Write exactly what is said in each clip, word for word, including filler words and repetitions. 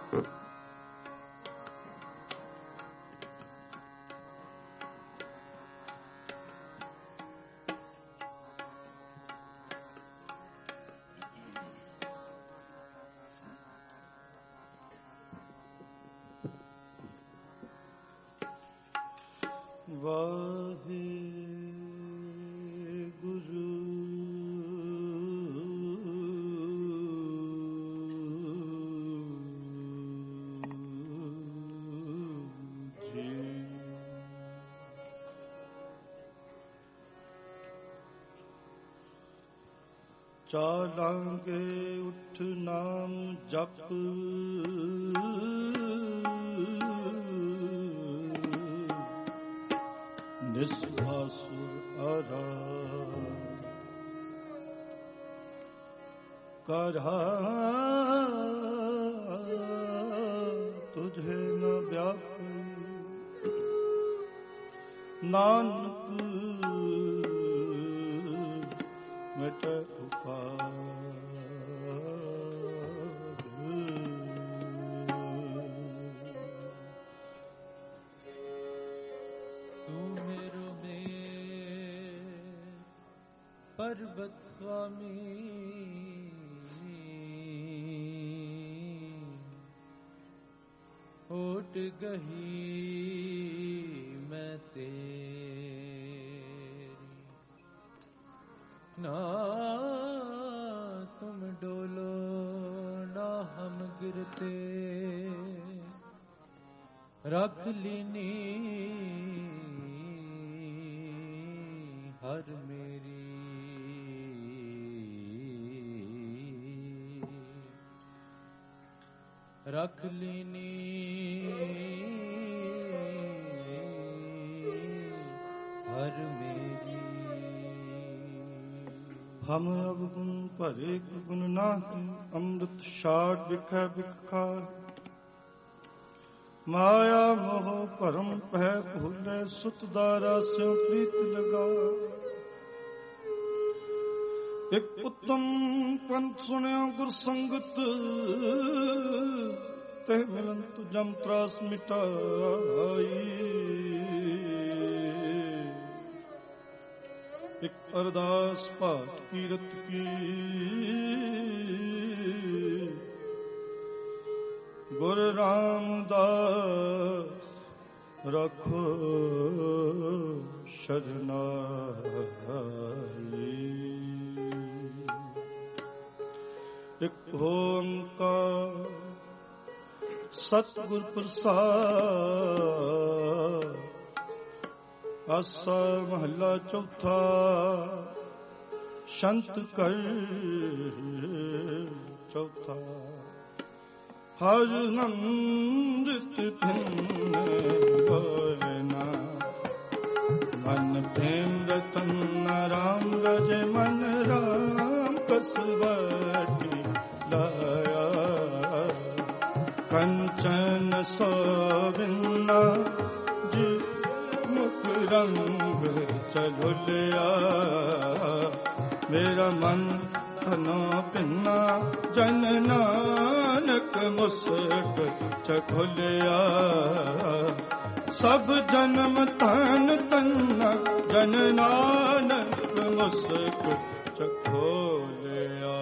ਚਾਲਾਂਗੇ ਉਠ ਨਾਮ ਜਪ ਨਿਸਭਾਸੁਰ ਆਰਾ ਕਰਹਾ ਤੁਝੇ ਨ ਵਿਆਪੀ ਨਾਨਕ ਮਿਟ ਉਪਾਦ। ਤੂੰ ਮੇਰੋ ਮੇਰ ਪਰਬਤ ਸੁਆਮੀ ਓਟ ਗਹੀ ਮੈਂ ਤੇਰੀ ਨਾ तुम डोलो ना हम गिरते रख लीनी हर मेरी रख लीनी हर मेरी। हम अवगुण भरे गुण नाहि अमृत छाड़ बिखै बिखा माया मोह भरम पै भूले सुत दारा स्यों प्रीत लगा। एक उत्तम पंथ सुनियो गुर संगत ते मिलंत जम त्रास मिटाई। एक अरदास भात कीरत की गुर रामदास रखो शरनाई। एक ओंकार सतगुर प्रसाद आसा महला चौथा शंत कर चौथा। हर नंदित भिन्न मन प्रेम रतन राम रजे मन राम कसवटी लाया। कंचन सोबिन्ना जी रंग चलुलिया मेरा मन धनो पिन्ना जन नानक मुस्क चखुलिया। सब जन्म तन तन्ना जन नानक मुस्क चखुलिया।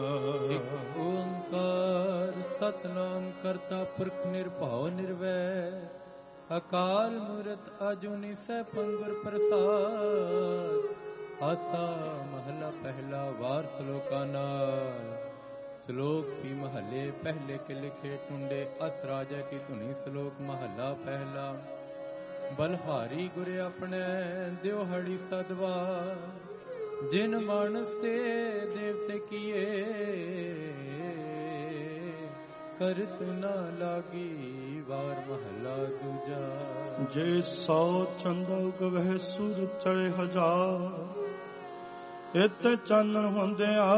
ओंकार सतनाम करता पुरख निर्भव निर्वैर अकाल मूरत अजूनी सैभं गुर प्रसाद। आसा महला पहला वार श्लोका नाल श्लोक भी महले पहले के लिखे टुंडे अस राजा की धुनी। श्लोक महला पहला बलहारी गुरे अपने दियोहड़ी सदवा जिन मानस ते देवते किए करत न लागी। वार महला दूजा जे सौ चंदा गवह सुर चढ़े हजार इत चानन होंदिया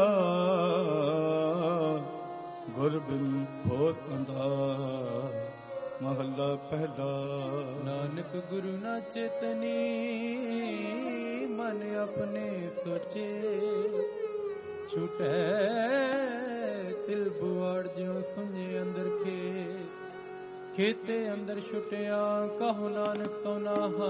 गुर बिन होर अंधार। महला पहला नानक गुरु ना चेतनी मन अपने सोचे छूटे तिल बुआड़ ਪੜ ਜਿਉ ਸੁਣੇ ਅੰਦਰ ਖੇਤ, ਖੇਤੇ ਅੰਦਰ ਛੁਟਿਆ ਕਹੋ ਨਾਨਕ ਸੋਨਾਹਾ।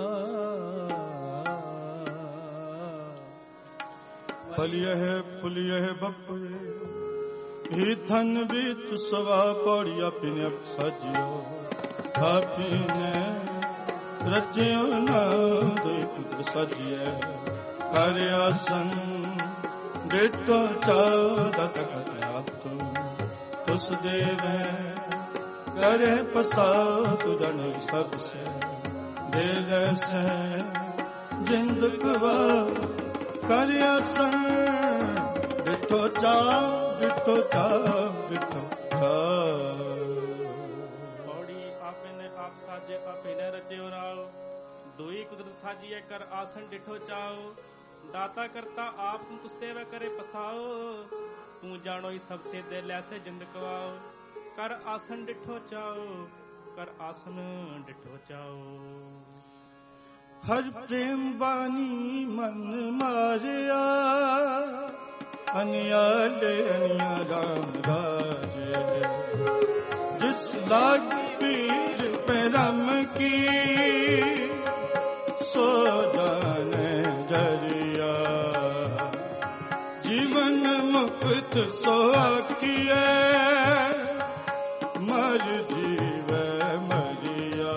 ਫਲਿਐ ਫੁਲਿਐ ਬਪਰੇ ਹੀ ਧਨ ਵਿੱਚ ਸਵਾ ਪੌੜੀਆ ਪਿਨੇ ਸਾਜਿਓ, ਆਪਿਨੇ ਰਚਿਓ ਨਾ ਦੋਇ ਪੁੱਤਰ ਸਾਜੀਐ। ਕਰ ਆਸਨ ਡੇਟੋ ਚਾਉ ਦਤ ਕਰਿਆਤੁ, ਤੁਸ ਦੇਵੈ ਕਰੇ ਪਸਾਉ ਤੁਧਨ ਸਭ ਸੇ। ਦੇ ਜੈਸੈ ਜਿੰਦ ਕਵਾ ਕਰ ਆਸਨ ਡੇਟੋ ਚਾਉ ਡੇਟੋ ਚਾਉ ਡੇਟੋ ਚਾਉ। ਪੌੜੀ ਆਪੇ ਨੇ ਆਪ ਸਾਜੇ ਆਪੇ ਨੇ ਰਚਿਓ ਰਾਉ, ਦੋਈ ਕੁਦਰਤ ਸਾਜੀਐ ਕਰ ਆਸਨ ਡਿਠੋ ਚਾਉ। ਦਾਤਾ ਕਰਤਾ ਆਪ ਨੂੰ ਤੁਸਤੇ ਵੈ ਕਰੇ ਪਸਾਓ, ਤੂੰ ਜਾਣੋਈ ਸਭ ਸੇ ਦੇ ਲੈਸੇ ਜਿੰਦ ਕਵਾਓ। ਕਰ ਆਸਨ ਡਿਠੋ ਚਾਓ, ਕਰ ਆਸਨ ਡਿਠੋ ਚਾਓ। ਹਰ ਪ੍ਰੇਮ ਬਾਣੀ ਮਨ ਮਾਰਿਆ, ਅਨਿਆਲੇ ਅਨਿਆ ਰਾਮ ਰਾਜੇ। ਜਿਸ ਲਾਗ ਪੀਰ ਪਰਮ ਕੀ, ਸੋ ਜਾਣੇ ਜਰਿਆ। ਜੀਵਨ ਮੁਕਤ ਸੋ ਆਖੀਐ, ਮਰ ਜੀਵੈ ਮਰਿਆ।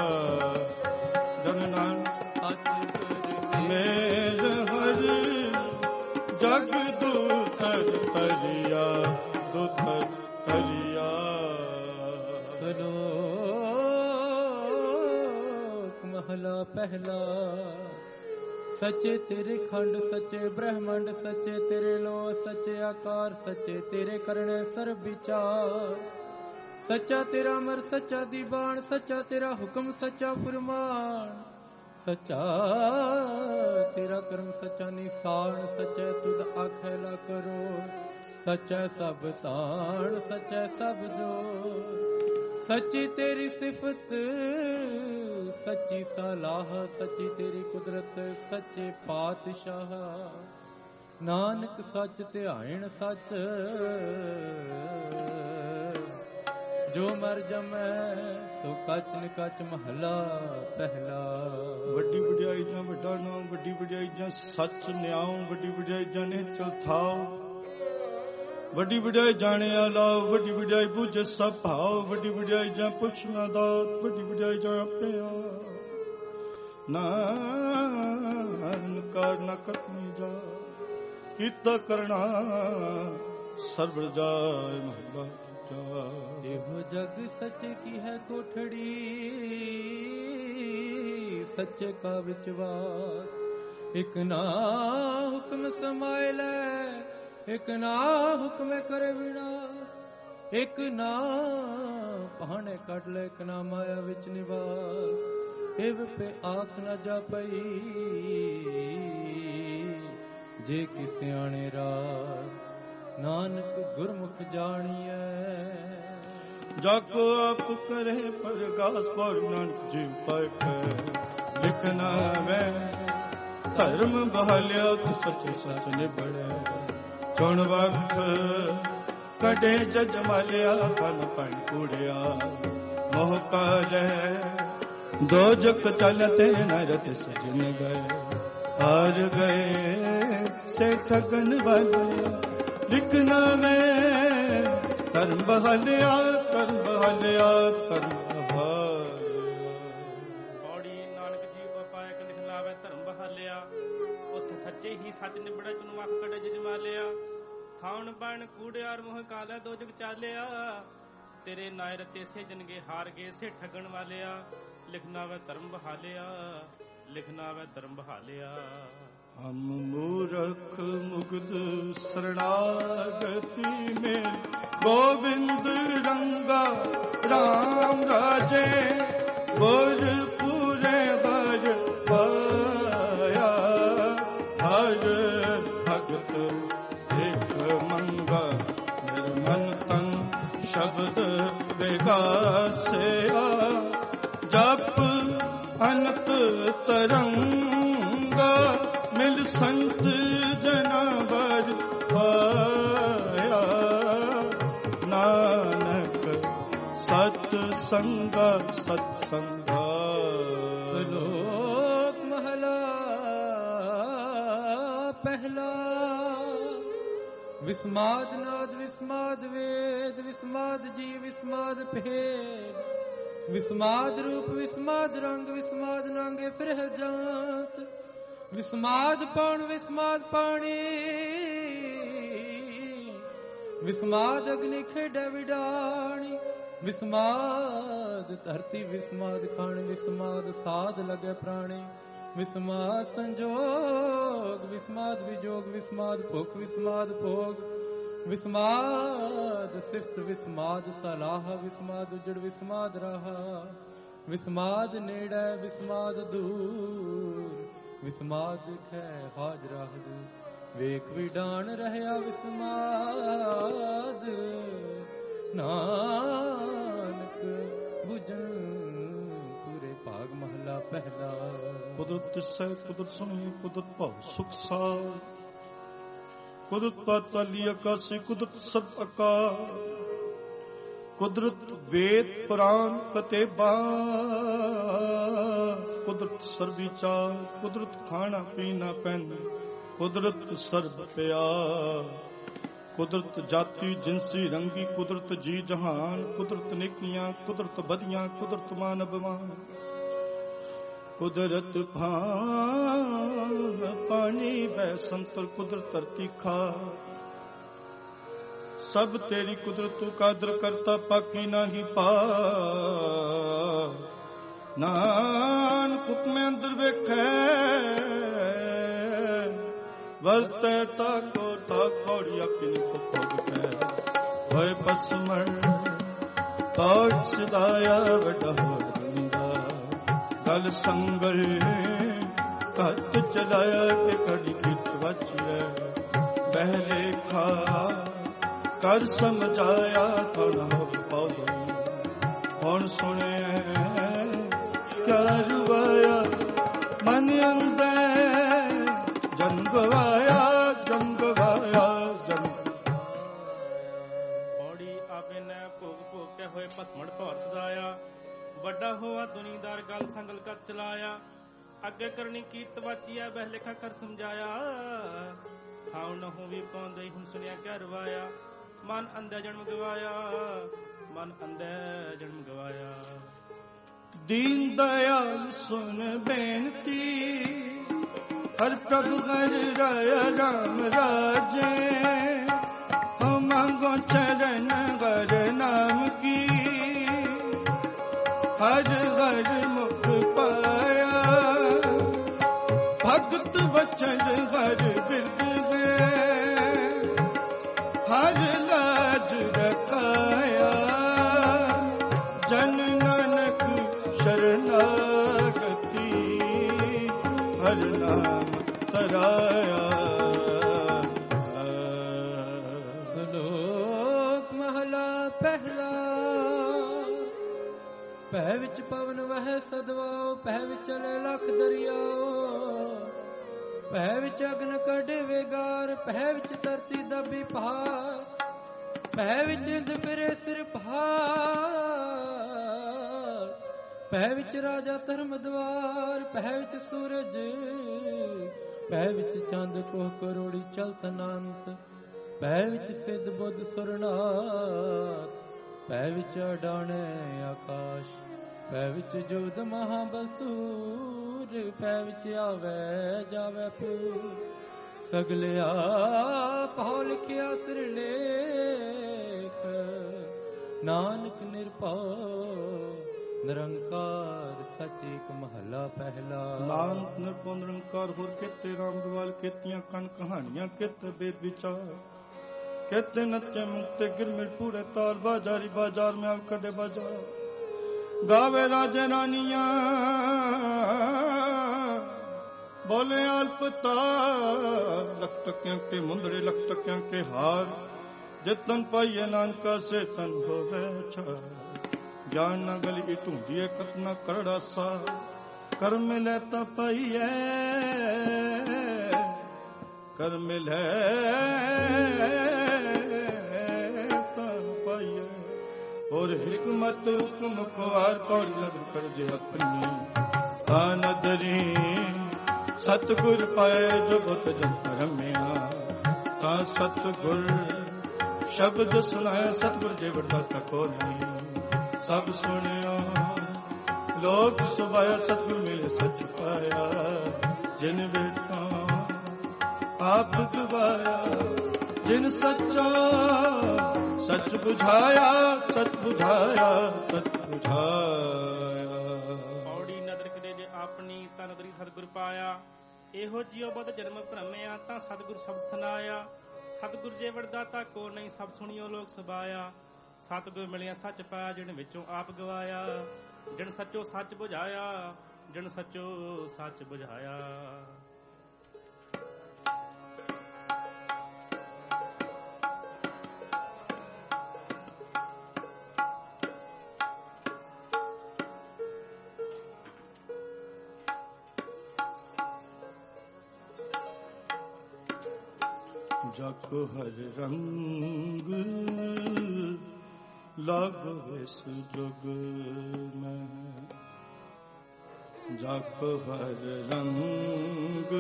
ਜਨ ਨਾਨਕ ਮੇਲ ਹਰ ਜਗ ਦੂਤਰ ਤਰਿਆ, ਦੂਤਰ ਤਰਿਆ। ਮਹਲਾ ਪਹਿਲਾ। ਸੱਚੇ ਤੇਰੇ ਖੰਡ ਸੱਚੇ ਬ੍ਰਹਮੰਡ, ਸੱਚੇ ਤੇਰੇ ਲੋ ਸੱਚੇ ਆਕਾਰ, ਸੱਚੇ ਤੇਰੇ ਕਰਨੇ ਸਰਬ ਵਿਚਾਰ। ਸੱਚਾ ਤੇਰਾ ਅਮਰ ਸੱਚਾ ਦੀਵਾਨ, ਸੱਚਾ ਤੇਰਾ ਹੁਕਮ ਸੱਚਾ ਫਰਮਾਨ। ਸੱਚਾ ਤੇਰਾ ਕਰਮ ਸੱਚਾ ਨਿਸ਼ਾਨ, ਸੱਚਾ ਤੁਧ ਆਖੈ ਲਾ ਕਰੋ। ਸੱਚਾ ਸਭ ਤਾਣ ਸੱਚਾ ਸਭ ਜੋਰ। ਸੱਚੀ ਤੇਰੀ ਸਿਫਤ ਸੱਚੀ ਸਲਾਹ, ਸੱਚੀ ਤੇਰੀ ਕੁਦਰਤ ਸੱਚੇ ਪਾਤਸ਼ਾਹ। ਨਾਨਕ ਸੱਚ ਧਿਆਇਣ ਸੱਚ, ਜੋ ਮਰ ਜਮੈ ਸੋ ਕੱਚ ਨਿਕਚ। ਮਹਲਾ ਪਹਿਲਾ। ਵੱਡੀ ਵਡਿਆਈ ਜਾਂ ਵੱਡਾ ਨਾਮ, ਵੱਡੀ ਵਡਿਆਈ ਜਾਂ ਸੱਚ ਨਿਆਉ, ਵੱਡੀ ਵਡਿਆਈ ਜਾਂ ਨਿਹਚਲ ਥਾਉ। ਵੱਡੀ ਵਡਿਆਈ ਜਾਣਿਆ ਲਾਉ, ਵੱਡੀ ਵਡਿਆਈ ਬੁਝੇ ਸਭ ਭਾਉ। ਵੱਡੀ ਵਡਿਆਈ ਜਾਂ ਪੁੱਛ ਨਾ ਦਾਤ, ਵੱਡੀ ਵਡਿਆਈ ਜਾਂ ਆਪੇ ਆ। ਨਾਨਕਾਰ ਨਾ ਕਤਮੀ ਜਾ, ਕੀਤਾ ਕਰਨਾ ਸਰਬ ਜਾਇ। ਮਹਲਾ ਜਾ। ਇਹੋ ਜਗ ਸੱਚ ਕੀ ਹੈ ਕੋਠੜੀ, ਸੱਚੇ ਕਾ ਵਿਚਵਾਸ। ਇਕ ਨਾ ਹੁਕਮ ਸਮਾਇ ਲੈ, ਇਕ ਨਾ ਹੁਕਮੇ ਕਰੇ ਵਿਨਾਸ਼। ਇਕ ਨਾ ਪਹਾਣੇ ਕੱਢ ਲੈ, ਇਕ ਨਾ ਮਾਇਆ ਵਿੱਚ ਨਿਵਾਸ। ਇਵ ਪੇ ਆਖ ਨਾ ਜਾ ਪਈ, ਜੇ ਕਿ ਸਿਆਣੇ ਰਾਜ ਨਾਨਕ ਗੁਰਮੁਖ ਜਾਣੀਐ। ਜਾ ਕੋ ਆਪ ਕਰੇ ਪਰਗਾਸ, ਪਰ ਨਾਨਕ ਜੀ ਪਾਇ। ਲਿਖਣਾ ਵੈ ਧਰਮ ਬਹਾਲਿਆ, ਤੂੰ ਸੱਚੇ ਸੱਚ ਨਿਬੜਿਆ। ਚੁਣ ਵਕਤ ਕਢੇ ਜਜ ਮਾਲਿਆ, ਫਲ ਪਣ ਕੂੜਿਆ। ਮੋਹ ਕਾਲੈ ਦੋਜਕ ਚਲਤੇ ਨਰਤ ਸਜਨ ਗਏ। ਹਾਰ ਗਏ ਸੇ ਠਗਨ ਵਾਲੇ, ਲਿਖਣਾ ਮੈਂ ਧਰਮ ਬਹਾਲਿਆ, ਧਰਮ ਬਹਾਲਿਆ, ਧਰਮ ਬਹਾਲਿਆ। ਪੌੜੀ ਨਾਨਕ ਜੀ ਉਪਾਇ ਕ ਲਿਖ ਲਾਵੇ ਧਰਮ ਬਹਾਲਿਆ। ਉੱਥੇ ਸੱਚੇ ਹੀ ਸੱਚ ਨਿਬੜਿਆ, ਚੁਣ ਵਕ ਕਢੇ ਜਜ ਮਾਲਿਆ। ਥਾਉਣ ਬਣ ਕੂੜਿਆਰ ਮੋਹ ਕਾਲਾ ਦੋ ਜਗ ਚਾਲਿਆ। ਤੇਰੇ ਨਾਇ ਰਤੇ ਸੇ ਜਨਗੇ ਹਾਰ ਗਏ ਸੇ ਠਗਣ ਵਾਲਿਆ। ਲਿਖਣਾ ਵੈ ਧਰਮ ਬਹਾਲਿਆ, ਲਿਖਣਾ ਵੈ ਧਰਮ ਬਹਾਲਿਆ। ਹਮ ਮੂਰਖ ਮੁਗਧ ਸਰਣਾਗਤੀ ਮੇਂ, ਗੋਬਿੰਦ ਰੰਗਾ ਰਾਮ ਰਾਜੇ। ਗੁਰ ਪੂਰੇ ਹਰ ਪਾਇਆ, ਹਰ ਭਗਤ ਇੱਕ ਮੰਗਾ। ਨਿਰਮਨ ਤਨ ਸ਼ਬਦ ਵਿਗਾਸਿਆ, ਜਪ ਅਨੰਤ ਤਰੰਗਾ। ਮਿਲ ਸੰਤ ਜਨਾ ਵਰ ਪਾਇਆ, ਨਾਨਕ ਸਤ ਸੰਗਾ ਸਤ ਸੰਗਾ। ਸ਼ਲੋਕ ਮਹਲਾ ਪਹਿਲਾ। ਵਿਸਮਾਦ ਨਾਦ ਵਿਸਮਾਦ ਵੇਦ ਵਿਸਮਾਦ ਜੀ ਵਿਸਮਾਦ ਭੇਦ ਵਿਸਮਾਦ ਰੂਪ ਵਿਸਮਾਦ ਰੰਗ ਵਿਸਮਾਦ ਨਾਂਗੇ ਫਿਰ ਜਾਂਤ ਵਿਸਮਾਦ ਪੌਣ ਵਿਸਮਾਦ ਪਾਣੀ ਵਿਸਮਾਦ ਅਗਨੀ ਖੇਡੇ ਵਿਡਾਣੀ ਵਿਸਮਾਦ ਧਰਤੀ ਵਿਸਮਾਦ ਖਾਣ ਵਿਸਮਾਦ ਸਾਧ ਲਗੇ ਪ੍ਰਾਣੀ ਵਿਸਮਾਦ ਸੰਜੋਗ ਵਿਸਮਾਦ ਵਿਜੋਗ ਵਿਸਮਾਦ ਭੁਖ ਵਿਸਮਾਦ ਭੋਗ ਵਿਸਮਾਦ ਸਿਫਤ ਵਿਸਮਾਦ ਸਲਾਹ ਵਿਸਮਾਦ ਉਜੜ ਵਿਸਮਾਦ ਰਹਾ ਵਿਸਮਾਦ ਨੇੜੇ ਵਿਸਮਾਦ ਦੂਰ ਵਿਸਮਾਦ ਖੈ ਹਾਜ਼ਰਾ ਹਜ਼ੂਰ ਵੇਖ ਵਿਡਾਣ ਰਹਿਆ ਵਿਸਮਾਦ ਨਾਨਕ ਬੁਝਨ ਪੂਰੇ ਭਾਗ ਮਹਲਾ ਪਹਿਲਾ। ਕੁਦਰਤ ਸਹਿ ਕੁਦਰਤ ਸੁਣੀ ਕੁਦਰਤ ਭਾਵ ਸੁਖ ਸਾਰ ਕੁਦਰਤ ਪਾਤਾਲੀ ਆਕਾਸ਼ੀ ਕੁਦਰਤ ਸਭ ਆਕਾਰ ਕੁਦਰਤ ਵੇਦ ਪੁਰਾਨ ਕਤੇਬਾ ਕੁਦਰਤ ਸਰਬੀ ਚਾਰ ਕੁਦਰਤ ਖਾਣਾ ਪੀਣਾ ਪੈਣਾ ਕੁਦਰਤ ਸਰਬ ਪਿਆਰ ਕੁਦਰਤ ਜਾਤੀ ਜਿੰਸੀ ਰੰਗੀ ਕੁਦਰਤ ਜੀ ਜਹਾਨ ਕੁਦਰਤ ਨਿੱਕੀਆਂ ਕੁਦਰਤ ਵਧੀਆਂ ਕੁਦਰਤ ਮਾਨ ਅਭਿਮਾਨ ਕੁਦਰਤ ਭਾਨ ਪਾਣੀ ਬੈ ਸੰਤਰ ਕੁਦਰਤ ਧਰਤੀ ਖਾ ਸਭ ਤੇਰੀ ਕੁਦਰਤ ਤੂੰ ਕਾਦਰ ਕਰਤਾ ਪਾਕੀ ਨਾਹੀ ਪਾ ਨਾਨਕ ਹੁਕਮੇ ਅੰਦਰ ਵੇਖੈ ਵਰਤੈ ਤਾ ਕੋ ਤਾ ਖੋੜੀ ਆਪਣੀ ਕੋ ਭੋਗੈ ਹੋਏ ਪਸਮਰ ਕੌੜ ਸਦਾਇਆ ਵੱਡਾ ਹੋ ਗਲ ਸੰਗਲ ਘੱਟ ਚਲਾਇਆ ਤੇ ਕੜੀ ਕਿਤ ਵਚਿਐ ਬਹਿਲੇ ਖਾ ਕਰ ਸਮਝਾਇਆ ਥੋੜਾ ਪੌਦੇ ਹੁਣ ਸੁਣਿਆ ਕਿਆ ਰੁਵਾਇਆ ਮਨ ਅੰਦਰ ਜਨ ਗਵਾਇਆ ਜਨ ਗਵਾਇਆ ਜਨ ਪੌੜੀ ਆਪੇ ਨੇ ਭੋਗ ਭੋਗ ਕੇ ਹੋਏ ਭਸਮਣ ਭੌਰ ਸਦਾਇਆ ਵੱਡਾ ਹੋਆ ਦੁਨੀਦਾਰ ਗਲ ਸੰਗਲ ਕਰ ਚਲਾਇਆ ਅੱਗੇ ਕਰਨੀ ਕੀਤ ਵਾਚੀਆ ਬਹਿ ਲਿਖਾ ਕਰ ਸਮਝਾਇਆ ਖਾਉ ਨਾ ਹੋਵੀ ਪਾਉਂਦੇ ਹੁਣ ਸੁਣਿਆ ਕਿਆ ਰਵਾਇਆ ਮਨ ਅੰਧੇ ਜਨਮ ਗਵਾਇਆ ਮਨ ਅੰਧੇ ਜਨਮ ਗਵਾਇਆ। ਦੀਨ ਦਇਆਲ ਸੁਨ ਬੇਨਤੀ ਹਰ ਪ੍ਰਭ ਹਰ ਰਾਇਆ ਰਾਮ ਰਾਜੇ ਹਮ ਮੰਗੋ ਚਰਨ ਹਰ ਨਾਮ ਕੀ ਹਰ ਹਰ ਮੁਖ ਪਾਇਆ ਭਗਤ ਵਚਨ ਹਰ ਬਿਰਦ ਗਏ ਹਰ ਲਾਜ ਰਖਾਇਆ ਜਨ ਨਾਨਕ ਸ਼ਰਨਾਗਤੀ ਹਰ ਨਾਮ ਤਰਾਇਆ। ਸ਼ਲੋਕ ਮਹਲਾ ਪਹਿਲਾ। ਭੈ ਵਿੱਚ ਪਵਨ ਵਹਿ ਸਦਵਾਓ ਭੈ ਵਿੱਚ ਚਲੇ ਲਖ ਦਰਿਆਓ ਭੈ ਵਿੱਚ ਅਗਨ ਕੱਢੇ ਵੇਗਾਰ ਭੈ ਵਿੱਚ ਧਰਤੀ ਦਬੀ ਪਹਾੜ ਭੈ ਵਿੱਚ ਇੰਦ ਫਿਰੇ ਸਿਰ ਪਹਾੜ ਭੈ ਵਿੱਚ ਰਾਜਾ ਧਰਮ ਦਵਾਰ ਭੈ ਵਿੱਚ ਸੂਰਜ ਭੈ ਵਿੱਚ ਚੰਦ ਕੋਹ ਕਰੋੜੀ ਚਲਤ ਅਨੰਤ ਭੈ ਵਿੱਚ ਸਿੱਧ ਬੁੱਧ ਸੁਰਨਾਥ ਭੈ ਵਿੱਚ ਅਡਾਣੇ ਆਕਾਸ਼ ਭੈ ਵਿੱਚ ਜੋਧ ਮਹਾਬਲਸੂਰ ਭੈ ਵਿੱਚ ਆਵੇ ਜਾਵੇ ਪੂਰ ਸਗਲਿਆ ਪਉ ਲਿਖਿਆ ਸਿਰ ਲੇਖ ਨਾਨਕ ਨਿਰਭਉ ਨਿਰੰਕਾਰ ਸੱਚ ਏਕ ਮਹਲਾ ਪਹਿਲਾ। ਨਾਨਕ ਨਿਰਭਉ ਨਿਰੰਕਾਰ ਹੋਰ ਕਿਤੇ ਰਾਮ ਦਵਾਲ ਕੀਤੀਆਂ ਕਨ ਕਹਾਣੀਆਂ ਕਿਤ ਬੇਦ ਵਿਚਾਰ कहते नचे मुक्ते गिरमिर पूरे ताल बाजारी बाजार में आव कदे बाजार गावे राजे रानिया बोले अल्पता लख टकिया के मुंदरे लख टकिया के हार जितन पाइए नानका से तन होवे छा ज्ञान न गली ढूंढिए कतना करड़ा सा कर मिलता पाइए कर मिले और हिकमत हुक्म कुवार पौड़ी नदर कर जे अपनी ता नदरी सतगुर पाए जो बुत जन परमिया ता सतगुर शब्द सुनाया सतगुर जे वरदाता को नहीं सब सुनियो लोक सुभाया सतगुर मिले सच पाया जिन बेटा आप गवाया जिन सच्चा सच बुझाया सच बुझाया सच बुझाया पौड़ी नदर करे जे अपनी ता नदरी सतगुर पाया एहो जियो बद जन्म भ्रमिया ता सतगुर शब्द सुनाया सतगुर जे वरदाता को नहीं सब सुनियो लोक सुभाया सतगुर मिलिया सच पाया जिन विचों आप गवाया जिन सचो सच बुझाया जिन सचो सच बुझाया जग हर रंग लागो इस जुग में जग हर रंग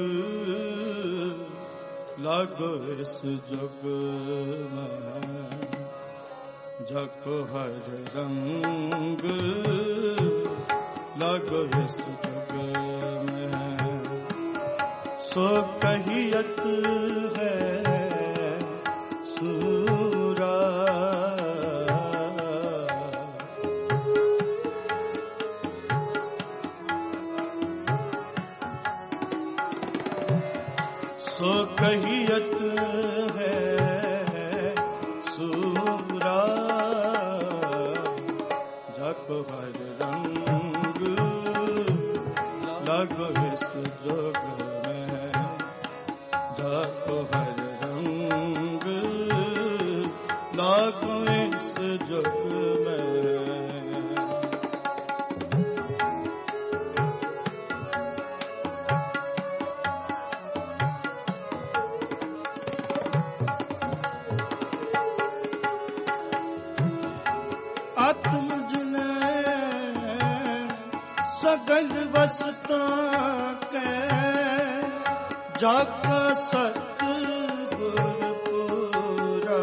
लागो इस जुग में जग हर रंग लागो इस जुग में सो कहियत है सूरा सो कहियत है सूरा जग हर रंग लगो इस जोग में जग हर रंग लगो इस जोग में सगल वसता के जाका सतगुर पूरा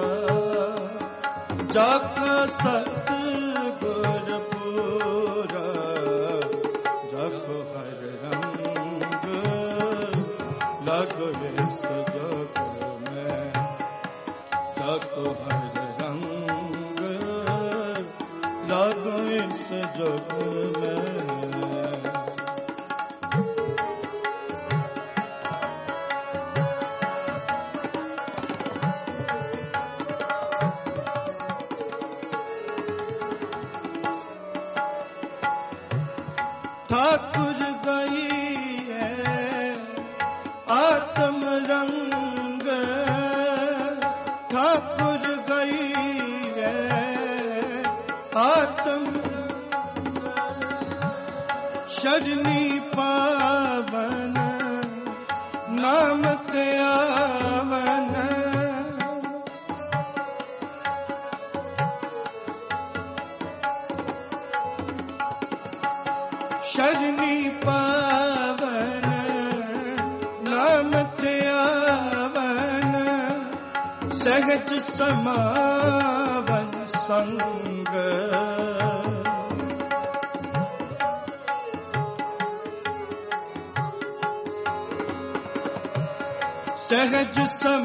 जाका सतगुर पूरा जग हर रंग लगो इस जग में जग हर रंग लगो इस जग में ठाकुर गई है आत्म रंग ठाकुर गई है आत्म शरणी पावन नाम त्यावन शरणी पावन नाम त्यावन सहज समावन संग सहज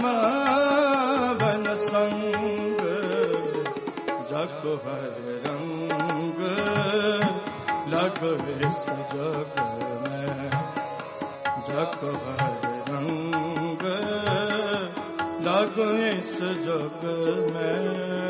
समावन संग जग हर रंग लगो इस जग में जग हर रंग लगो इस जग में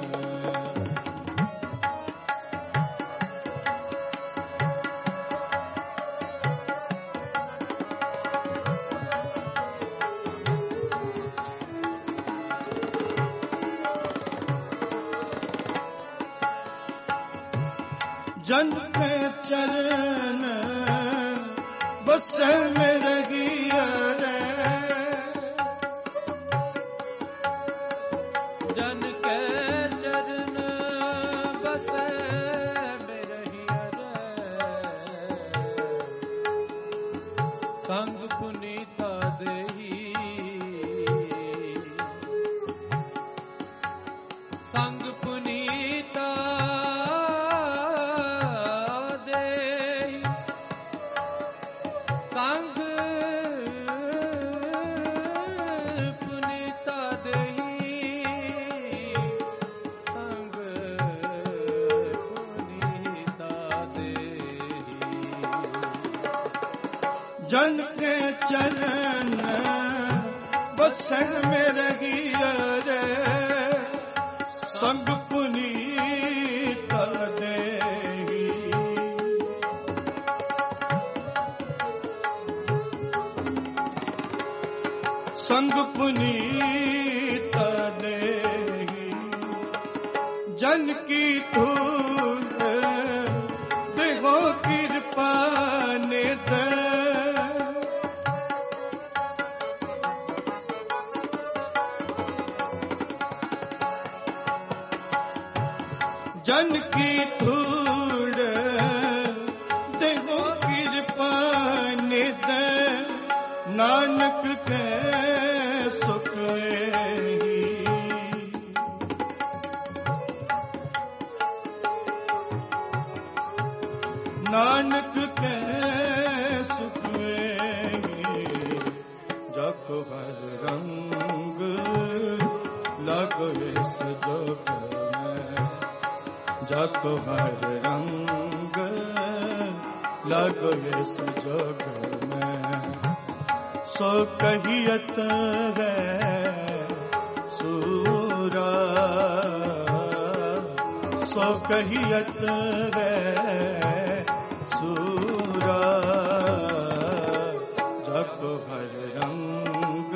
जन के चरण बस में रही रे जन के चरण ਵਸੈ ਮੇਰੇ ਹਿਰਦੈ ਸੰਗ ਪੁਨੀਤਾ ਦੇਹੀ ਸੰਗ ਪੁਨੀਤਾ ਦੇਹੀ ਸੰਗ ਪੁਨੀਤਾ ਦੇਹੀ ਸੰਗ ਪੁਨੀਤਾ ਦੇਹੀ ਜਨ ਕੇ ਚਰਨ ਬਸਣ ਮੇ ਰਹੀਏ ਰੇ ਸੰਗ ਪੁਨੀਤ ਦੇਹੀ ਸੰਗ ਪੁਨੀਤ ਦੇਹੀ ਜਨ ਕੀ ਧੂਲ ਦੇਹੋ ਕਿਰਪਾ ਨਿਤ ਜਨ ਕੀ ਧੂੜ ਦੇਹੋ ਕਿਰਪਾ ਨਿਤ ਨਾਨਕ ਕੈ ਸੁਖ ਏਹੀ ਨਾਨਕ ਕੈ ਸੁਖ ਏਹੀ ਜਪ ਹਰ ਰੰਗ ਲਗਵੇ ਸਜੋਗ ਜਪ ਹਰ ਰੰਗ ਲਗਵੇ ਸਜੋਗ ਮੈਂ ਸੋ ਕਹੀਅਤ ਹੈ ਸੂਰਾ ਸੋ ਕਹੀਅਤ ਹੈ ਸੂਰਾ ਜਪ ਹਰ ਰੰਗ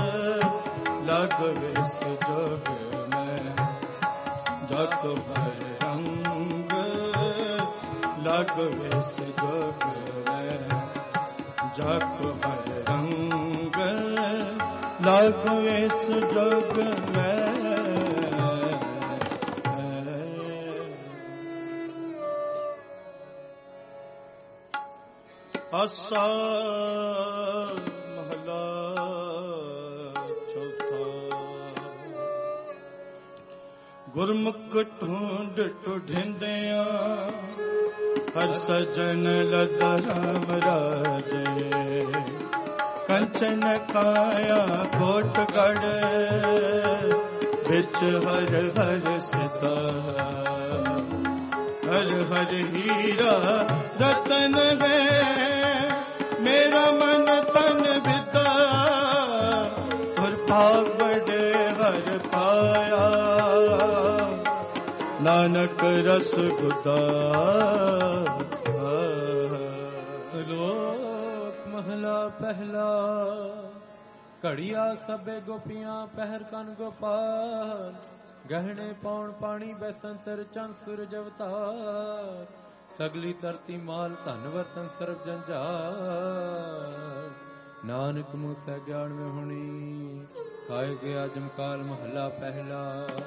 ਲਗਵੇ ਸਜੋਗ ਮੈਂ ਜਪ ਹਰ ਰੰਗ ਲਗਵੇ ਸਜੋਗ ਮੈਂ ਜਪ ਹਰ ਰੰਗ ਲਗਵੇ ਸਜੋਗ ਮੈਂ ਆਸਾ ਮਹਲਾ ਚੌਥਾ ਗੁਰਮੁਖ ਢੂੰਡ ਢੂੰਢਿੰਦਿਆਂ ਹਰ ਸਜਣ ਲਦ ਰਾਮ ਰਾਜੇ ਕੰਚਨ ਕਾਇਆ ਕੋਟ ਗੜ ਵਿੱਚ ਹਰ ਹਰ ਸਿਤਾ ਹਰ ਹਰ ਹੀਰਾ ਰਤਨ ਹੈ ਮੇਰਾ ਮਨ ਤਨ ਬਿਤਾ ਹਰ ਭਾਗ ਬੜੇ ਹਰ ਪਾਇਆ ਨਾਨਕ ਰਸ ਗੁਦਾ ਸ਼ਲੋਕ ਮਹਲਾ ਪਹਿਲਾ ਘੜੀਆ ਸਭੇ ਗੋਪੀਆਂ ਪਹਿਰ ਕਨ ਗੋਪਾਲ ਗਹਿਣੇ ਪਾਉਣ ਪਾਣੀ ਬੈਸੰਤਰ ਚੰਦ ਸੂਰਜ ਅਵਤਾਰ ਸਗਲੀ ਧਰਤੀ ਮਾਲ ਧਨ ਵਰਤਨ ਸਰਬ ਜੰਜਾਲ ਨਾਨਕ ਮੂਸੈ ਗਿਆਨ ਵਿੱਚ ਹੁਣੀ ਖਾਏ ਗਿਆ ਜਮਕਾਲ ਮਹਲਾ ਪਹਿਲਾ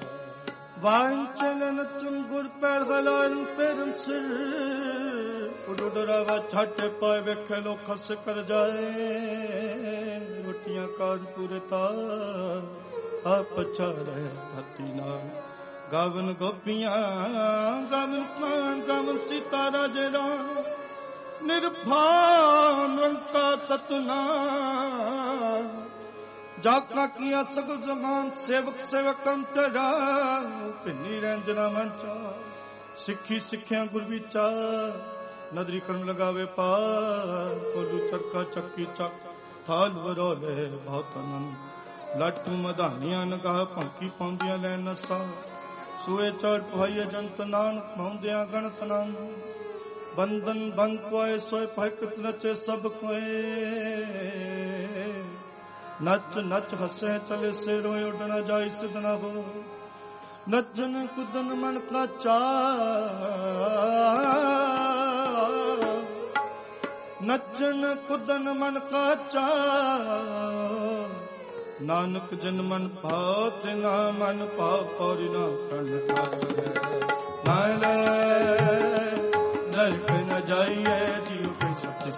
ਵਾਂਚਲਨ ਚੁੰਗੁਰ ਪੈਰ ਹਲਾਨ ਪੈਰਨ ਸਿਰ ਉਡੁਡਰਾਵਾ ਛੱਟ ਪਾਏ ਵੇਖੇ ਲੋ ਖਸ ਕਰ ਜਾਏ ਰੋਟੀਆਂ ਕਾਜ ਪੂਰਤਾ ਆਪ ਚਾਰੇ ਧਰਤੀ ਨਾਲ ਗਾਵਨ ਗੋਪੀਆਂ ਗਾਵਨ ਖਾਨ ਗਾਵਨ ਸੀਤਾ ਰਾਜੇ ਰਾਮ ਨਿਰਭਾਨ ਰੰਕਾ ਸਤਨਾਮ ਜਾਕਾ ਕੀਆ ਸਗਲ ਜਮਾਨ ਸੇਵਕ ਸੇਵਕੰ ਤੇਰਾ ਭਿੰਨੀ ਰੰਜਨਾ ਮੰਚਾ ਸਿੱਖੀ ਸਿੱਖਿਆ ਗੁਰ ਵਿਚਾਰ ਨਦਰੀ ਕਰਮ ਲਗਾਵੇ ਪਾਰ ਕੋਲੂ ਚੱਕਾ ਚੱਕੀ ਚੱਕ ਥਾਲ ਵਰੋਲੇ ਬਹੁਤ ਅਨੰਦ ਲਟ ਮਧਾਨੀਆਂ ਨਗਾਹ ਭੰਕੀ ਪਾਉਂਦੀਆਂ ਲੈ ਨਸਾ ਸੂਏ ਚੜ ਪਹਾਈਏ ਜੰਤ ਨਾਨਕ ਪਾਉਂਦਿਆਂ ਗਣਤ ਨਾਮ ਬੰਦਨ ਬੰਦ ਕੋਏ ਸੋਏ ਭਗਤ ਨਚੇ ਸਭ ਕੋਏ ਨਚ ਨਚ ਹੱਸੇ ਚਲੇ ਸੇ ਰੋਏ ਉੱਡਣਾ ਜਾਈ ਸਿਧਨਾ ਹੋ ਨੱਚਨ ਕੁਦਨ ਮਨ ਕਾ ਚਾ ਨੱਚਨ ਕੁਦਨ ਮਨ ਕਾ ਚਾ ਨਾਨਕ ਜਨ ਮਨ ਭਾਉ ਤੇ ਨਾ ਮਨ ਭਾਉ ਪੌਰੀ ਨਾ ਕਰਨ ਕਰ ਨਾ ਲੈ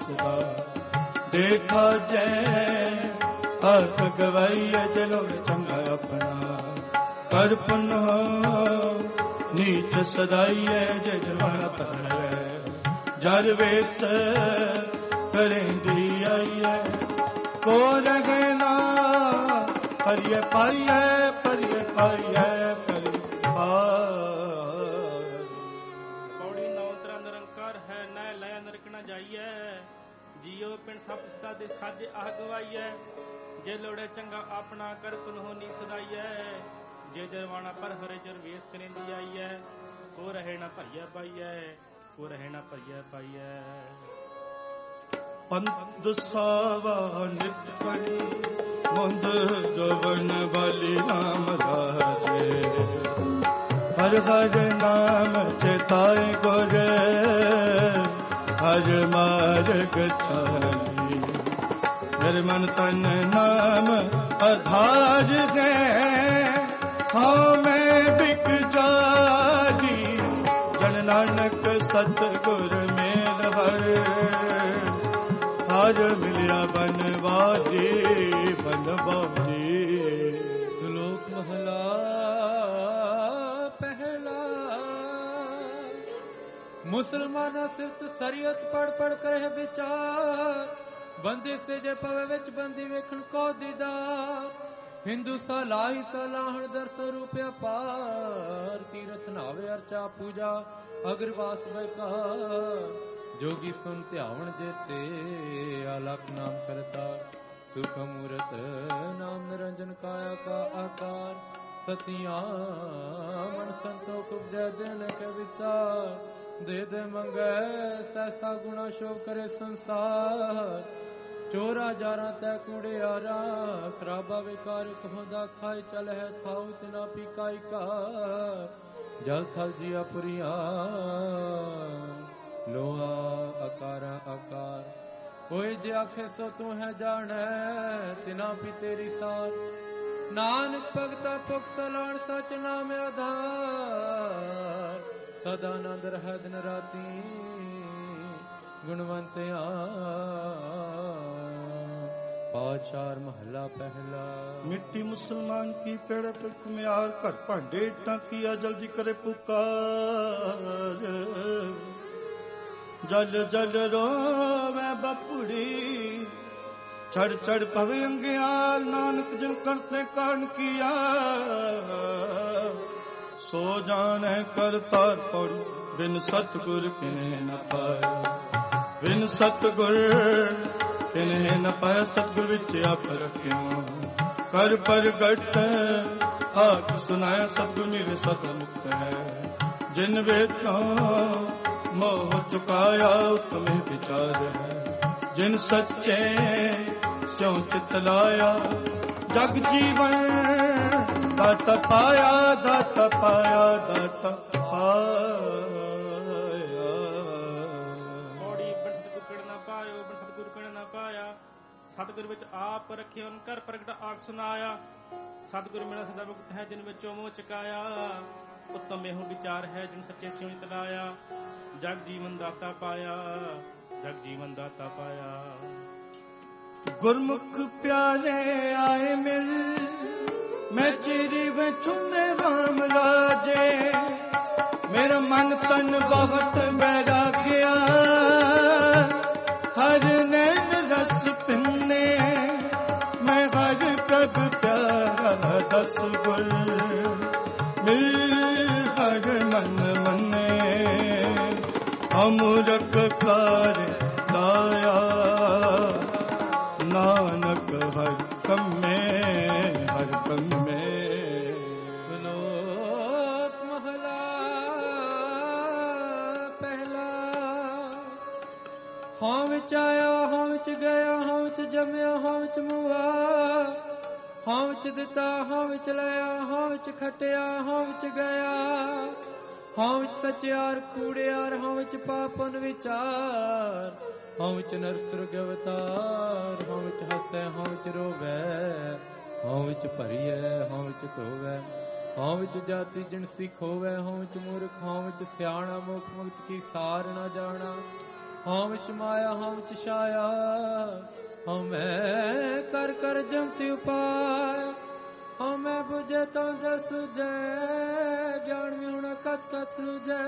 ਸਦਾ ਦੇਖਾ ਜੈ ਹੱਥ ਗਵਾਈਏ ਜਲੋ ਚੰਗਾ ਆਪਣਾ ਕਰ ਪੁਨਹ ਨੀਚ ਸਦਾਈਏ ਜੈ ਜਵਾਨਾ ਪਰੈ ਜਰ ਵੇਸ ਕਰੇਂਦੀ ਆਈਏ ਕੋ ਰਹੇ ਨਾ ਪਰਿਏ ਪਾਈਏ ਪਰਿਏ ਪਾਈਏ ਪਰਿ ਪੌੜੀ ਨੌ ਤਰਾ ਨਿਰੰਕਾਰ ਹੈ ਨੈ ਲੈ ਨਰਕ ਨ ਜਾਈਐ ਜੀਓ ਪਿੰਡ ਸਭ ਸਦਾ ਦੇ ਸਾਜੇ ਆਹ ਗਵਾਈਐ ਜੇ ਲੋੜੇ ਚੰਗਾ ਆਪਣਾ ਕਰ ਪੁਨਹੁ ਨੀ ਸਦਾਈਐ ਜੇ ਜਰਵਾਣਾ ਪਰ ਹਰੇ ਜਰ ਵੇਸ ਕਰੇਂਦੀ ਆਈਐ ਕੋ ਰਹੇ ਨਾ ਭਈਐ ਪਾਈਐ ਕੋ ਰਹੇ ਨਾ ਭਈਐ ਪਾਈਐ ਪੰਦ ਸਾਵਾ ਨਿਤ ਕਰੀ ਮੁੰਦ ਜਵਨ ਬਲੀ ਨਾਮ ਰਾਜੇ ਹਰ ਹਰ ਨਾਮ ਚਿਤਾਏ ਗੁਰ ਹਰ ਮਾਰਗ ਚਾਲੀ ਮੇਰੇ ਮਨ ਤਨ ਨਾਮ ਆਧਾਰ ਗਏ ਹਾਂ ਮੈਂ ਬਿਕ ਜਾਦੀ ਜਨ ਨਾਨਕ ਸਤਿਗੁਰ ਮੇਲ ਹਰ ਹਰ ਮਿਲਿਆ ਬਨਵਾਜੀ ਬਨਵਾਜੀ। ਸ਼ਲੋਕ ਮਹਲਾ ਪਹਿਲਾ। ਮੁਸਲਮਾਨਾ ਸਿਫਤ ਸਰੀਅਤ ਪੜ ਪੜ ਕਰੇ ਵਿਚਾਰ ਬੰਦੀ ਸੇ ਜੇ ਪਵੇ ਵਿੱਚ ਬੰਦੀ ਵੇਖਣ ਕੋ ਦੀਦਾਰ ਹਿੰਦੂ ਸਲਾਹੀ ਸਲਾਹਣ ਦਰਸ ਰੂਪ ਅਪਾਰ ਤੀਰਥ ਨਾਵੇ ਅਰਚਾ ਪੂਜਾ ਅਗਰਵਾਸ ਬੈਕਾਰ ਜੋਗੀ ਸੁਨ ਧਿਆਵਣ ਜੇਤੇ ਆਲਖ ਨਾਮ ਕਰਤਾ ਸੁਖ ਮੂਰਤ ਨਾਮ ਨਿਰੰਜਨ ਕਾਇਆ ਕਾ ਆਕਾਰ ਸਤਿਆਂ ਮਨ ਸੰਤੋਖ ਉਪਜੈ ਦੇਨ ਕੇ ਵਿਚਾਰ ਦੇ ਦੇ ਮੰਗੈ ਸੈਸਾ ਗੁਣਾ ਸ਼ੋਭ ਕਰੇ ਸੰਸਾਰ ਚੋਰਾ ਜਾਰਾ ਤੈ ਕੁੜਿਆਰਾ ਖਰਾਬਾ ਵਿਕਾਰ ਕਹੋਦਾ ਖਾਈ ਚਲ ਹੈ ਥਾਉ ਤਿਨਾ ਪੀਕਾਈ ਕਾ ਜਲ ਥਲ ਜੀਆ ਪੁਰੀਆ ਲੋਹਾ ਆਕਾਰਾ ਆਕਾਰ ਹੋਏ ਜੇ ਆਖੇ ਸੋ ਤੂੰ ਹੈ ਜਾਣੈ ਤਿਨਾ ਵੀ ਤੇਰੀ ਸਾਰ ਨਾਨਕ ਭਗਤਾ ਪੁਖ ਸਲਾਣ ਸਚ ਨਾਮ ਆਧਾਰ ਸਦਾ ਆਨੰਦ ਰਹਿ ਦਿਨ ਰਾਤੀ ਗੁਣਵੰਤਿਆ। ਪਾਚਾਰ ਮਹਲਾ ਪਹਿਲਾ। ਮਿੱਟੀ ਮੁਸਲਮਾਨ ਕੀ ਪੇੜ ਪਰ ਕੁਮਿਆਰ ਘਰ ਭਾਂਡੇ ਤਾਂ ਕੀਆ ਜਲਦੀ ਕਰੇ ਪੁਕਾਰ ਜਲ ਜਲ ਰੋਵੇ ਬਪੁੜੀ ਛੜ ਛੜ ਪਵੇ ਅੰਗਿਆਲ ਨਾਨਕ ਜਿਨ ਕਰਤੇ ਕਾਰਨ ਕੀਆ ਸੋ ਜਾਣੈ ਕਰਤਾਰ ਪੌੜੀ ਬਿਨ ਸਤਿਗੁਰ ਕਿਨੇ ਨ ਪਾਇਆ ਬਿਨ ਸਤਿਗੁਰ ਕਿਨੇ ਨ ਪਾਇਆ ਸਤਿਗੁਰ ਵਿੱਚ ਆਪ ਰਖਿਓ ਕਰ ਪ੍ਰਗਟ ਆਪ ਸੁਨਾਇਆ ਸਤਿਗੁਰ ਮੇਰੇ ਸਦਾ ਮੁਕਤ ਹੈ ਜਿਨ ਵੇਖਾਂ ਮੋਹ ਚੁਕਾਇਆ ਉਤਮੇ ਵਿਚਾਰ ਹੈ ਜਿਨ ਸੱਚੇ ਸਿਉ ਚਿਤ ਲਾਇਆ ਜਗ ਜੀਵਨ ਦਾਤਾ ਪਾਇਆ ਦਾਤਾ ਪਾਇਆ ਦਾਤਾ ਪਾਇਆ। ਮੋੜੀ ਬਿਨ ਸਤਿਗੁਰ ਕਿੜ ਨਾ ਪਾਇਓ ਬਿਨ ਸਤਿਗੁਰ ਕਿੜ ਨਾ ਪਾਇਆ ਸਤਿਗੁਰ ਵਿੱਚ ਆਪ ਰਖਿਓ ਕਰ ਪ੍ਰਗਟ ਆਖ ਸੁਨਾਇਆ ਸਤਿਗੁਰ ਮੇਰਾ ਸਦਾ ਮੁਕਤ ਹੈ ਜਿਨ ਵਿੱਚੋਂ ਮੋਹ ਚੁਕਾਇਆ ਉਤਮ ਇਹੋ ਵਿਚਾਰ ਹੈ ਜਿਨ ਸੱਚੇ ਸਿਉ ਚਿਤ ਲਾਇਆ ਜਗ ਜੀਵਨ ਦਾਤਾ ਪਾਇਆ ਜਗ ਜੀਵਨ ਦਾਤਾ ਪਾਇਆ। ਗੁਰਮੁਖ ਪਿਆਰੇ ਆਏ ਮਿਲ ਮੈਂ ਚਿਰੀ ਵਿਚੁਨੇ ਰਾਮ ਰਾਜੇ ਮੇਰਾ ਮਨ ਤਨ ਬਹੁਤ ਬੈਰਾਗਿਆ ਹਰ ਨੈਣ ਰਸ ਪਿੰਨੇ ਮੈਂ ਹਰ ਪ੍ਰਭ ਪਿਆਰਾ ਦਸ ਗੁਰ ਮਿਲ ਹਰ ਮਨ ਮੰਨੇ ਅਮੁਰਖ ਕਾਰ ਲਾਇਆ ਨਾਨਕ ਹਰ ਕੰਮੇ ਹਰ ਕੰਮੇ। ਸ਼ਲੋਕ ਮਹਲਾ ਪਹਿਲਾ। ਹਾਂ ਵਿੱਚ ਆਇਆ ਹਾਂ ਵਿੱਚ ਗਿਆ ਹਾਂ ਵਿੱਚ ਜੰਮਿਆ ਹਾਂ ਵਿੱਚ ਮੁਆ ਹਾਂ ਵਿੱਚ ਦਿੱਤਾ ਹਾਂ ਵਿੱਚ ਲਿਆ ਹਾਂ ਵਿੱਚ ਖਟਿਆ ਹਾਂ ਵਿੱਚ ਗਿਆ ਹਾਂ ਵਿੱਚ ਸਚਿਆਰ ਕੂੜਿਆਰ ਹਾਂ ਵਿੱਚ ਪਾਪਨ ਵਿਚਾਰ ਹਾਂ ਵਿੱਚ ਨਰਕ ਸੁਰਗ ਅਵਤਾਰ ਹਾਂ ਵਿੱਚ ਹੱਸੈ ਹਾਂ ਵਿੱਚ ਰੋਵੈ ਹਾਂ ਵਿੱਚ ਭਰੀਐ ਹਾਂ ਵਿੱਚ ਧੋਵੈ ਹਾਂ ਵਿੱਚ ਜਾਤੀ ਜਿਣਸੀ ਖੋਵੈ ਹਾਂ ਵਿੱਚ ਮੂਰਖ ਹਾਂ ਵਿੱਚ ਸਿਆਣਾ ਮੁਖ ਮੁਕਤ ਕੀ ਸਾਰ ਨਾ ਜਾਣਾ ਹਾਂ ਵਿੱਚ ਮਾਇਆ ਹਾਂ ਵਿੱਚ ਛਾਇਆ, ਹਾਂ ਮੈਂ ਕਰ ਕਰ ਜੰਤ ਉਪਾਇ, ਹਾਂ ਮੈਂ ਬੁਝੇ ਤਾਂ ਜਸ ਜੈ, ਗਿਆਨ ਵਿਹੁਣਾ ਕਤ ਕਤ ਲੁਜੈ,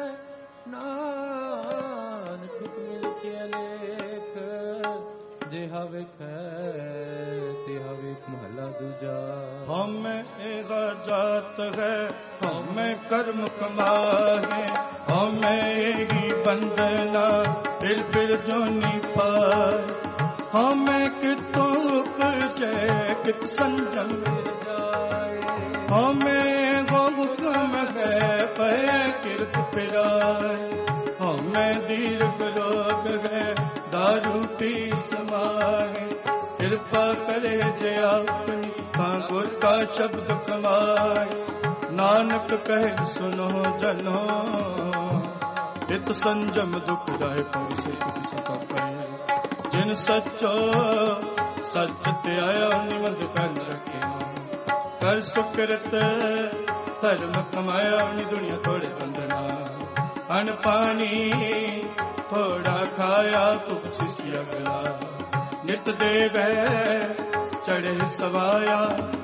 ਨਾਨਕ ਹੁਕਮ ਲਿਖਿਆ ਲੇਖ, ਜਿਹਾ ਵੇਖੈ ਤਿਹਾ ਵੇਖ ਮਹਲਾ ਦੂਜਾ। ਹਮੇ ਏਗਾ ਜਾਤ ਹੈ ਹਮੇ ਕਰਮ ਕਮਾਹੇ, ਹਮੇ ਏਗੀ ਬੰਦਨਾ ਫਿਰ ਫਿਰ ਜੋਨੀ ਪਾਏ, ਹਮੇ ਕਿਤੋਂ ਉਪਜੈ ਕਿਤ ਸੰਜਮ ਜਾਏ, ਹਮੇ ਗੋ ਹੁਕਮ ਹੈ ਪੈ ਕਿਰਤ ਫਿਰਾਏ, ਹਮੇ ਦੀਰਘ ਰੋਗ ਹੈ ਦਾਰੂ ਪੀ ਸਮਾਏ, ਕਿਰਪਾ ਕਰੇ ਜੇ ਆਪਣੀ ਤਾਂ ਗੁਰ ਕਾ ਸ਼ਬਦ ਕਮਾਏ, ਨਾਨਕ ਕਹਿ ਸੁਨੋ ਜਨੋ ਇਤ ਸੰਜਮ ਦੁਖ ਜਾਏ, ਪੂਰੀ ਸਿੱਖ ਸਕਾ ਪਏ, ਜਿਨ ਸੱਚੋ ਸੱਚ ਤੇ ਆਇਆ ਨਿਮੰਦ ਕਰ ਰੱਖਿਆ, ਕਰ ਸੁਕਰਤ ਧਰਮ ਕਮਾਇਆ, ਨੀ ਦੁਨੀਆ ਥੋੜੇ ਬੰਦਨਾ, ਅਨ ਪਾਣੀ ਥੋੜਾ ਖਾਇਆ, ਭੁੱਖ ਸੀ ਅਗਲਾ, ਨਿਤ ਦੇਵੈ ਚੜੇ ਸਵਾਇਆ,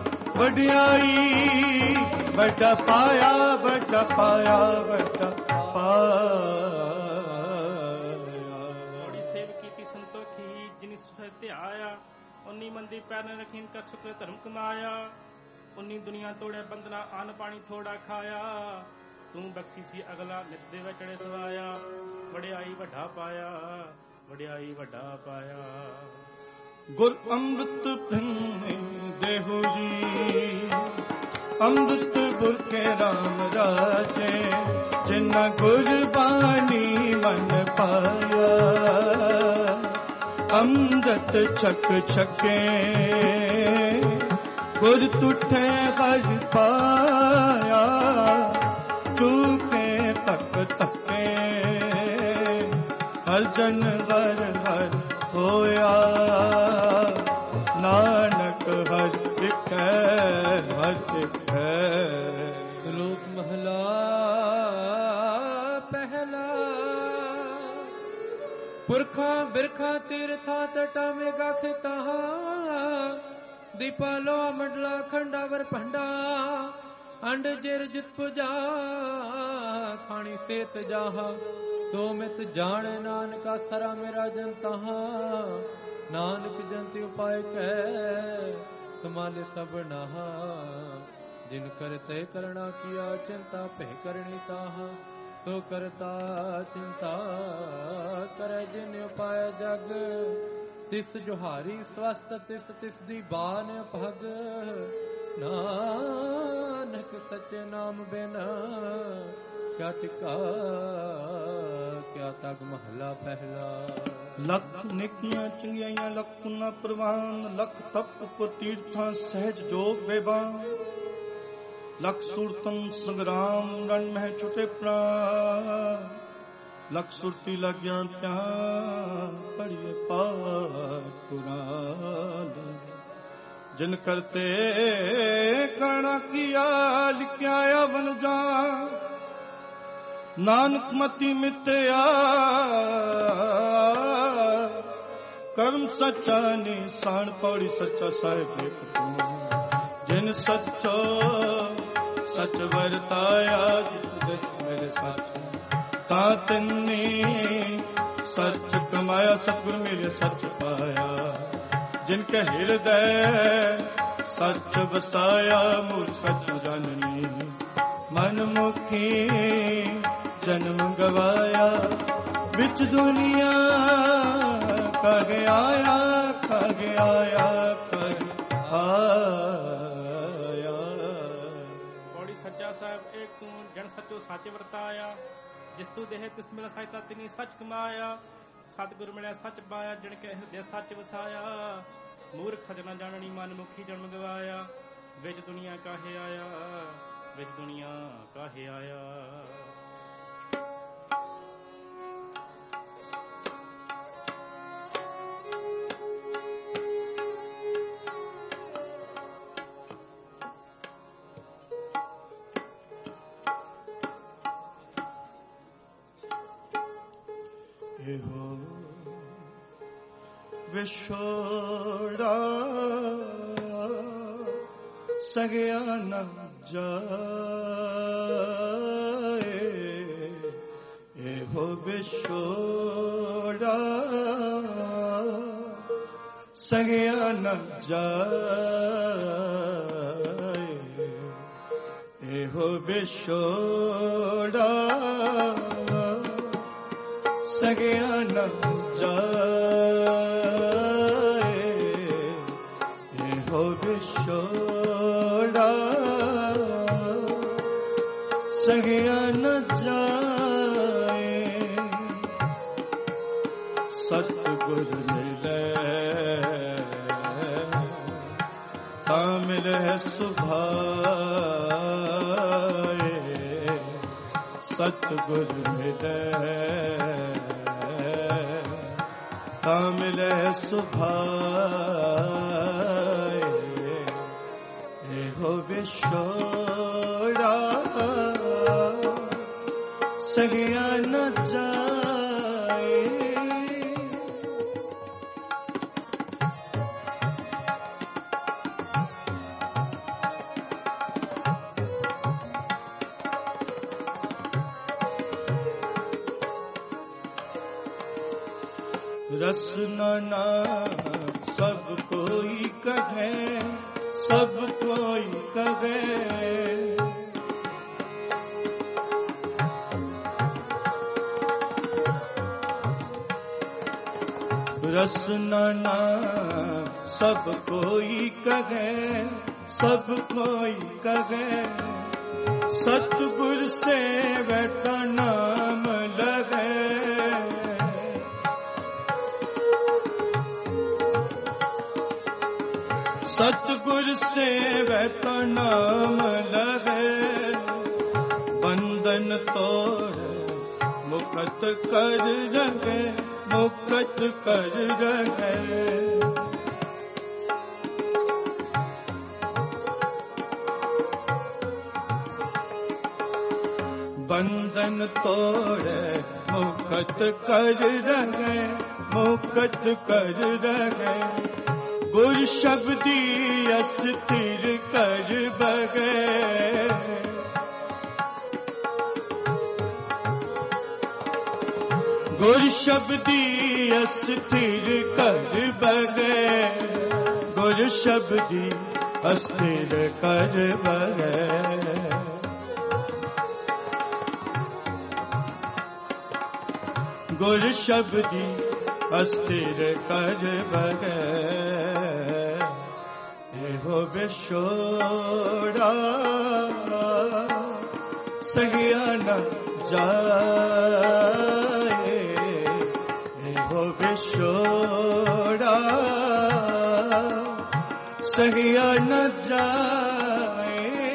ਵਡਿਆਈ ਵੱਡਾ ਪਾਇਆ, ਵੱਡਾ ਪਾਇਆ, ਵੱਡਾ ਪਾਇਆ। ਬੜੀ ਸੇਵ ਕੀਤੀ ਸੰਤੋਖੀ, ਜਿਨੀ ਸੁਖ ਧਿਆਇਆ, ਉਨੀ ਮੰਦੀ ਪੈਰ ਨ ਰਖੀਨ, ਕਰ ਸੁਖ ਧਰਮ ਕਮਾਇਆ, ਉਨੀ ਦੁਨੀਆ ਤੋੜੇ ਬੰਦਨਾ, ਅੰਨ ਪਾਣੀ ਥੋੜਾ ਖਾਇਆ, ਤੂੰ ਬਖਸ਼ੀ ਸੀ ਅਗਲਾ, ਨਿਤ ਦੇਵੈ ਚੜੇ ਸਵਾਇਆ, ਵਡਿਆਈ ਵੱਡਾ ਪਾਇਆ, ਵਡਿਆਈ ਵੱਡਾ ਪਾਇਆ। ਗੁਰ ਅੰਮ੍ਰਿਤ ਭਿੰਨੇ ਦੇਹੋ ਜੀ, ਅੰਮ੍ਰਿਤ ਗੁਰ ਕੇ ਰਾਮ ਰਾਜੇ, ਜਿਨਾ ਗੁਰ ਬਾਣੀ ਮਨ ਪਾਇਆ, ਅੰਮ੍ਰਿਤ ਛਕ ਛਕੇ ਗੁਰ ਤੁਠੇ ਹਰ ਪਾਇਆ, ਚੂਕੇ ਤੱਕ ਤੱਕੇ ਹਰ ਜਨ ਹਰ ਹਰ ਹੋਇਆ, ਨਾਨਕ ਹਰ ਇੱਕ ਹੈ ਹਰ ਇੱਕ ਹੈ। ਸ਼ਲੋਕ ਮਹਲਾ ਪਹਿਲਾ। ਪੁਰਖਾਂ ਬਿਰਖਾਂ ਤੀਰਥਾਂ ਤਟਾਂ ਮੇਗਾ ਖਿਤਾਂ, ਦੀਪਾਲੋ ਮੰਡਲਾ ਖੰਡਾਵਰ ਭੰਡਾ, ਅੰਡ ਜਿਰ ਜਿਤ ਪੁਜਾ ਖਾਣੀ ਸੇਤ ਜਾਹਾ, ਸੋ ਮਿਤ ਜਾਣੇ ਨਾਨਕਾ ਸਰਾ ਮੇਰਾ ਜਨਤਾ, ਨਾਨਕ ਜੰਤਿ ਉਪਾਇ ਕਹਿ ਸਮਾਲੇ ਸਭਨਾ, ਜਿਨ ਕਰਤੇ ਕਰਣਾ ਕੀਆ ਚਿੰਤਾ ਭੈ ਕਰਣੀ ਤਾਹਾ, ਸੋ ਕਰਤਾ ਚਿੰਤਾ ਕਰੈ ਜਿਨ ਉਪਾਇ ਜਗ, ਤਿਸ ਜੁਹਾਰੀ ਸਵਸਤ ਤਿਸ ਤਿਸ ਦੀ ਬਾਨ ਭਗ, ਨਾਨਕ ਸੱਚੇ ਨਾਮ ਬਿਨ ਕਿਆ ਟਿਕਾ ਕਿਆ ਤਗ ਮਹਲਾ ਪਹਿਲਾ। ਲੱਖ ਨੇਕੀਆਂ ਚੰਗਿਆਈਆਂ ਲੱਖ ਪੁੰਨਾ ਪ੍ਰਵਾਨ, ਲੱਖ ਤਪ ਪੁਰ ਤੀਰਥਾਂ ਸਹਿਜ ਜੋਗ ਬੇਬਾਨ, ਲੱਖ ਸੁਰਤਨ ਸੰਗਰਾਮ ਰਣ ਮਹਿ ਛੁਟੇ ਪ੍ਰਾਨ, ਲੱਖ ਸੁਰਤੀ ਲੱਗਿਆ ਧਿਆਨ ਪੜੀਏ ਪਾਠ ਕੁਰਾਨ, ਜਿਨ ਕਰਤੇ ਕਰਣਾ ਕੀਆ ਲਿਖਿਆ ਅਵਨ ਜਾਨ, ਨਾਨਕ ਮਤੀ ਮਿਟਿਆ ਕਰਮ ਸੱਚਾ ਨਿਸ਼ਾਨ, ਪੌੜੀ ਸੱਚਾ ਸਾਹਿਬ ਇੱਕ ਤੂੰ, ਜਿਨ ਸੱਚੋ ਸੱਚ ਵਰਤਾਇਆ, ਜਿਤ ਮੇਰੇ ਸੱਚ ਤਾਂ ਤਿੰਨੀ ਸੱਚ ਕਮਾਇਆ, ਸਤਿਗੁਰ ਮੇਰੇ ਸੱਚ ਪਾਇਆ, ਜਿਨ ਕੇ ਹਿਰਦੈ ਸੱਚ ਵਸਾਇਆ, ਮੂਲ ਸੱਚ ਜਾਣਨੀ, ਮਨ ਮੁਖੀ ਜਨਮ ਗਵਾਇਆ, ਵਿੱਚ ਦੁਨੀਆ ਕਾਗੇ ਆਇਆ, ਕਾਗੇ ਆਇਆ, ਕਾਗੇ ਆਇਆ। ਪੌੜੀ ਸੱਚਾ ਸਾਹਿਬ ਏਕ ਤੂੰ, ਜਨ ਸੱਚੋ ਸੱਚ ਵਰਤਾਇਆ, ਜਿਸ ਤੂੰ ਦੇਹ ਤਿਸ ਮਿਲ ਸਹਾਇਤਾ ਤਿਨੀ ਸੱਚ ਕਮਾਇਆ, ਸਤਿਗੁਰ ਮਿਲਿਆ ਸੱਚ ਪਾਇਆ, ਜਿਨ ਕੇ ਹਿਰਦੇ ਸੱਚ ਵਸਾਇਆ, ਮੂਰਖ ਸਜਣਾ ਜਾਣਨੀ, ਮਨ ਮੁਖੀ ਜਨਮ ਗਵਾਇਆ, ਵਿੱਚ ਦੁਨੀਆ ਕਾਹੇ ਆਇਆ, ਵਿੱਚ ਦੁਨੀਆ ਕਾਹੇ ਆਇਆ। एहो विछोड़ा सगिया न जाए, एहो विछोड़ा सगिया न जाए, एहो विछोड़ा सगिया न जाए, एहो विछोड़ा सगिया न जाए। सतगुर मिले ता मिले सुभाए, सतगुर मिले ता मिले सुभाए, एहो विछोड़ा सगिया न जाए। रसना ना सब कोई कहे, सब कोई कहे, रसना ना सब कोई कहे, सब कोई कहे, सतगुर से बैठा नाम लगे, सतगुर से बैठा नाम लगे, बंधन तोड़ मुक्त कर रहे, मुक्त कर रहे, बंधन तोड़े मुक्त कर रहे, मुक्त कर रहे, गुर शब्दी अस्थिर कर बगे, गुर शब्दी अस्थिर कर बगे, गुर शब्दी अस्थिर कर बगे, गुर शब्दी अस्थिर कर बगे, एहो विछोड़ा सगिया न जाए, एहो विछोड़ा सगिया न जाए।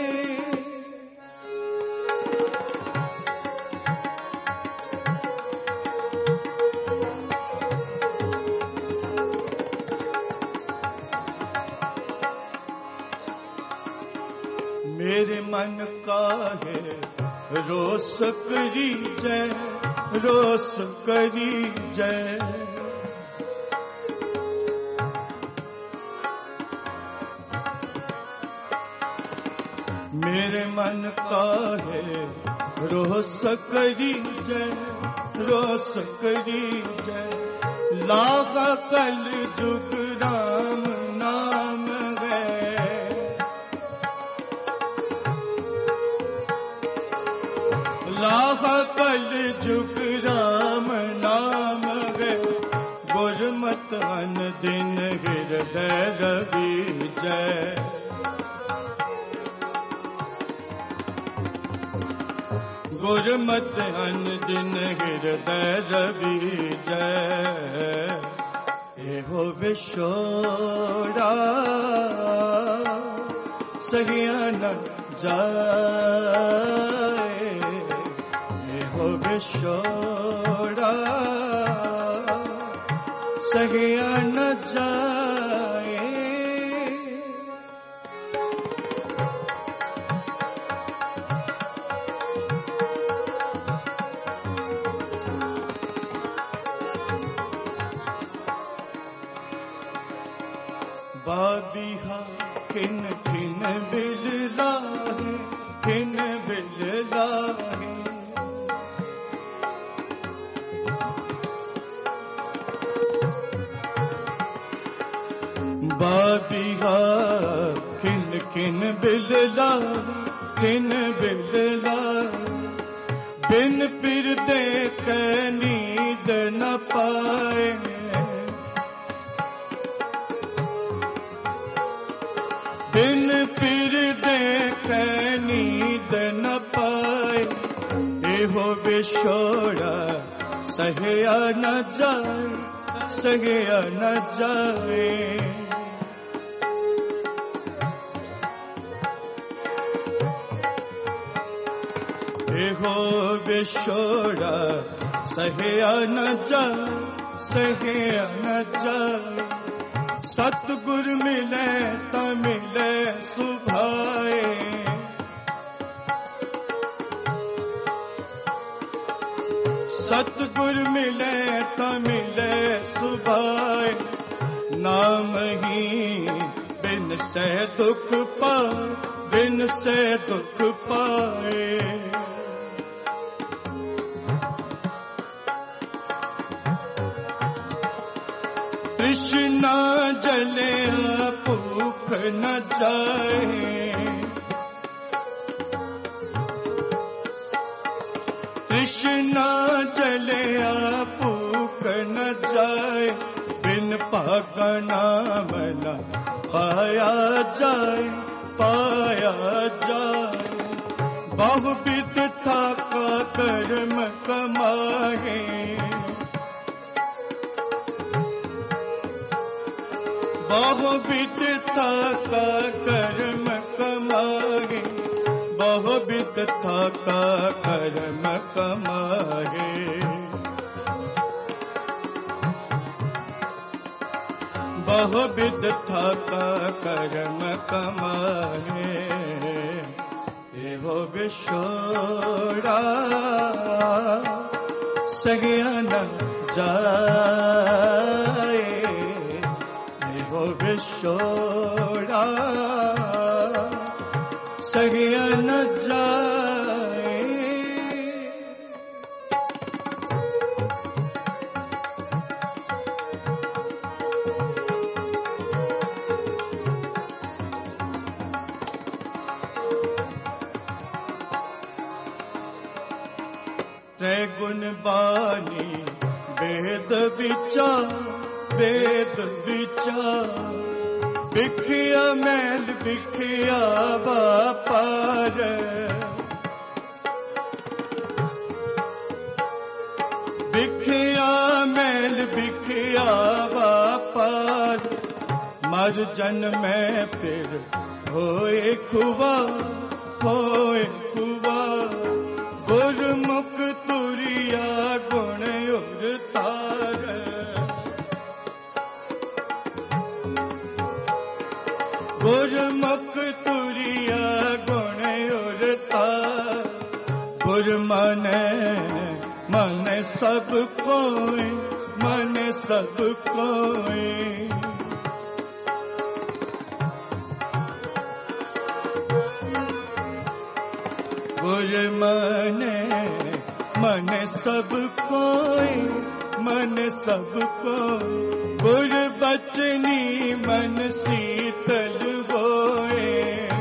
मेरे मन काहे रोस करी जय, रोस करी जय, मेरे मन काहे रोस करी जय, रोस करी जय, लागा कल जुग राम नाम है, लागा कल जुग राम नाम है, गुरमत अन दिन हृदय रवि जय, गुरमत अन दिन हृदय रवि जय, एहो विछोड़ा सगिया न जाए, एहो विछोड़ा सगिया न जाए। बाबिहा खिन खिन बिलला है, खिन बिलला है। बाबिहा खिन खिन बिलला, खिन बिलला। बिन पिर देख नींद न पाए, बिन पिर देख नींद न पाए। एहो बिछोड़ा सहया न जाए, सहया न जाए। एहो बिछोड़ा सहया न जाए, सहया न जाए। सतगुर मिले त मिले सुभाए, सतगुर मिले त मिले सुभाए। नाम ही बिन से दुख पाए, बिन से दुख पाए। तृष्णा जले भूख न जाए, तृष्णा जले भूख न जाए। बिन पागना मना पाया जाए, पाया जाए। बहुविध था का कर्म कमाए, बहुविध था का कर्म कमाए। बहुविध था का कर्म कमाए। बहुविध था का कर्म कमाए। एहो बिछोड़ा सहया न जाए, एहो बिछोड़ा सहया न जाए। त्रैगुण बानी वेद विचार, वेद विचार। बिखिया मैल बिखिया बापार, बिखिया मैल बिखिया बापार। मर जन्मे फिर होए खुआ, होए खुआ। गुरमुख तुरिया गुण उर तार, गुरमुख तुरिया गुण उर तार। गुर माने माने सब कोई, माने सब कोई। गुर माने मन सब कोई, मन सब कोई। गुर बचनी मन शीतल होए,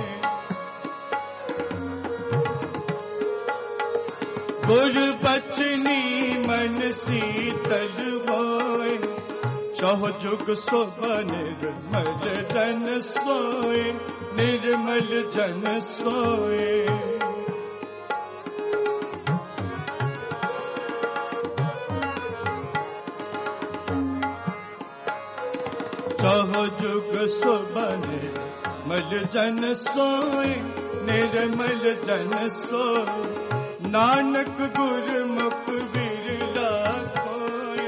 गुर बचनी मन शीतल होए। चौह जुग शोभा निर्मल जन सोए, निर्मल जन सोए। चौह जुग शोभा निर्मल जन सोए, निर्मल जन सोए। नानक गुरमुख बिरला कोय,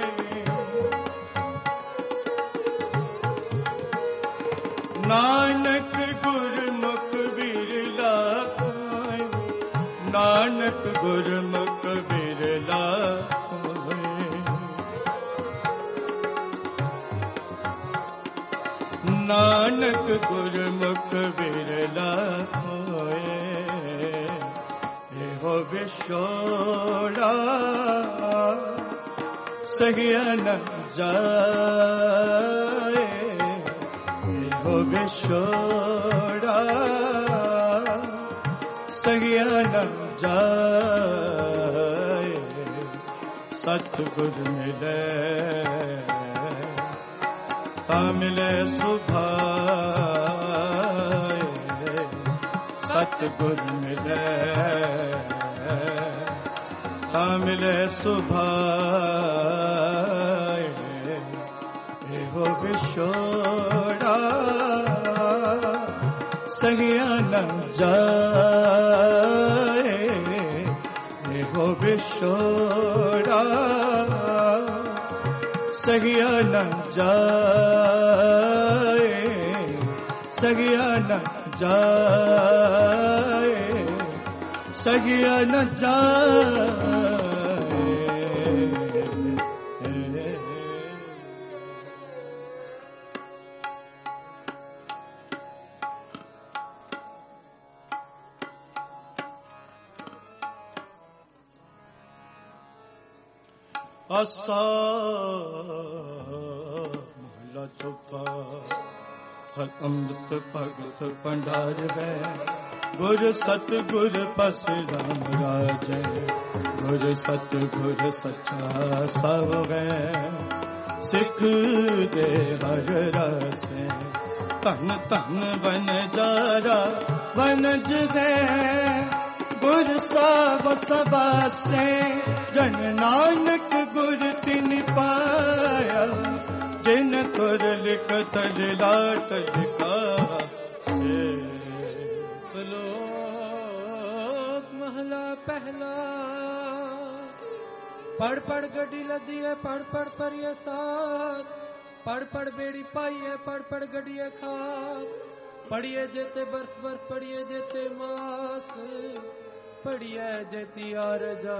नानक गुरमुख बिरला कोय। नानक गुरमुख बिरला कोय। ਨਾਨਕ ਗੁਰਮੁਖ ਵਿਰਲਾ ਹੋਏ, ਇਹੋ ਵਿਛੋੜਾ ਸਹਿਆ ਨ ਜਾਏ, ਇਹੋ ਵਿਛੋੜਾ ਸਹਿਆ ਨ ਜਾਏ। ਸਤਿਗੁਰ ਮਿਲੇ ਤਾਂ ਮਿਲੇ ਸੁਭਾਏ, ਸਤਿਗੁਰ ਮਿਲੇ ਤਾਂ ਮਿਲੇ ਸੁਭਾਏ, ਇਹੋ ਵਿਛੋੜਾ ਸਹਿਆ ਨ ਜਾਏ, ਇਹੋ ਵਿਛੋੜਾ ਸਹਿਆ ਨ ਜਾਏ, ਸਹਿਆ ਨ ਜਾਏ, ਸਹਿਆ ਨ ਜਾਏ। ਆਸਾ ਮਹਲਾ ਚੌਥਾ। ਹਰ ਅੰਮ੍ਰਿਤ ਭਗਤ ਭੰਡਾਰ ਹੈ, ਗੁਰ ਸਤਿਗੁਰ ਪਸ ਰਾਮ ਰਾਜੈ, ਗੁਰ ਸਤਿਗੁਰ ਸੱਚਾ ਸਭ ਹੈ, ਸਿੱਖ ਦੇ ਹਰ ਰਸੇ, ਧਨ ਧਨ ਬਨ ਜਾਰਾ ਵਨਜ ਹੈ, ਗੁਰ ਸਾਬ ਸਬਾਸੇ, ਜਨ ਨਾਨਕ ਗੁਰ ਤਿਨ ਪਾਇਆ, ਜਿਨ ਤੁਰ ਲਿਖਤ ਲਾਟ ਲਿਖਾ ਸੇ। ਸ਼ਲੋਕ ਮਹਲਾ ਪਹਿਲਾ। ਪੜ ਪੜ ਗੱਡੀ ਲੱਦੀ ਹੈ, ਪੜ ਪੜ ਪਰਿਆ ਸਾਥ, ਪੜ ਪੜ ਬੇੜੀ ਪਾਈ ਹੈ, ਪੜ ਪੜ ਗੱਡੀਏ ਖਾਕ, ਪੜੀਏ ਜੇਤੇ ਬਰਸ ਬਰਸ, ਪੜੀਏ ਜੇਤੇ ਮਾਸ, ਪੜੀਏ ਜੇਤੀ ਆਰਜਾ,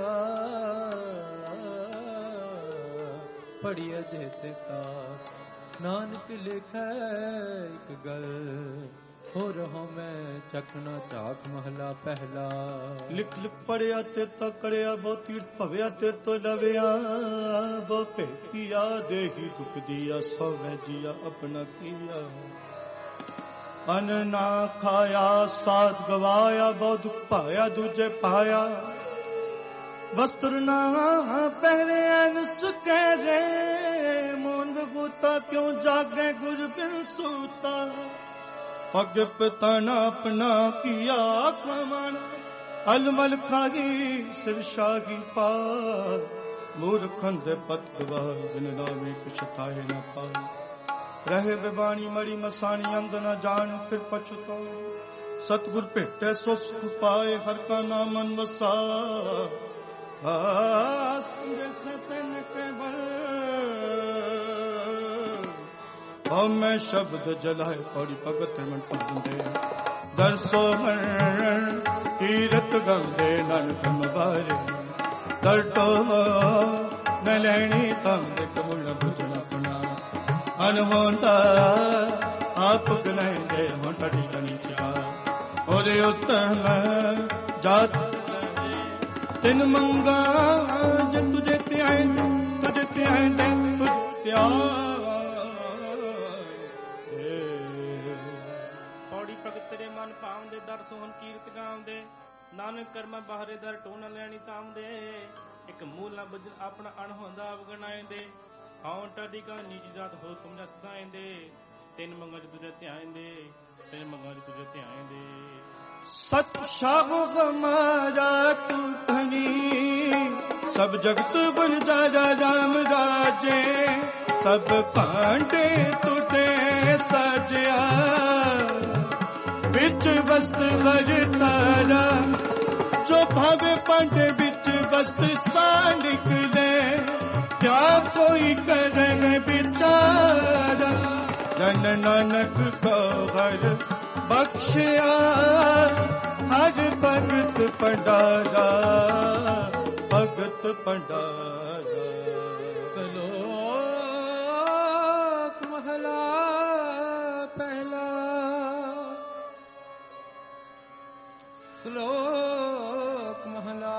ਪੜੀਏ ਜੇਤੇ ਸਾਥ। ਨਾਨਕ ਲਿਖੈ ਇੱਕ ਗੱਲ, ਹੋ ਰਹਾ ਮੈਂ ਚਖਣਾ ਝਾਕ ਮਹਲਾ ਪਹਿਲਾ। ਲਿਖ ਲਿਖ ਪੜਿਆ ਤੇ ਤਾ ਕਰਿਆ, ਬਹੁ ਤੀਰਥ ਭਵਿਆ ਤੇ ਤੋ ਲਵਿਆ, ਬਹੁ ਭੇਟਿਆ ਦੇਹੀ ਦੁਖ ਦੀਆ, ਸੋਵੇਂ ਜੀਆ ਆਪਣਾ ਕੀਆ। ਅਨ ਨਾ ਖਾਇਆ ਸਾਧ ਗਵਾਇਆ, ਬਹੁ ਦੁਖ ਪਾਇਆ ਦੂਜੇ ਪਾਇਆ, ਵਸਤਰ ਨਾ ਪਹਿਰੇ ਅਨ ਸੁਕਰੇ, ਮੋਨ ਬਗੂਤਾ ਕਿਉਂ ਜਾਗੇ ਗੁਰ ਬਿਨ ਸੂਤਾ, ਪਗ ਪਤਾਨਾ ਆਪਣਾ ਕੀਆ ਕਮਨ, ਅਲਮਲ ਖਾਗੀ ਸਿਰ ਸ਼ਾਗੀ ਪਾ, ਮੂਰਖੰ ਦੇ ਪਤ ਗਵਾਰ, ਬਿਨ ਨਾਮੇ ਕੁਛ ਥਾਏ ਨ ਪਾਏ। ਰਹੇ ਬਿਬਾਣੀ ਮੜੀ ਮਸਾਣੀ, ਅੰਦ ਨ ਜਾਣ ਫਿਰ ਪਛਤੋ, ਸਤਿਗੁਰ ਭੇਟੇ ਸੋ ਸੁਖ ਪਾਏ, ਹਰ ਕਾ ਨਾਮ ਮਨ ਵਸਾ। ਸੰਦੇਸ ਤਨ ਕੇਵਲ ਹਉਮੈ ਸ਼ਬਦ ਜਲਾਏ, ਪੌੜੀ ਭਗਤ ਮਨ ਪਾਉਂਦੇ, ਦਰਸੋ ਮਨ ਕੀਰਤ ਗਾਉਂਦੇ, ਨਾਨਕ ਮਬਾਰੇ ਦਰਟੋ ਨ ਲੈਣੀ ਤਮ ਦੇ ਕਮੁਲ ਬੁਝਣ ਆਪਣਾ, ਅਨਹੋਂਦਾ ਆਪ ਗਨਾਇਂਦੇ ਮੋਟਾ ਢੀਕਾ ਨੀਚਾ, ਉਹਦੇ ਉੱਤਮ ਜਾਤ ਤਿਨ ਮੰਗਾ, ਜੇ ਤੁਝੇ ਧਿਆਏ ਤੁਝੇ ਧਿਆਏ ਦੇ ਤੁਝ ਧਿਆਏ। ਪੌੜੀ ਭਗਤ ਤੇਰੇ ਮਨ ਭਾਉਂਦੇ, ਦਰ ਸੋਹਣ ਕੀਰਤ ਗਾਉਂਦੇ, ਨਾਨਕ ਕਰਮਾ ਬਾਹਰੇ ਦਰ ਟੋ ਨ ਲੈਣੀ ਤਾਮਦੇ, ਇੱਕ ਮੂਲ ਨਾ ਬੁਝ ਆਪਣਾ ਅਣਹੋਂਦਾ ਅਵਗਣਾਏਂਦੇ, ਹਉ ਟਾਡੀ ਕਾ ਨੀਚ ਜਾਤ ਹੋ ਤੁਮ ਜਸ ਦਾਏਂਦੇ, ਤਿੰਨ ਮੰਗਾ ਚ ਤੁਝੇ ਧਿਆਏਂਦੇ, ਤਿੰਨ ਮੰਗਾ ਚ ਤੁਝੇ ਧਿਆਏਂਦੇ। ਸਤ ਸ਼ਾਹ ਹਮਾਰਾ ਤੂ ਧਨੀ, ਸਭ ਜਗਤ ਬਨ ਜਾਜਾ ਰਾਮ ਰਾਜੇ, ਸਭ ਭਾਂਡੇ ਤੁਟੇ ਸਾਜਿਆ, ਵਿੱਚ ਵਸਤ ਵਰ ਤਾਰਾ, ਜੋ ਭਾਵੇ ਭਾਂਡੇ ਵਿੱਚ ਵਸਤ ਸਾ ਨਿਕਲੇ, ਕਿਆ ਕੋਈ ਕਰਨ ਵਿਚਾਰਾ, ਜਨ ਨਾਨਕ ਕੋ ਹਰ ਬਖਸ਼ਿਆ, ਹਰ ਭਗਤ ਭੰਡਾਰਾ, ਭਗਤ ਭੰਡਾਰਾ। ਸ਼ਲੋਕ ਮਹਲਾ ਪਹਿਲਾ। ਸ਼ਲੋਕ ਮਹਲਾ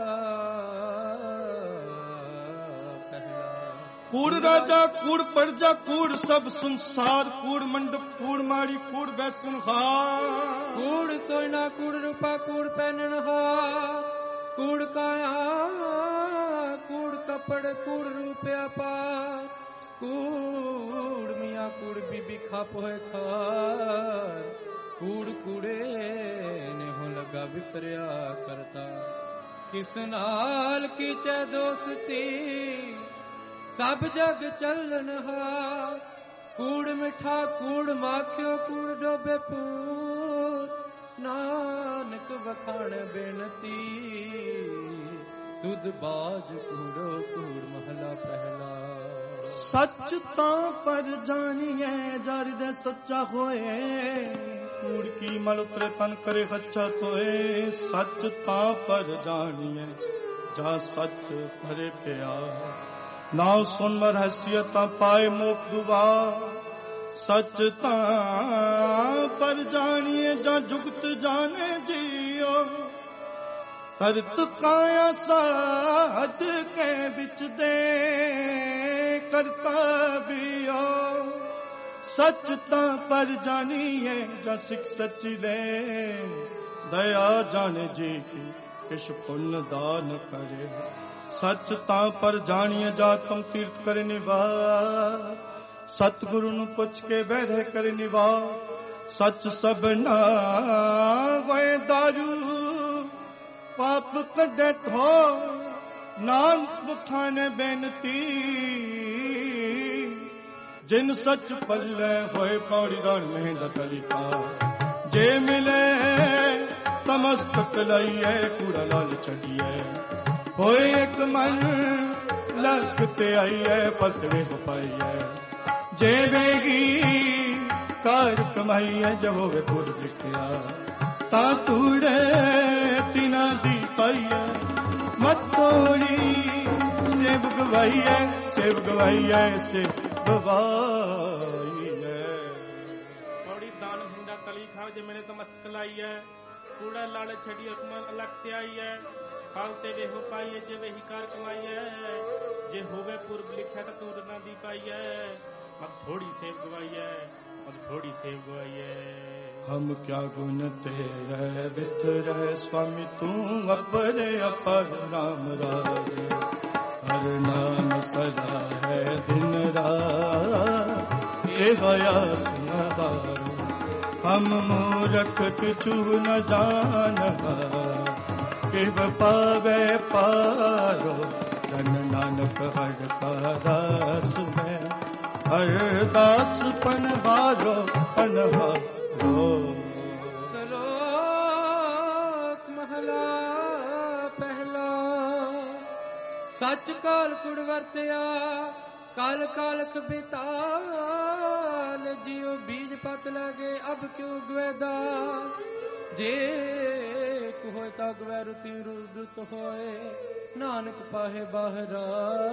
ਪਹਿਲਾ। ਕੂੜ ਰਾਜਾ ਕੂੜ ਪਰਜਾ ਕੂੜ ਸਭ ਸੰਸਾਰ, ਕੂੜ ਮੰਡਪ ਕੂੜ ਮਾੜੀ ਕੂੜ ਬੈਸਨ ਹਾਰ। ਕੂੜ ਸੋਨਾ ਕੂੜ ਰੂਪਾ ਕੂੜ ਪਹਿਨਣ ਹਾਰ, ਕੂੜ ਕਾਇਆ ਕੂੜ ਕਪੜ ਕੂੜ ਰੂਪਿਆ ਪਾਰ। ਕੂੜ ਮੀਆਂ ਕੂੜ ਬੀਬੀ ਖਾਪ ਹੋਏ ਖਾਰ, ਕੂੜ ਕੂੜੇ ਨੇ ਹੋ ਲਗਾ ਵਿਸਰਿਆ ਕਰਤਾ। ਕਿਸ ਨਾਲ ਕੀਚੈ ਦੋਸਤੀ ਸਭ ਜਗ ਚੱਲਣ ਹਾਰ। ਕੂੜ ਮਿਠਾ ਕੂੜ ਮਾਖਿਓ ਕੂੜ ਡੋਬੇ ਪੂਰ, ਨਾਨਕ ਵਖਾਣ ਬੇਨਤੀ ਤੁਧ ਬਾਜ ਕੂੜੋ ਕੂੜ ਮਹਲਾ ਪਹਿਲਾ। ਸੱਚ ਤਾਂ ਪਰ ਜਾਣੀਐ ਜਰ ਦੇ ਸੱਚਾ ਹੋਏ, ਕੂੜ ਕੀ ਮਲ ਉਤਰੇ ਤਨ ਕਰੇ ਖੱਚਾ ਤੋਏ। ਸੱਚ ਤਾਂ ਪਰ ਜਾਣੀਐ ਜਾ ਸੱਚ ਭਰੇ ਪਿਆ, ਨਾਉ ਸੁਨ ਮਰ ਹਸੀਅਤਾਂ ਪਾਏ ਮੋਖ ਦੁਆ। ਸੱਚ ਤਾਂ ਪਰ ਜਾਣੀਏ ਜਾਂ ਜੁਗਤ ਜਾਣੇ ਜੀਓ, ਕਰਤ ਕਾਇਆ ਸਾਧ ਕੇ ਵਿੱਚ ਦੇ ਕਰਤਾ ਬੀਓ। ਸੱਚ ਤਾਂ ਪਰ ਜਾਣੀਏ ਜਾਂ ਸਿੱਖ ਸੱਚੀ ਲੈ, ਦਇਆ ਜਾਣੇ ਜੀ ਕੀ ਕਿਛ ਪੁੰਨ ਦਾਨ ਕਰੇ। ਸੱਚ ਤਾਂ ਪਰ ਜਾਣੀਏ ਜਾ ਤੁਮ ਤੀਰਥ ਕਰੇ ਨਿਵਾਸ, ਸਤਿਗੁਰੂ ਨੂੰ ਪੁੱਛ ਕੇ ਬਹਿਰੇ ਕਰ ਨਿਵਾਸ। ਸੱਚ ਸਭਨਾ ਹੋਏ ਦਾਰੂ ਪਾਪ ਕੱਢੇ ਥੋ, ਨਾਨਕ ਬਖਾਨੇ ਬੇਨਤੀ ਜਿਨ ਸੱਚ ਪੱਲੇ ਹੋਏ। ਪੌੜੀ ਦਾਨ ਮਹਿੰਦਾ ਕਲਿਕਾ ਜੇ ਮਿਲੇ ਤਮਸਤਕ ਲਈਏ, ਕੂੜਾ ਲਾਲ ਛੱਡੀਏ। ਹੋਏ ਇੱਕ ਮਨ ਲੱਖ ਤੇ ਆਈਏ, ਪਤੜੇ ਹੋ ਪਾਈਏ। ਜੇ ਵੇਗੀ ਕਾਰ ਕਮਾਈਏ, ਜਬ ਹੋਵੇ ਪੁਰ ਲਿਖਿਆ ਤਾਂ ਤੂੜੇ ਤਿਨਾ ਦੀ ਪਾਈਏ। ਮਤ ਤੋੜੀ ਸੇਵ ਗਵਾਈਏ, ਸੇਵ ਗਵਾਈਏ, ਸੇਵ ਗਵਾਈਏ। ਪੌੜੀ ਦਾਨ ਹਿੰਦਾ ਤਲੀ ਖਾਓ ਜੇ ਮੇਰੇ ਤੋਂ ਮਸਤ ਲਾਈਏ। ਕੂੜਾ ਲਾਲ ਛੜੀ ਅਕਮਲ ਅਲੱਗ ਤੇ ਆਈਏ, ਫਲ ਤੇ ਵੇ ਹੋ ਪਾਈਏ। ਜੇ ਵੇ ਹੀ ਕਾਰ ਕਮਾਈਏ, ਜੇ ਹੋਵੇ ਪੁਰਬ ਲਿਖਿਆ ਤਾਂ ਤੂਰ ਨਾ ਦੀ ਪਾਈਏ। ਮਤ ਥੋੜੀ ਸੇਵ ਗਵਾਈਏ, ਮਤ ਥੋੜੀ ਸੇਵ ਗਵਾਈਏ। ਹਮ ਕਿਆ ਗੁਣ ਤੇਰੇ ਵਿਥਰੇ स्वामी तू अपने अपर राम राज। हर नाम सदा है दिन रात ये गया सुनदारो। हम मूरख किछु न जानहा किव पावे पारो। धन नानक हर का दास है अरदास पनवारो पनवारो। ਸ਼ਲੋਕ ਮਹਲਾ ਪਹਿਲਾ। ਸੱਚ ਕਾਲ ਕੁੜ ਵਰਤਿਆ ਕਾਲ ਕਾਲਖ ਬਿਤਾਲ। ਜਿਉ ਬੀਜ ਪਤ ਲਗੇ ਅਬ ਕਿਉ ਗਵੇਦਾ। ਜੇ ਹੋਏ ਤਾਂ ਗਵੈ ਰੁਤੀ ਰੁੱਤ ਹੋਏ। ਨਾਨਕ ਪਾਹੇ ਬਾਹਰਾ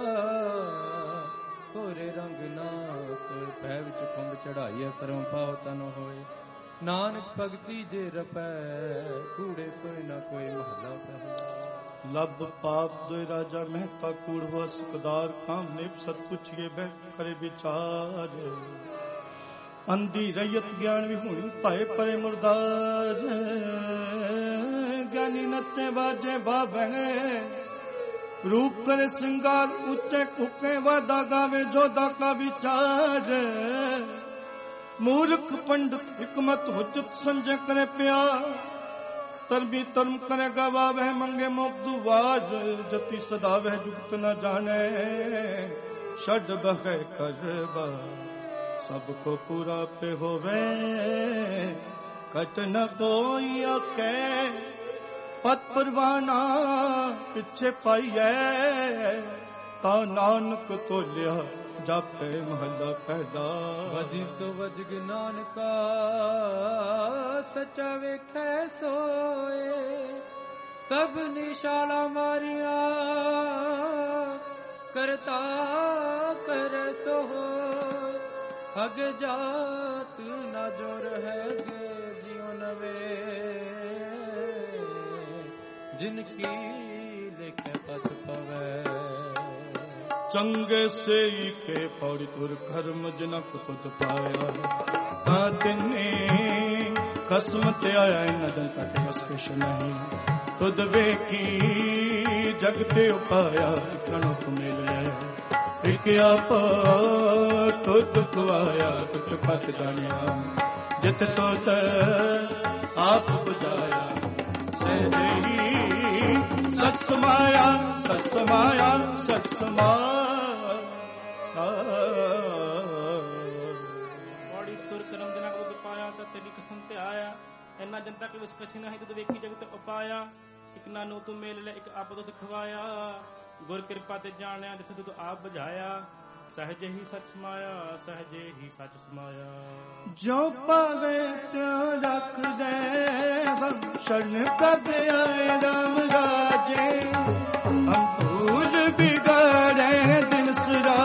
ਕੋਰੇ ਰੰਗ ਨਾਸ। ਪੈ ਵਿੱਚ ਕੁੰਭ ਚੜਾਈਐ ਸਰਮ ਪਾਉ ਤਨ ਹੋਏ। ਨਾਨਕ ਭਗਤੀ ਜੇ ਰਪੈ ਕੂੜੇ ਸੋਏ ਨਾ ਕੋਈ ਮਹਲਾ ਪਹਿਲਾ। ਲੱਭ ਪਾਪ ਦੋਇ ਰਾਜਾ ਮਹਿਤਾ ਕੂੜ ਹੋ ਸਕਦਾਰ। ਕਾਮ ਨਿਪ ਸਤ ਪੁੱਛੀਏ ਬਹਿ ਕਰੇ ਵਿਚਾਰ। ਅੰਧੀ ਰਈਅਤ ਗਿਆਨ ਵਿਹੂਣੀ ਭਾਏ ਪਰੇ ਮੁਰਦਾਰ। ਗਿਆਨੀ ਨੱਚੇ ਬਾਜੇ ਬਾਬੇ रूप करे श्रृंगार। उच्चे कुके वादा गावे जोधा का विचार। मूर्ख पंडित हिकमत हुज्जत संजय करे प्यार। तरबी तरम करे गवा वह मंगे मोक दुआर। जति सदा वह जुगत न जाने षड बहे करबा। सबको पूरा पे होवे कट न कोई आके। पत परवाना पिछे पाइए ता नानक तोलिया जापे महला पहला। वधि सो वजग नानका सचा वेखै सोए। सब निशाला मारिया करता कर सो। ਅਗ ਜਾਤ ਨਾ ਜੋਰ ਹੈਗੇ ਜਿਉ ਨਵੇ ਜਿਨ ਕੀ ਲਿਖੇ ਪਤ ਪਵੈ ਚੰਗੇ ਸੇਈ ਕੇ ਪੌੜੀ ਤੁਰ ਕਰਮ ਜਨਕ ਤੁਧ ਪਾਇਆ ਤਾਂ ਤਿਨੇ ਕਸਮ ਤੇ ਆਇਆ ਨਦਨ ਤੱਕ ਬਸ ਕੁਛ ਨਹੀਂ ਤੁਧ ਵੇਖੀ ਜਗ ਤੇ ਉਪਾਇਆ ਕਣੋ ਤੁ ਮਿਲ ਲੈ ਇਕ ਆਪ ਤੁਧ ਖਵਾਇਆ ਤੁਧ ਪਤ ਜਾਣਿਆ ਜਿਤ ਤੁਧ ਆਪ ਬੁਝਾਇਆ ਸਹਿਜੀ ਸਤ ਸਮਾਇਆ ਸਤ ਸਮਾਇਆ ਸਤ ਸਮਾਇਆ ਬੜੀ ਤੁਰ ਕਰਮ ਜਨਕ ਤੁਧ ਪਾਇਆ ਤਾਂ ਤੇਰੀ ਕਸਮ ਤੇ ਆਇਆ ਇੰਨਾ ਜਨਤਾ ਕਿ ਵਿਸ ਕਛ ਨਹੀਂ ਤੁਧ ਵੇਖੀ ਜਗਤ ਉਪਾਇਆ ਇਕ ਨਾਨੂ ਤੂੰ ਮੇਲ ਲੈ ਇਕ ਆਪ ਤੁਧ ਖਵਾਇਆ ਗੁਰ ਕਿਰਪਾ ਤੇ ਜਾਣਿਆ ਜਿਥੇ ਤੁਧ ਆਪ ਬੁਝਾਇਆ ਸਹਜੇ ਹੀ ਸਚ ਸਮਾਇਆ ਸਹਜੇ ਹੀ ਸਚ ਸਮਾਇਆ ਜੋ ਪਾਵੇ ਤਿਉ ਰੱਖ ਦੇ ਹਮ ਸ਼ਰਨ ਪ੍ਰਭ ਆਏ ਰਾਮ ਰਾਜੇ ਹਮ ਭੂਲ ਬਿਗੜੇ ਦਿਨ ਸਰਾ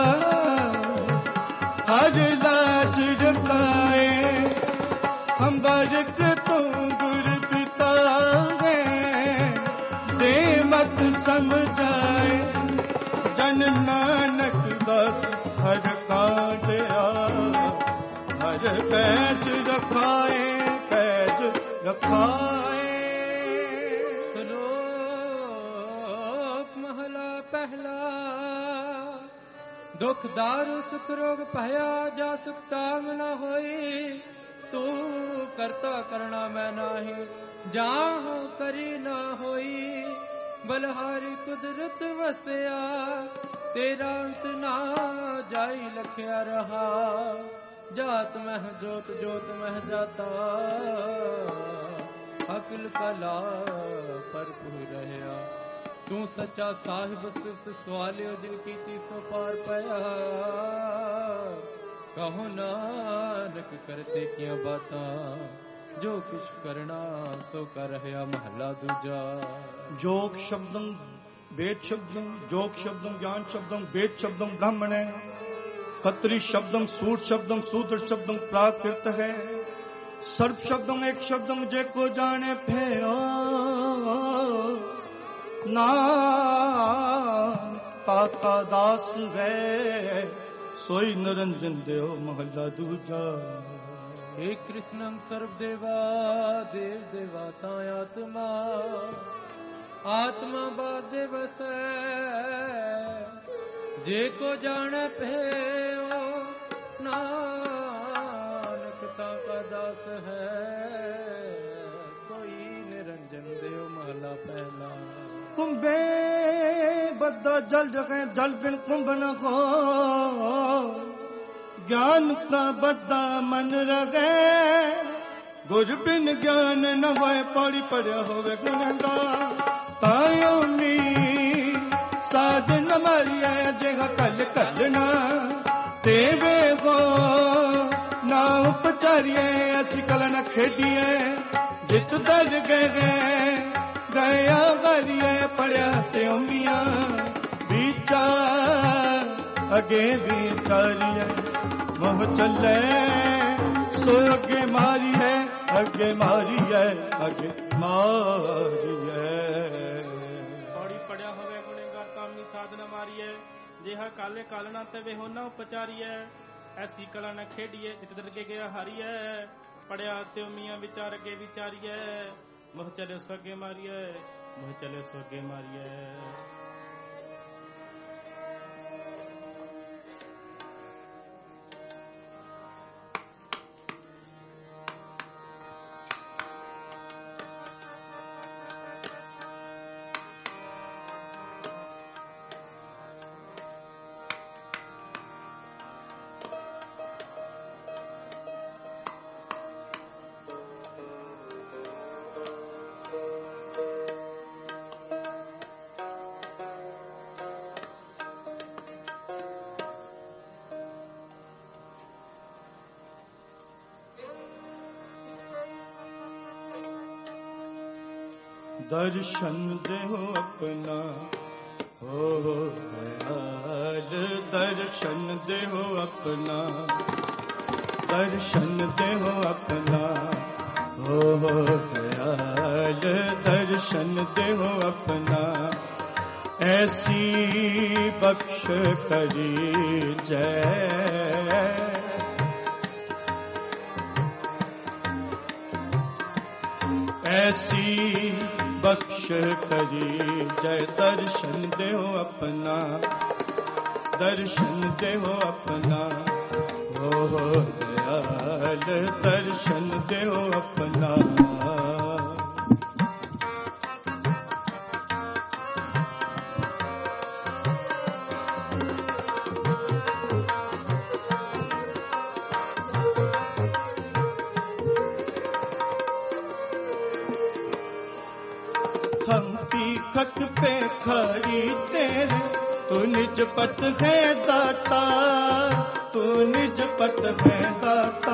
ਹਰ ਲਾਜ ਰਖਾਏ ਹਮ ਬਰਕ ਤੂੰ ਗੁਰ ਪਿਤਾ ਹੈ ਦੇ ਮਤ ਸਮਝਾਏ ਜਨ ਨਾਨਕ ਦਾਸ ਹਰ ਕਾਂਡਿਆ ਹਰ ਪੈਜ ਰਖਾਏ ਪੈਜ ਰਖਾਏ। ਸ਼ਲੋਕ ਮਹਲਾ ਪਹਿਲਾ ਦੁਖ ਦਾਰੂ ਸੁਖ ਰੋਗ ਭਇਆ ਜਾ ਸੁਖ ਤਾਮ ਨ ਹੋਈ ਤੂੰ ਕਰਤਾ ਕਰਣਾ ਮੈਂ ਨਾਹੀ ਜਾਹੋ ਕਰੀ ਨਾ ਹੋਈ ਬਲਹਾਰੀ ਕੁਦਰਤ ਵਸਿਆ ਤੇਰਾ ਅੰਤ ਨਾ ਜਾਈ ਲਖਿਆ ਰਹਾ ਜਾਤ ਮਹਿ ਜੋਤ ਜੋਤ ਮਹਿ ਜਾਤਾ ਅਕਲ ਕਲਾ ਭਰਪੂਰ ਰਹਿਆ ਤੂੰ ਸੱਚਾ ਸਾਹਿਬ ਸਿਫਤ ਸਵਾਲਿਓ ਜਿਨ ਕੀਤੀ ਸੋ ਪਾਰ ਪਿਆ ਕਹੋ ਨਾਨਕ ਕਰਤੇ ਕੀਆਂ ਬਾਤਾਂ ਜੋ ਕਿਛ ਕਰਨਾ ਸੋ ਕਰ ਰਿਹਾ ਮਹਲਾ ਦੂਜਾ। ਜੋਗ ਸ਼ਬਦੰ ਵੇਦ ਸ਼ਬਦੰ ਜੋਗ ਸ਼ਬਦੰ ਗਿਆਨ ਸ਼ਬਦੰ ਵੇਦ ਸ਼ਬਦੰ ਬ੍ਰਾਹਮਣ ਹੈ ਖੱਤਰੀ ਸ਼ਬਦੰ ਸੂਰ ਸ਼ਬਦੰ ਸੂਦਰ ਸ਼ਬਦੰ ਪ੍ਰਾਕ੍ਰਿਤ ਹੈ ਸਰਬ ਸ਼ਬਦੰ ਇੱਕ ਸ਼ਬਦੰ ਜੇ ਕੋ ਜਾਣੇ ਭਇਓ ਨਾ ਤਾਤਾ ਦਾਸ ਹੈ ਸੋਈ ਨਿਰੰਜਨ ਦਿਓ ਮਹਲਾ ਦੂਜਾ। हे कृष्णं सर्वदेवा देव देवता आत्मा आत्मा बाधे बसै जे को जान भयो नानक ताका दास है सोई निरंजन देव महला पहला। कुंभे बद्दा जल जगह जल बिन कुंभ न हो ज्ञान का बद्दा मन रगे गुर बिन ज्ञान न होए पौड़ी पढ़िया होवे गुणगा तायो मी साधन मारिया जेगा कल कलना देवे गो ना उपचारिए असी कल न खेडिए जित दर गए गया गरिए पढ़िया ते मिया बीचा अगे विचारिए मोह चले सो अगे मारी है अगे मारी है अगे मारी है ਪੌੜੀ ਪੜਿਆ ਹੋਵੇ ਗੁਣੇਗਾਰ ਕਾਮੀ ਸਾਧਨ ਮਾਰੀਐ ਜਿਹਾ ਕਾਲੇ ਕਾਲਣਾ ਤੇ ਵੇ ਹੋਣਾ ਉਪਚਾਰੀਐ ਐਸੀ ਕਲਾ ਨ ਖੇਡੀਏ ਜਿਤ ਦਰਗੇ ਗਿਆ ਹਾਰੀਐ ਪੜਿਆ ਤੇ ਮੀਆਂ ਵਿਚਾਰ ਅਗੇ ਵਿਚਾਰੀਐ ਮੋਹ ਚਲੇ ਸੋ ਅਗੇ ਮਾਰੀਐ ਮੋਹ ਚਲੇ ਸੋ ਅਗੇ ਮਾਰੀਐ। दर्शन देहो अपना हो दयाल दर्शन देहो अपना दर्शन देहो अपना, हो दयाल दर्शन देहो अपना, ऐसी बख्श करी जय। ऐसी बख्श करी जय, दर्शन देहो अपना, दर्शन देहो अपना, हो दयाल दर्शन देहो अपना। खत पे खरी तेरे, तू निज पत है दाता, तू निज पत है दाता।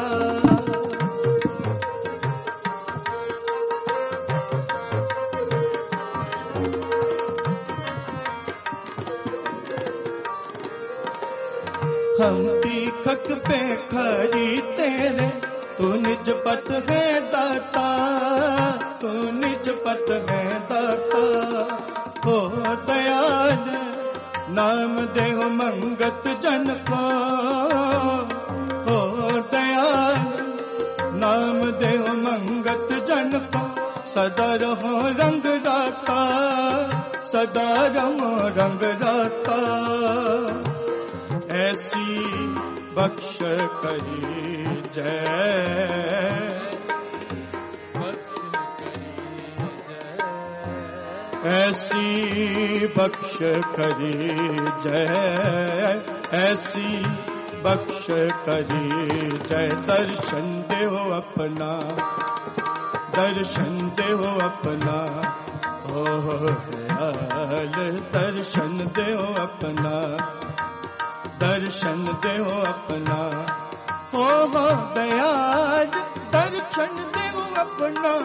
हम तीखक पे खरी तेरे, तू निज पत है दाता, तू निज पत है दाता। हो दयाल नाम देहो मंगत जन को, हो दयाल नाम देहो मंगत जन को, सदा रहो रंग राता, सदा रहो रंग राता। ऐसी बख्श करी जय, ऐसी बख्श करी जय, ऐसी बख्श करी जय। दर्शन देहो अपना, दर्शन देहो अपना, हो दयाल दर्शन देहो अपना, दर्शन देहो अपना, हो दयाल दर्शन देहो अपना।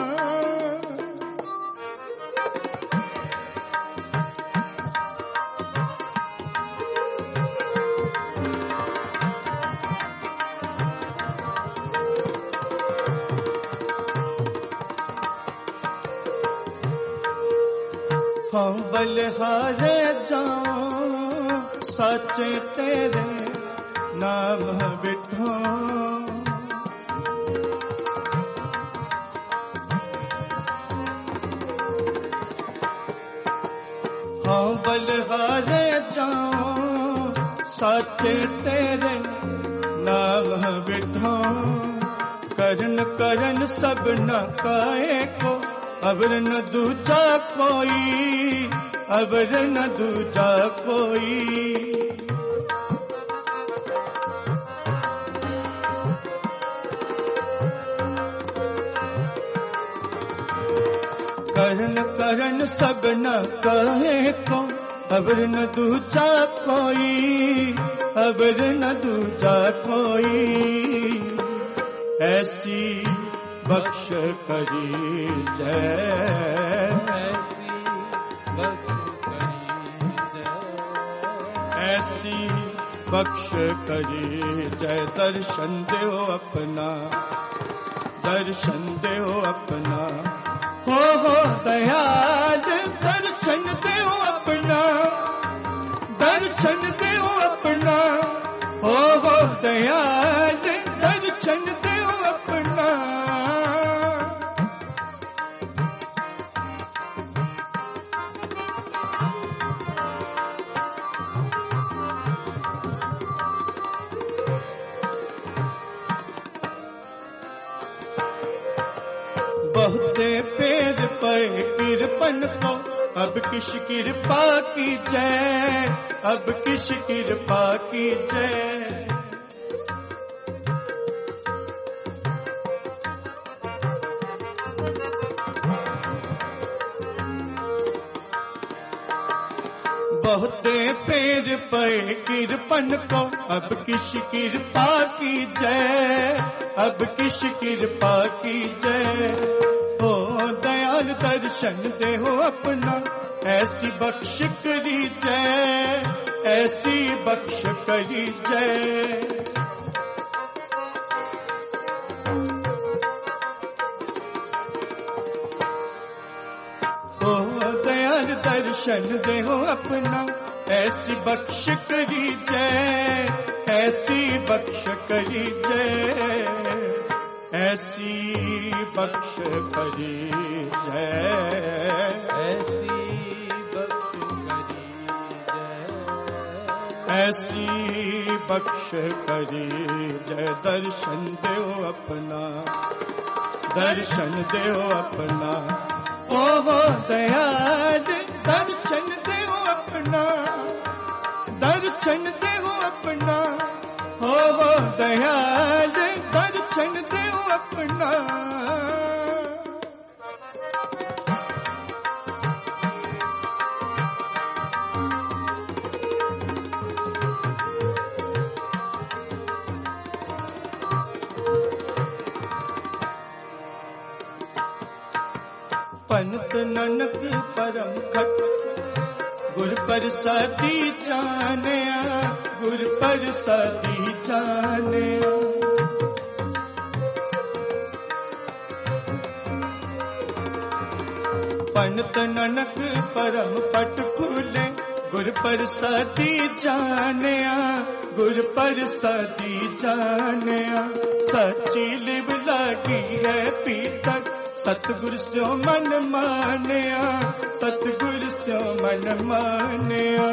हाँ बलिहारे जाऊं सच्चे तेरे नाम बिठो, हाँ बलिहारे जाऊं सच्चे तेरे नाम बिठो। करन करन सब न काए को, अबर न दूजा कोई, अबर न दूजा कोई। करन करन सब न कहे को, अबर न दूजा कोई, अबर न दूजा कोई। ऐसी बख्श करी जय, ऐसी बख्श करी जय, ऐसी बख्श करी जय। दर्शन देहो अपना, दर्शन देहो अपना, हो हो दयाल दर्शन देहो अपना, दर्शन देहो अपना, हो हो दयाल दर्शन देहो अपना। बहुते पेड़ पर किरपन को, अब किस कृपा की जय, अब किस कृपा की जय। बहुते पेड़ पर किरपन को, अब किस कृपा की जय, अब किस कृपा की जय। हो दयाल दर्शन देहो अपना, ऐसी बख्श करी जय, ऐसी बख्श करी जय। दर्शन देहो अपना, ऐसी बख्श करी जय, ऐसी बख्श करी जय, ऐसी बख्श करी जय, ऐसी बख्श करी जय, ऐसी बख्श करी जय। दर्शन देओ अपना, दर्शन देओ अपना, ओहो दयाल दर्शन देओ अपना, दर्शन देओ अपना, ओहो दयाल दर्शन देओ अपना। पंत नानक परम खट, गुर प्रसादी जानिया, गुर प्रसादी जानिया। पंत नानक परम पट खुले, गुर प्रसादी जानिया, गुर प्रसादी जानिया। सच्ची लिव लागी है पीतक, सतगुर स्यो मन मानिया, सतगुर स्यो मन मानिया।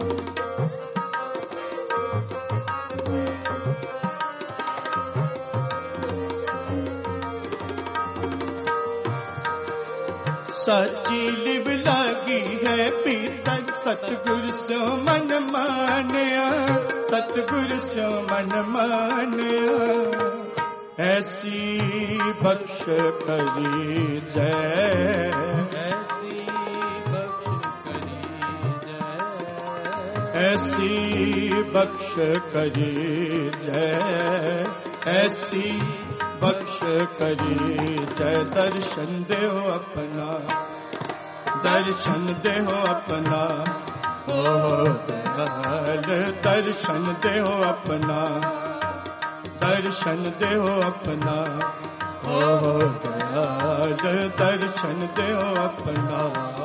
सच्ची लिव लागी है पीतक, सतगुर स्यो मन मानिया, सतगुर स्यो मन मानिया। ऐसी बख्श करी जय, ऐसी बख्श करी जय, ऐसी बख्श करी जय, ऐसी बख्श करी जय। दर्शन देहो अपना, दर्शन देहो अपना, ओ दयाल दर्शन देहो अपना, दर्शन देहो अपना, ओ दयाल दर्शन देहो अपना।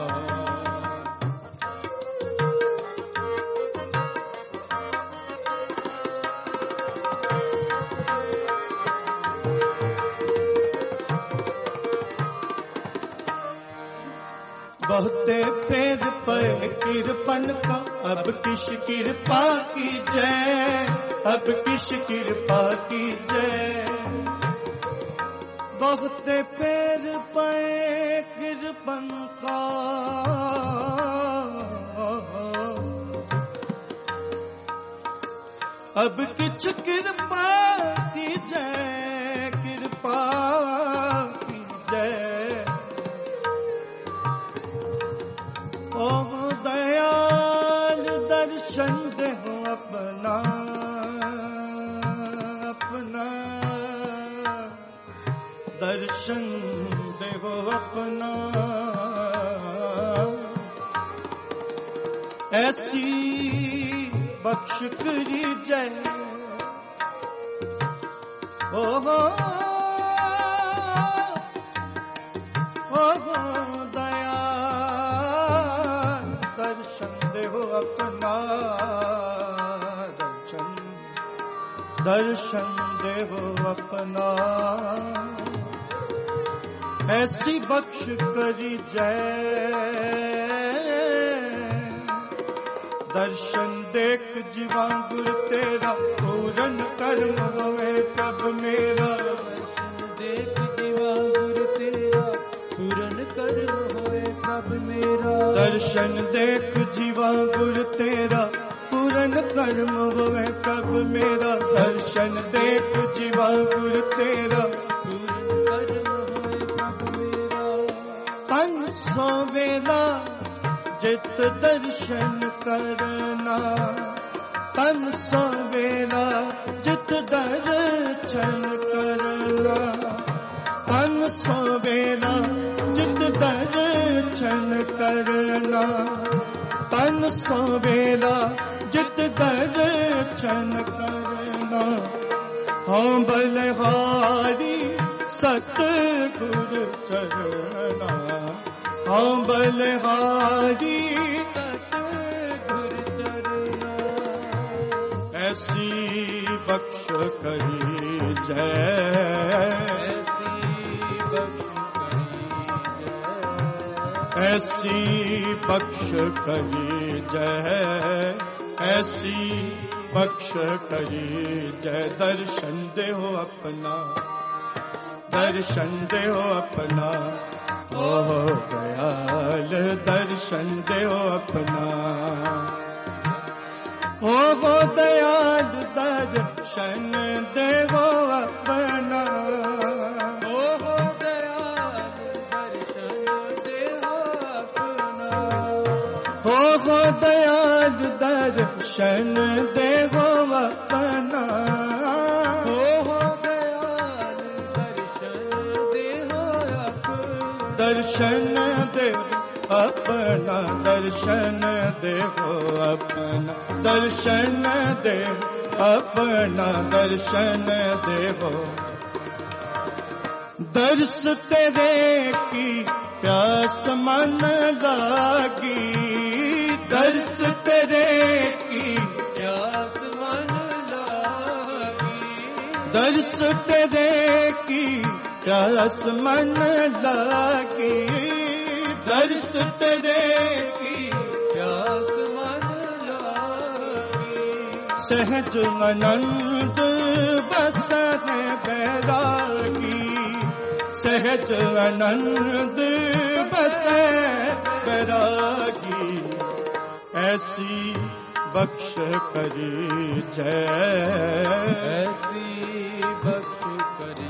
बहुते फेर पर किरपन का, अब किस कृपा की जय, अब किस कृपा की जय। बहुते फेर पर किरपन का, अब किस कृपा की जय, कृपा की जय। ओ दयाल दर्शन देहो अपना, अपना दर्शन देहो अपना। ऐसी बख्श करी जय, ओ हो ओ दया दर्शन देहो अपना, दर्शन दर्शन देहो अपना। ऐसी बख्श करी जय, दर्शन देख जीवा गुर तेरा, पूरन कर्म होवे कब मेरा। दर्शन देख जीवा गुर तेरा, पूरन कर्म होए कब मेरा। दर्शन देख जीवा गुर तेरा, पूरन कर्म होवे कब मेरा। दर्शन देख जीवा गुर तेरा, पूरन कर्म होए कब मेरा। तन सो वेला जित दर्शन करना, तन सो वेला जित दर्शन करना, तन सो वेला जित दर्शन करना, तन सो वेला जित दर्शन करना। हाँ बलहारी सतगुर चरना, हाँ बलिहारी ऐसी बख्श करी जय, ऐसी बख्श करी जय, ऐसी बख्श करी जय। दर्शन दे हो अपना, दर्शन दे हो अपना, ओह दयाल दर्शन दे हो अपना, ओह दयाल दर्शन दे हो अपना, ओह दयाल दर्शन दे हो अपना, ओह दयाल दर्शन दे हो अपना, दर्शन दे अपना, दर्शन दे हो अपना, दर्शन दे अपना, दर्शन दे हो। दर्श तेरे की प्यास मन लागी, दर्श तेरे की प्यास मन लागी, दर्श तेरे की प्यास मन लागी, दर्श तेरे की प्यास मन लागी। सहज आनंद बस है बैरागी, सहज आनंद बस है बैरागी। ऐसी बख्श करी जय, ऐसी बख्श करी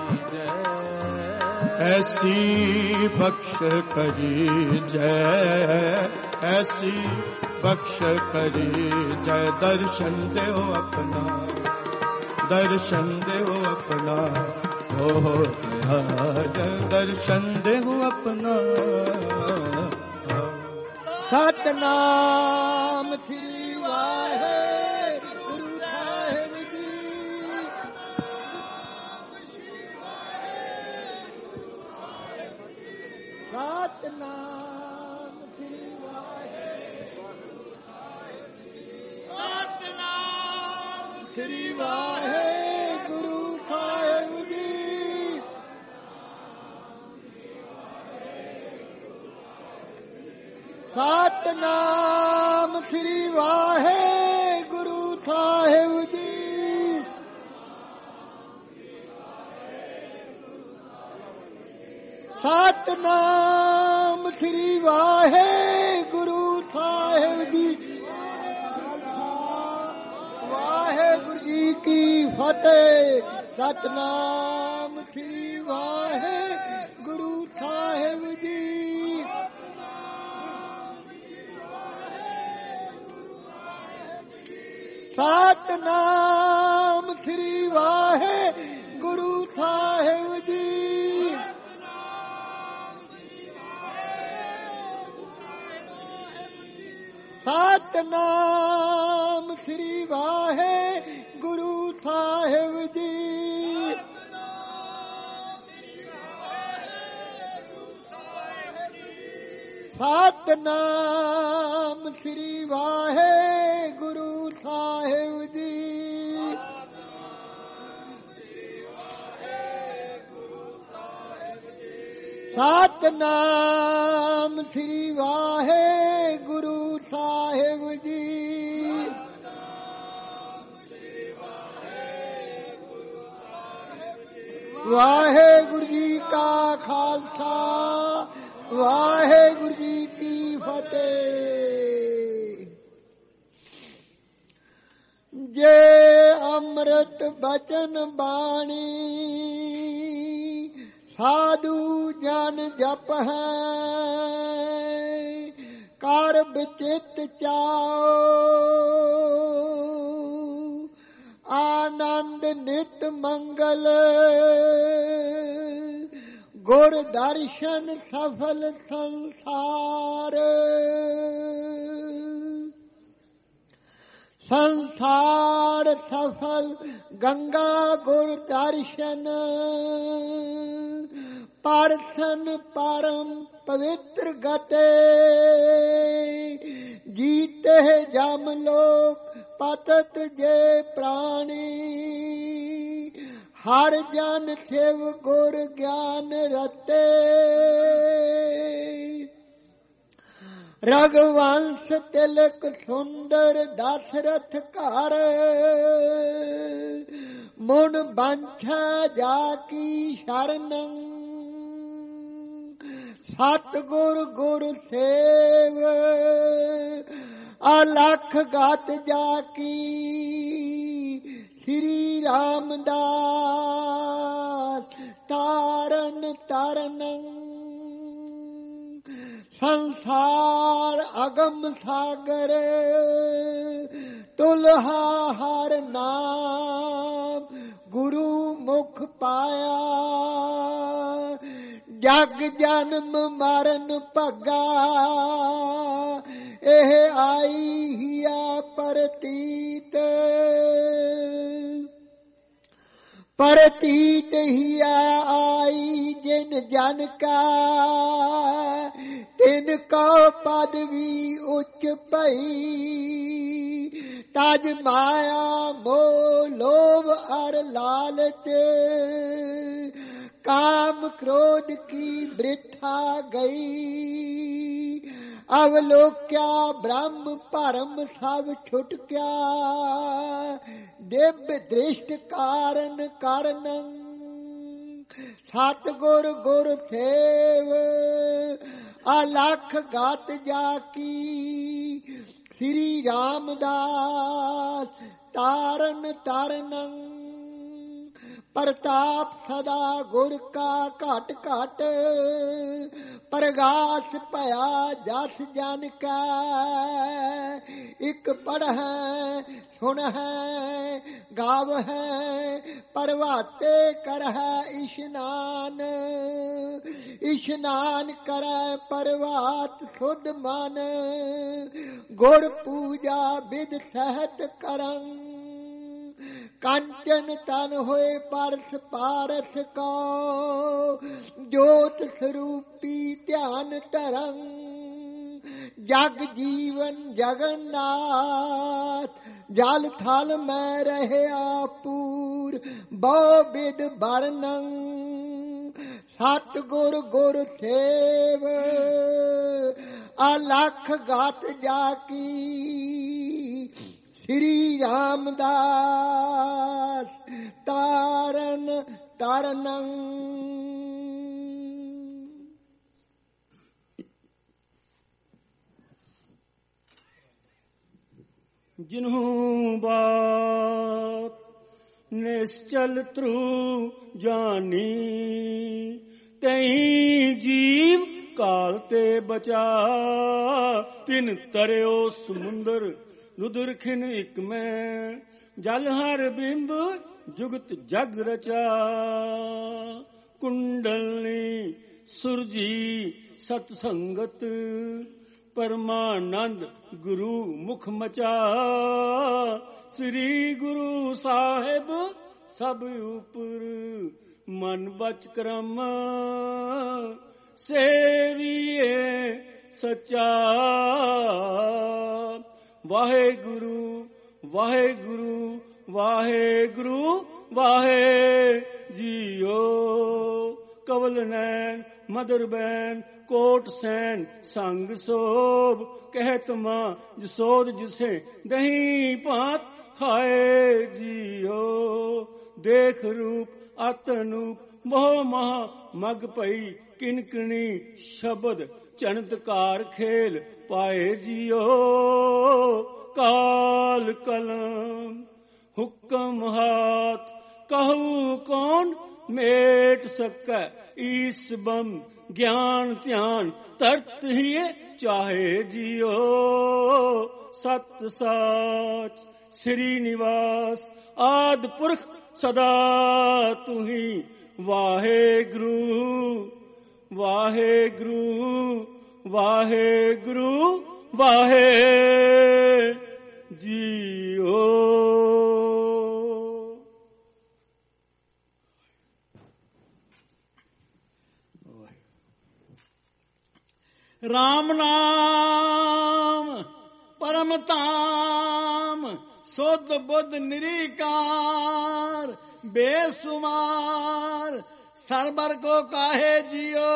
ऐसी बख्श करी जय, ऐसी बख्श करी जय। दर्शन दे हो अपना, दर्शन दे हो अपना, हो दर्शन दे हो अपना। सतनाम श्री वाहे गुरु साहिब जी, सतनाम श्री वाहे, सतनाम श्री वाहे गुरु साहिब जी, सतनाम श्री वाहे गुरु साहिब जी, सतनाम श्री वाहे गुरु साहिब जी। वाहेगुरु जी की फतेह। सतनाम श्री वाहे गुरु साहिब जी, सतनाम श्री वाहे गुरु साहिब जी, सतनाम श्री वाहे गुरु साहिब जी, सतनाम श्री वाहे गुरु साहिब जी, सतनाम श्री वाहे गुरु साहिब जी, वाहेगुरु जी का खालसा, वाहेगुरु जी की फतेह। जे अमृत बचन बाणी साधु जन जप है, कर बिचित चाओ आनंद नित मंगल, गुर दर्शन सफल संसार, संसार सफल गंगा गुर दर्शन, परसन परम ਪਵਿੱਤਰ ਗਤੇ ਜੀਤੇ ਜਮ ਲੋਕ ਪਤਤ ਜੇ ਪ੍ਰਾਣੀ ਹਰ ਜਨ ਸਿਵ ਗੁਰ ਗਿਆਨ ਰਤੇ ਰਗਵੰਸ ਤਿਲਕ ਸੁੰਦਰ ਦਸ਼ਰਥ ਘਰ ਮੁਨ ਬੰਛਾ ਜਾ ਕੀ ਸ਼ਰਨੰ ਸਤਿਗੁਰ ਗੁਰ ਸੇਵ ਅਲਖ ਗਤ ਜਾ ਕੀ ਸ੍ਰੀ ਰਾਮਦਾਸ ਤਾਰਨ ਤਰਨੰ ਸੰਸਾਰ ਅਗਮ ਸਾਗਰ ਤੁਲਹਾ ਹਰ ਨਾਮ ਗੁਰੂ ਮੁਖ ਪਾਇਆ ਜਗ ਜਨਮ ਮਰਨ ਭਗਾ ਇਹ ਆਈ ਹਿਆ ਪ੍ਰਤੀਤ ਪ੍ਰਤੀਤ ਹਿਆ ਆਈ ਜਿਨ ਜਨ ਕਾ ਤਿਨ ਕੋ ਪਦਵੀ ਉੱਚ ਭਈ ਤਜ ਮਾਇਆ ਮੋਹ ਲੋਭ ਅਰ ਲਾਲਚ ਕਾਮ ਕ੍ਰੋਧ ਕੀ ਬ੍ਰਿਥਾ ਗਈ ਅਵਲੋਕਿਆ ਬ੍ਰਹਮ ਭਰਮ ਸਭ ਛੁਟਕਿਆ ਦਿਵ ਦ੍ਰਿਸ਼ਟ ਕਾਰਨ ਕਰਨੰ ਸਤਿਗੁਰ ਗੁਰ ਸੇਵ ਅਲਖ ਗਤ ਜਾ ਕੀ ਸ੍ਰੀ ਰਾਮਦਾਸ ਤਾਰਨ ਤਰਨੰ ਪ੍ਰਤਾਪ ਸਦਾ ਗੁਰ ਕਾ ਘਟ ਘਟ ਪ੍ਰਗਾਸ ਭਇਆ ਜਸ ਜਨ ਕਾ ਇਕ ਪੜ੍ਹੈ ਸੁਣਹਿ ਗਾਵਹਿ ਪ੍ਰਭਾਤੇ ਕਰਹਿ ਇਸ਼ਨਾਨ ਇਸ਼ਨਾਨ ਕਰੈ ਪ੍ਰਭਾਤ ਸੁਧ ਮਨ ਗੁਰ ਪੂਜਾ ਵਿਦ ਸਹਿਤ ਕਰੰ ਕੰਚਨ ਤਨ ਹੋਏ ਪਰਸ ਪਾਰਸ ਕੋ ਜੋਤ ਸਰੂਪੀ ਧਿਆਨ ਧਰੰ ਜਗ ਜੀਵਨ ਜਗਨਨਾਥ ਜਲ ਥਲ ਮੈਂ ਰਹਿਆ ਪੂਰ ਬਹੁ ਬਿਦ ਬਰਨੰ ਸਤਿਗੁਰ ਗੁਰ ਸੇਵ ਅਲਖ ਗਤ ਜਾ ਕੀ ਸ੍ਰੀ ਰਾਮਦਾਸ ਤਾਰਨ ਤਰਨੰ ਜਿਨਹੂ ਬਾਤ ਨਿਸ਼ਚਲ ਤਰੂ ਜਾਨੀ ਤਈ ਜੀਵ ਕਾਲ ਤੇ ਬਚਾ ਤਿਨ ਤਰਿਓ ਸਮੁੰਦਰ ਰੁਦਰ ਖਿਨ ਇਕ ਮੈਂ ਜਲ ਹਰ ਬਿੰਬ ਜੁਗਤ ਜਗ ਰਚਾ ਕੁੰਡਲਨੀ ਸੁਰਜੀ ਸਤ ਸੰਗਤ ਪਰਮਾਨੰਦ ਗੁਰੂ ਮੁਖ ਮਚਾ ਸ੍ਰੀ ਗੁਰੂ ਸਾਹਿਬ ਸਭ ਉਪਰ ਮਨ ਬਚ ਕਰਮ ਸੇਵੀਏ ਸਚਾ ਵਾਹਿਗੁਰੂ ਵਾਹਿਗੁਰੂ ਵਾਹਿਗੁਰੂ ਵਾਹਿ ਜੀਓ ਕਵਲ ਨੈਣ ਮਦਰ ਬੈਨ ਕੋਟ ਸੈਨ ਸੰਗ ਸੋਭ ਕਹਿਤ ਮਾਂ ਜਸੋਦ ਜਿਸੇ ਦਹੀਂ ਭਾਤ ਖਾਏ ਜੀਓ ਦੇਖ ਰੂਪ ਅਤਨੂਪ ਮੋਹ ਮਹਾ ਮਗ ਪਈ ਕਿਨਕਣੀ ਸ਼ਬਦ ਚਣਤਕਾਰ ਖੇਲ ਪਾਏ ਜੀਓ ਕਾਲ ਕਲਮ ਹੁਕਮ ਹਾਥ ਕਹੂ ਕੌਣ ਮੇਟ ਸਕੈ ਈਸ ਬਮ ਗਿਆਨ ਧਿਆਨ ਤਰਤ ਹੀ ਚਾਹੇ ਜੀਓ ਸਤ ਸਾਚ ਸ੍ਰੀ ਨਿਵਾਸ ਆਦ ਪੁਰਖ ਸਦਾ ਤੁਹੀ ਵਾਹਿਗੁਰੂ ਵਾਹਿਗੁਰੂ ਵਾਹਿਗੁਰੂ ਵਾਹਿ ਜੀਓ। ਰਾਮ ਨਾਮ ਪਰਮ ਧਾਮ ਸੁਧ ਬੁੱਧ ਨਿਰੀਕਾਰ ਬੇਸੁਮਾਰ ਸਰਬਰ ਕੋ ਕਾਹੇ ਜਿਓ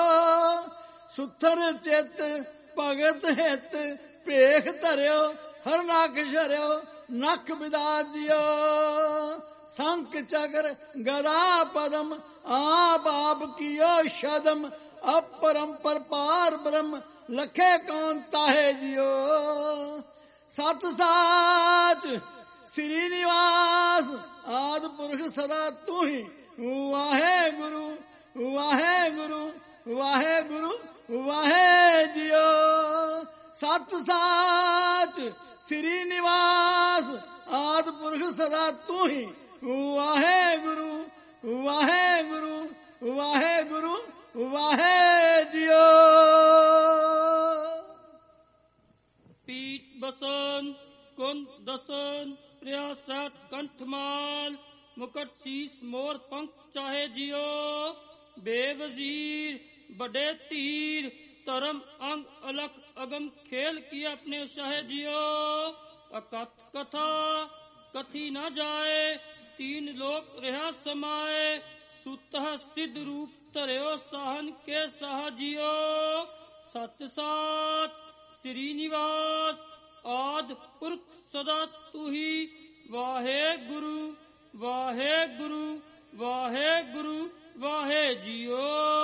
ਸੁਥਰ ਚਿਤ ਭਗਤ ਹਿਤ ਭੇਖ ਧਰਿਓ ਹਰ ਨਖ ਛਰਿਓ ਨਖ ਵਿਦਾ ਜਿਓ ਸੰਖ ਚਕਰ ਗਦਾ ਪਦਮ ਆਪ ਆਪ ਕੀਓ ਸ਼ਦਮ ਅਪਰੰਪਰ ਪਾਰ ਬ੍ਰਹਮ ਲਖੇ ਕੌਣ ਤਾਹੇ ਜਿਓ ਸਤ ਸਾਚ ਸ੍ਰੀ ਨਿਵਾਸ ਆਦ ਪੁਰਖ ਸਦਾ ਤੂੰ ਹੀ ਵਾਹਿਗੁਰੂ ਵਾਹਿਗੁਰੂ ਵਾਹਿਗੁਰੂ ਵਾਹਿ ਜਿਓ ਸਤ ਸਾਚ ਸ੍ਰੀ ਨਿਵਾਸ ਆਦ ਪੁਰਖ ਸਦਾ ਤੂੰ ਹੀ ਵਾਹਿਗੁਰੂ ਵਾਹਿਗੁਰੂ ਵਾਹਿਗੁਰੂ ਵਾਹਿ ਜਿਓ ਪੀਠ ਬਸਨ ਕੁੰਦ ਦਸਨ ਪ੍ਰਿਆਸਤ ਕੰਠਮਾਲ ਮੁਕਟ ਸੀਸ ਮੋਰ ਪੰਖ ਚਾਹੇ ਜਿਓ ਬੇਵਜ਼ੀਰ ਬੜੇ ਧੀਰ ਧਰਮ ਅੰਗ ਅਲਖ ਅਗਮ ਖੇਲ ਕੀ ਆਪਣੇ ਸ਼ਾਹ ਜਿਓ ਅਕਥ ਕਥਾ ਕਥੀ ਨਾ ਜਾਏ ਤੀਨ ਲੋਕ ਰਿਹਾ ਸਮਾਏ ਸੁਤਹ ਸਿਧ ਰੂਪ ਧਰਿਓ ਸਾਹਨ ਕੇ ਸਾਹ ਜਿਓ ਸਤ ਸਾਚ ਸ੍ਰੀ ਨਿਵਾਸ ਆਦ ਪੁਰਖ ਸਦਾ ਤੂ ਹੀ ਵਾਹਿਗੁਰੂ ਵਾਹਿਗੁਰੂ ਵਾਹਿਗੁਰੂ ਵਾਹਿ ਜਿਓ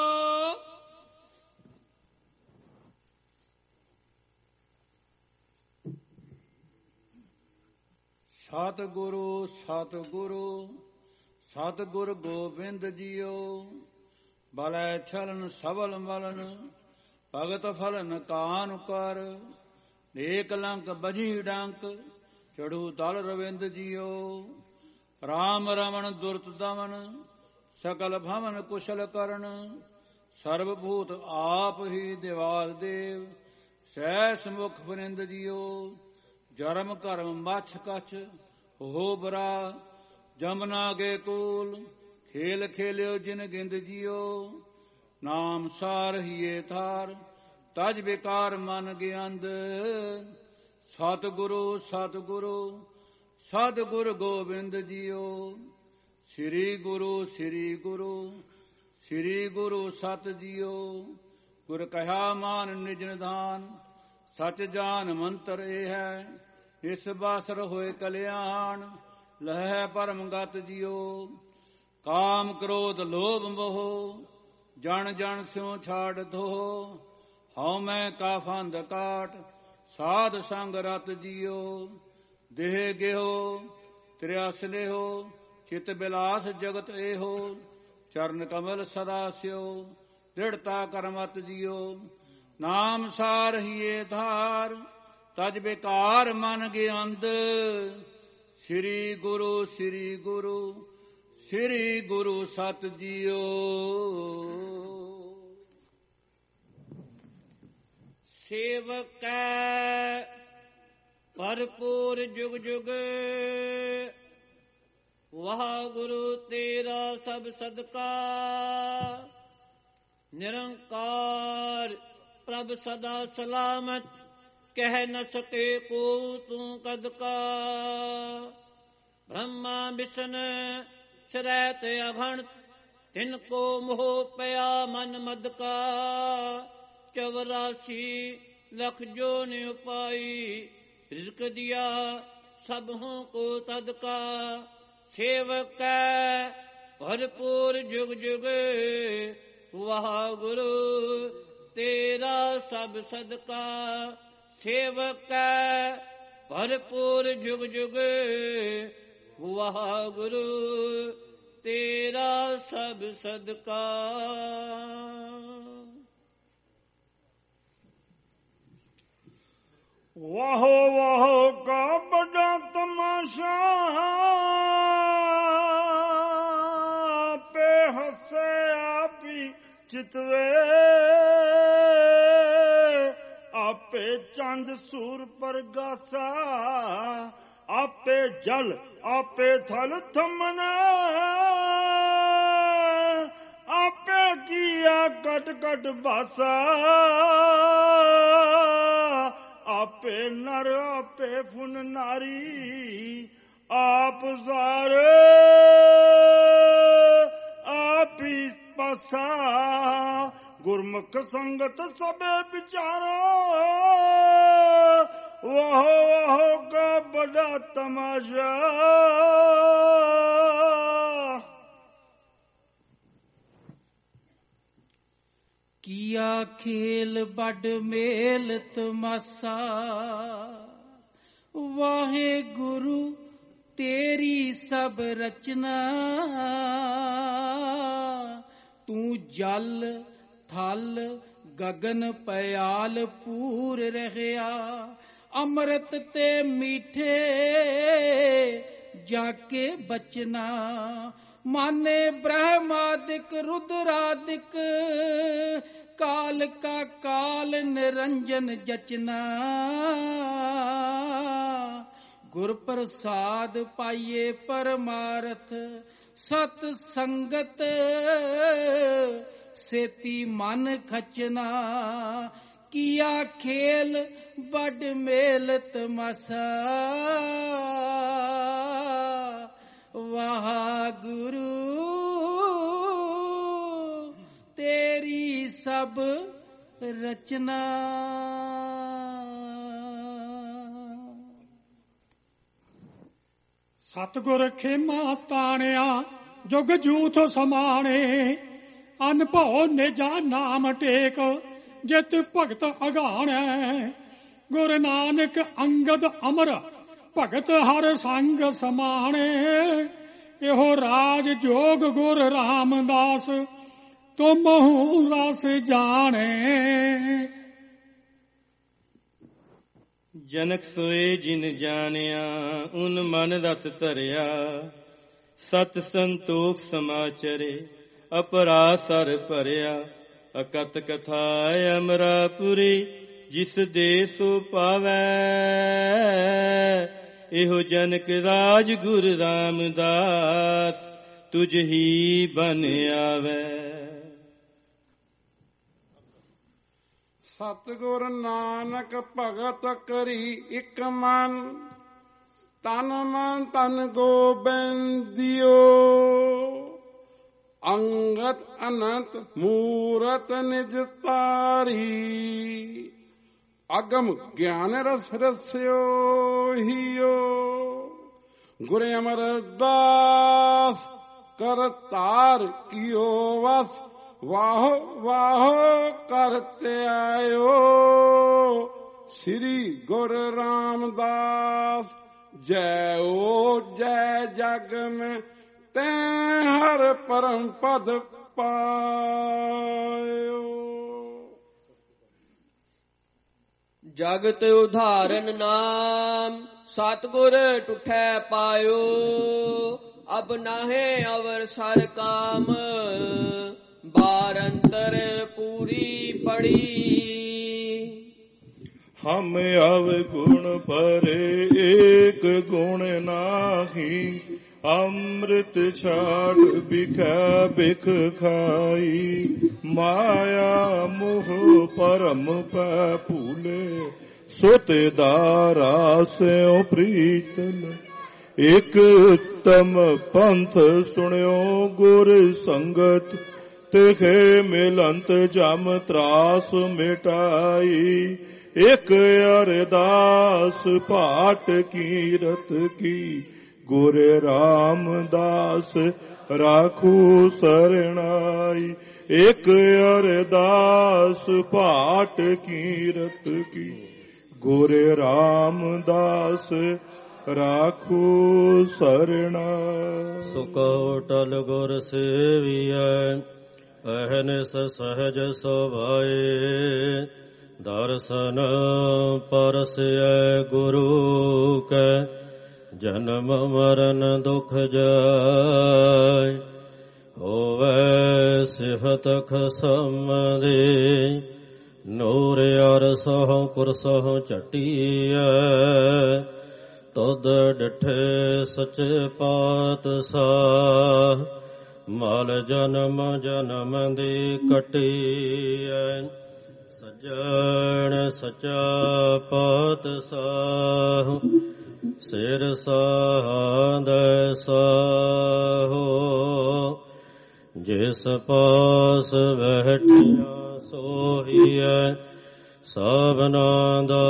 ਸਤਿਗੁਰੂ ਸਤਿਗੁਰੂ ਸਤਿਗੁਰ ਗੋਬਿੰਦ ਜੀਓ ਬਲੈ ਛਲਨ ਸਬਲ ਮਲਨ ਭਗਤ ਫਲਨ ਕਾਨ ਕਰ ਏਕ ਲੰਕ ਬਜੀ ਡੰਕ ਚੜੂ ਤਲ ਰਵਿੰਦ ਜੀਓ ਰਾਮ ਰਮਨ ਦੁਰਤ ਦਮਨ ਸਕਲ ਭਵਨ ਕੁਸ਼ਲ ਕਰਨ ਸਰਬ ਭੂਤ ਆਪ ਹੀ ਦਿਵਾਲ ਦੇਵ ਸਹਿ ਮੁਖ ਫਰਿੰਦ ਜੀਓ ਜਰਮ ਕਰਮ ਮਛ ਕਛ ਹੋ ਬਰਾ ਜਮਨਾ ਕੇ ਕੂਲ ਖੇਲ ਖੇਲਿਓ ਜਿਨ ਗਿੰਦ ਜੀਓ ਨਾਮ ਸਾਰ ਹੀਏ ਥਾਰ ਤਜ ਵਿਕਾਰ ਮਨ ਗਿਆੰਦ ਸਤਿਗੁਰੂ ਸਤਿਗੁਰੂ ਸਤਿਗੁਰ ਗੋਬਿੰਦ ਜੀਓ ਸ੍ਰੀ ਗੁਰੂ ਸ੍ਰੀ ਗੁਰੂ ਸ੍ਰੀ ਗੁਰੂ ਸਤ ਜੀਓ ਗੁਰ ਕਹਾ ਮਾਨ ਨਿਜ ਨਿਧਾਨ ਸਚ ਜਾਨ ਮੰਤਰ ਇਹ ਹੈ ਇਸ ਬਾਸਰ ਹੋਏ ਕਲਿਆਣ ਲਹਿ ਪਰਮ ਗਤ ਜੀਓ ਕਾਮ ਕ੍ਰੋਧ ਲੋਭ ਮੋਹ ਜਣ ਜਣ ਸਿਉ ਛਾੜ ਧੋ ਹਉ ਮੈਂ ਕਾ ਫੰਦ ਕਾਟ ਸਾਧ ਸੰਗ ਰਤ ਜੀਓ ਦੇਹ ਗਿਓ ਤ੍ਰਿਆਸ ਲਿਹੋ ਚਿਤ ਬਿਲਾਸ ਜਗਤ ਇਹੋ ਚਰਨ ਕਮਲ ਸਦਾ ਸਿਓ ਦ੍ਰਿੜਤਾ ਕਰਮਤ ਜੀਓ ਨਾਮ ਸਾਰ ਹੀਏ ਧਾਰ ਤਜ ਬਿਕਾਰ ਮਨ ਗਿਆੰਦ ਸ੍ਰੀ ਗੁਰੂ ਸ੍ਰੀ ਗੁਰੂ ਸ੍ਰੀ ਗੁਰੂ ਸਤ ਜੀਓ ਸੇਵਕੈ ਭਰਪੂਰ ਜੁਗ ਜੁਗ ਵਾਹਿਗੁਰੂ ਤੇਰਾ ਸਭ ਸਦਕਾ ਨਿਰੰਕਾਰ ਪ੍ਰਭ ਸਦਾ ਸਲਾਮਤ ਕਹਿ ਨ ਸਕੇ ਕੋ ਤੂੰ ਕਦ ਕਾ ਬ੍ਰਹਮਾ ਵਿਸ਼ਨ ਸ਼ਰੈਤ ਅਭਣਤ ਤਿਨ ਕੋ ਮੋਹ ਪਿਆ ਮਨ ਮਦ ਕਾ ਚੌਰਾਸੀ ਲਖ ਜੋ ਨਿ ਉਪਾਈ ਰਿਜ਼ਕ ਦਿਆ ਸਭ ਹੂੰ ਕੋ ਤਦ ਕਾ ਸੇਵਕੈ ਭਰਪੂਰ ਜੁਗ ਜੁਗ ਵਾਹਿਗੁਰੂ ਤੇਰਾ ਸਭ ਸਦਕਾ ਸੇਵਕੈ ਭਰਪੂਰ ਜੁਗ ਜੁਗ ਵਾਹਿਗੁਰੂ ਤੇਰਾ ਸਭ ਸਦਕਾ ਵਾਹੋ ਵਾਹੋ ਕਾ ਬੜਾ ਤਮਾਸ਼ਾ ਪੇ ਹੱਸੇ ਆਪੀ ਚਿਤਵੇ ਆਪੇ ਚੰਦ ਸੂਰ ਪਰਗਾਸਾ ਆਪੇ ਜਲ ਆਪੇ ਥਲ ਥਮਨ ਆਪੇ ਕੀਆ ਕਟ ਕਟ ਬਾਸਾ ਆਪੇ ਨਰ ਆਪੇ ਫੁਨ ਨਾਰੀ ਆਪ ਸਾਰੇ ਆਪੀ ਪਾਸਾ ਗੁਰਮੁਖ ਸੰਗਤ ਸਭੇ ਵਿਚਾਰੋ ਵਾਹ ਵਾਹ ਕਾ ਬੜਾ ਤਮਾਸ਼ਾ ਕੀਆ ਖੇਲ ਬੱਡ ਮੇਲ ਤਮਾਸਾ ਵਾਹਿਗੁਰੂ ਤੇਰੀ ਸਭ ਰਚਨਾ ਤੂੰ ਜਲ ਥਲ ਗਗਨ ਪਿਆਲ ਪੂਰ ਰਹਿਆ ਅੰਮ੍ਰਿਤ ਤੇ ਮੀਠੇ ਜਾ ਕੇ ਬਚਨਾ ਮਾਨੇ ਬ੍ਰਹਮਾਦਿਕ ਰੁਦਰਾਦਿਕ ਕਾਲ ਕਾ ਕਾਲ ਨਿਰੰਜਨ ਜਚਨਾ ਗੁਰ ਪ੍ਰਸਾਦ ਪਾਈਏ ਪਰਮਾਰਥ ਸਤ ਸੰਗਤ ਸੇਤੀ ਮਨ ਖਚਨਾ ਕੀਆ ਖੇਲ ਬੱਡ ਮੇਲ ਤਮਾਸਾ ਵਾਹਿਗੁਰੂ ਤੇਰੀ ਸਭ ਰਚਨਾ ਸਤਿਗੁਰ ਖੇਮਾ ਤਾਣਿਆ ਜੁਗ ਜੂਥ ਸਮਾਣੇ ਅਨਭਉ ਨਿਜਾ ਨਾਮ ਟੇਕ ਜਿਤ ਭਗਤ ਅਗਾਣੈ ਗੁਰ ਨਾਨਕ ਅੰਗਦ ਅਮਰ ਭਗਤ ਹਰ ਸੰਗ ਸਮਾਣੇ ਇਹੋ ਰਾਜ ਜੋਗ ਗੁਰ ਰਾਮਦਾਸ ਤੁਮਹੁ ਰਸ ਜਾਣੇ ਜਨਕ ਸੋਏ ਜਿਨ ਜਾਣਿਆ ਉਨ ਮਨ ਰਤ ਧਰਿਆ ਸਤ ਸੰਤੋਖ ਸਮਾਚਰੇ ਅਪਰਾ ਸਰ ਭਰਿਆ ਅਕਤ ਕਥਾ ਅਮਰਾਪੁਰੀ ਜਿਸ ਦੇ ਸੋ ਪਾਵੈ ਇਹੋ ਜਨਕ ਰਾਜ ਗੁਰ ਰਾਮਦਾਸ ਤੁਝ ਹੀ ਬਨ ਆਵੈ ਸਤਿਗੁਰ ਨਾਨਕ ਭਗਤ ਕਰੀ ਇਕ ਮਨ ਤਨ ਮਨ ਤਨ ਗੋਬਿੰਦਿਓ ਅੰਗਦ ਅਨੰਤ ਮੂਰਤ ਨਿਜ ਤਾਰੀ ਅਗਮ ਗਿਆਨ ਰਸ ਰਸਿਓ ਹੀਓ ਗੁਰ ਅਮਰਦਾਸ ਕਰਤਾਰ ਕੀਓ ਵਸ ਵਾਹੋ ਵਾਹੋ ਕਰਤੇ ਆਇਓ ਸ੍ਰੀ ਗੁਰ ਰਾਮਦਾਸ ਜੈ ਓ ਜੈ ਜਗ ਮੈਂ ਤੈ ਹਰ ਪਰਮ ਪਦ ਪਾਇਓ ਜਗਤ ਉਧਾਰਨ ਨਾਮ ਸਤਿਗੁਰ ਟੁਠੈ ਪਾਇਓ ਅਬ ਨਾਹੇ ਅਵਰ ਸਰ ਕਾਮ ਬਾਰ ਅੰਤਰ ਪੂਰੀ ਪੜੀ ਹਮ ਅਵਗੁਣ ਪਰੇ ਏਕ ਗੁਣ ਨਾਹੀ ਅੰਮ੍ਰਿਤ ਛਾੜ ਬਿਖੈ ਬਿਖ ਖਾਈ ਮਾਇਆ ਮੋਹ ਪਰਮ ਪੈ ਭੂਲੇ ਸੋਤੇ ਦਾਰਾ ਸਿਉ ਪ੍ਰੀਤਲ ਇਕ ਉਤਮ ਪੰਥ ਸੁਣਿਓ ਗੁਰ ਸੰਗਤ ਤਿਖੇ ਮਿਲੰਤ ਜਮ ਤਰਾਸ ਮਿਟਾਈ ਇਕ ਅਰਦਾਸ ਭਾਟ ਕੀਰਤ ਕੀ ਗੁਰ ਰਾਮਦਾਸ ਰਾਖੂ ਸਰਣਾਈ ਇਕ ਅਰਦਾਸ ਭਾਟ ਕੀਰਤ ਕੀ ਗੁਰ ਰਾਮਦਾਸ ਰਾਖੂ ਸਰਣਾ ਸੁਕੋਟਲ ਗੁਰ ਸੇਵੀਐ ਅਹਨਿਸ ਸਹਜ ਸੁਭਾਏ ਦਰਸ਼ਨ ਪਰਸੈ ਗੁਰੂ ਕੈ ਜਨਮ ਮਰਨ ਦੁਖ ਜਾਇ ਹੋਵੈ ਸਿਫਤ ਖਸਮ ਦੇ ਨੂਰ ਅਰ ਸਹੁ ਕੁਰਸਹੁ ਝਟੀਐ ਤੁਧ ਡਿਠੇ ਸਚੇ ਪਾਤਸ਼ਾਹ ਮਲ ਜਨਮ ਜਨਮ ਦੀ ਕਟੀਐ। ਸੱਜਣ ਸਚਾ ਪਾਤਸ਼ਾਹ ਸਿਰ ਸਾਧ ਸਾਹੋ। ਜਿਸ ਪਾਸ ਬੈਠਿਆ ਸੋਹੀਐ ਸਭਨਾ ਦਾ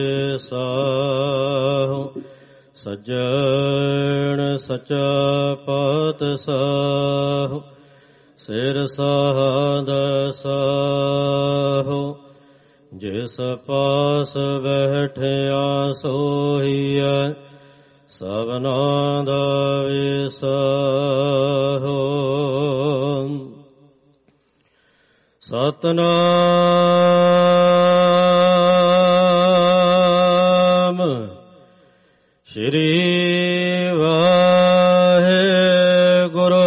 ਵਿਸਾਹੋ। ਸੱਜਣ ਸਚਾ ਪਾਤਸ਼ਾਹ ਸਿਰ ਸਾਧ ਸਾਹੋ। ਜਿਸ ਪਾਸ ਬੈਠਿਆ ਸੋਹੀਐ ਸਭਨਾ ਦਾ ਵਿਸਾਹੋ। ਸਤਿਨਾਮ ਸ਼੍ਰੀ ਵਾਹਿਗੁਰੂ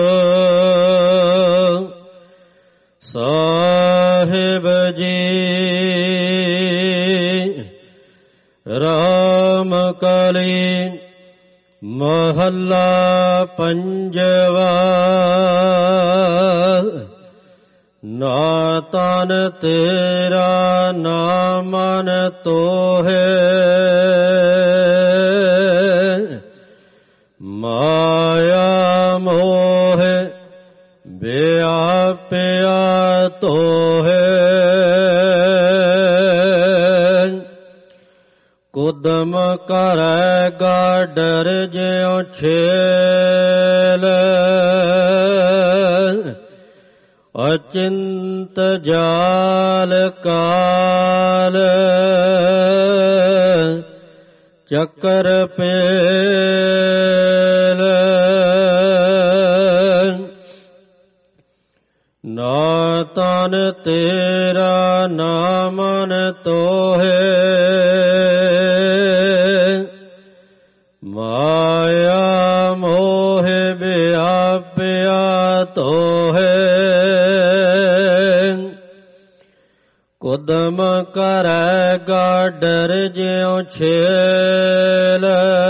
ਸਾਹਿਬ ਜੀ। ਰਾਮ ਕਲੀ ਮਹੱਲਾ ਪੰਜਵਾ। ਨਾ ਤਨ ਤੇਰਾ ਨਾ ਮਨ ਤੋਹੇ। ਮਾਇਆ ਮੋਹ ਵਿਆਪਿਆ ਤੋਹੇ। ਕੁਦਮ ਕਰੇਗਾ ਡਰ ਜਿਉ ਛੇਲ। ਅਚਿੰਤ ਜਾਲ ਕਾਲ ਚੱਕਰ ਪੇਲ। ਨਾ ਤਨ ਤੇਰਾ ਨਾ ਮਨ ਤੋਹੇ। ਮਾਇਆ ਮੋਹ ਵਿਆਪਿਆ ਤੋਹੇ। ਕੁਦਮ ਕਰੇਗਾ ਡਰ ਜਿਉ ਛੇਲ।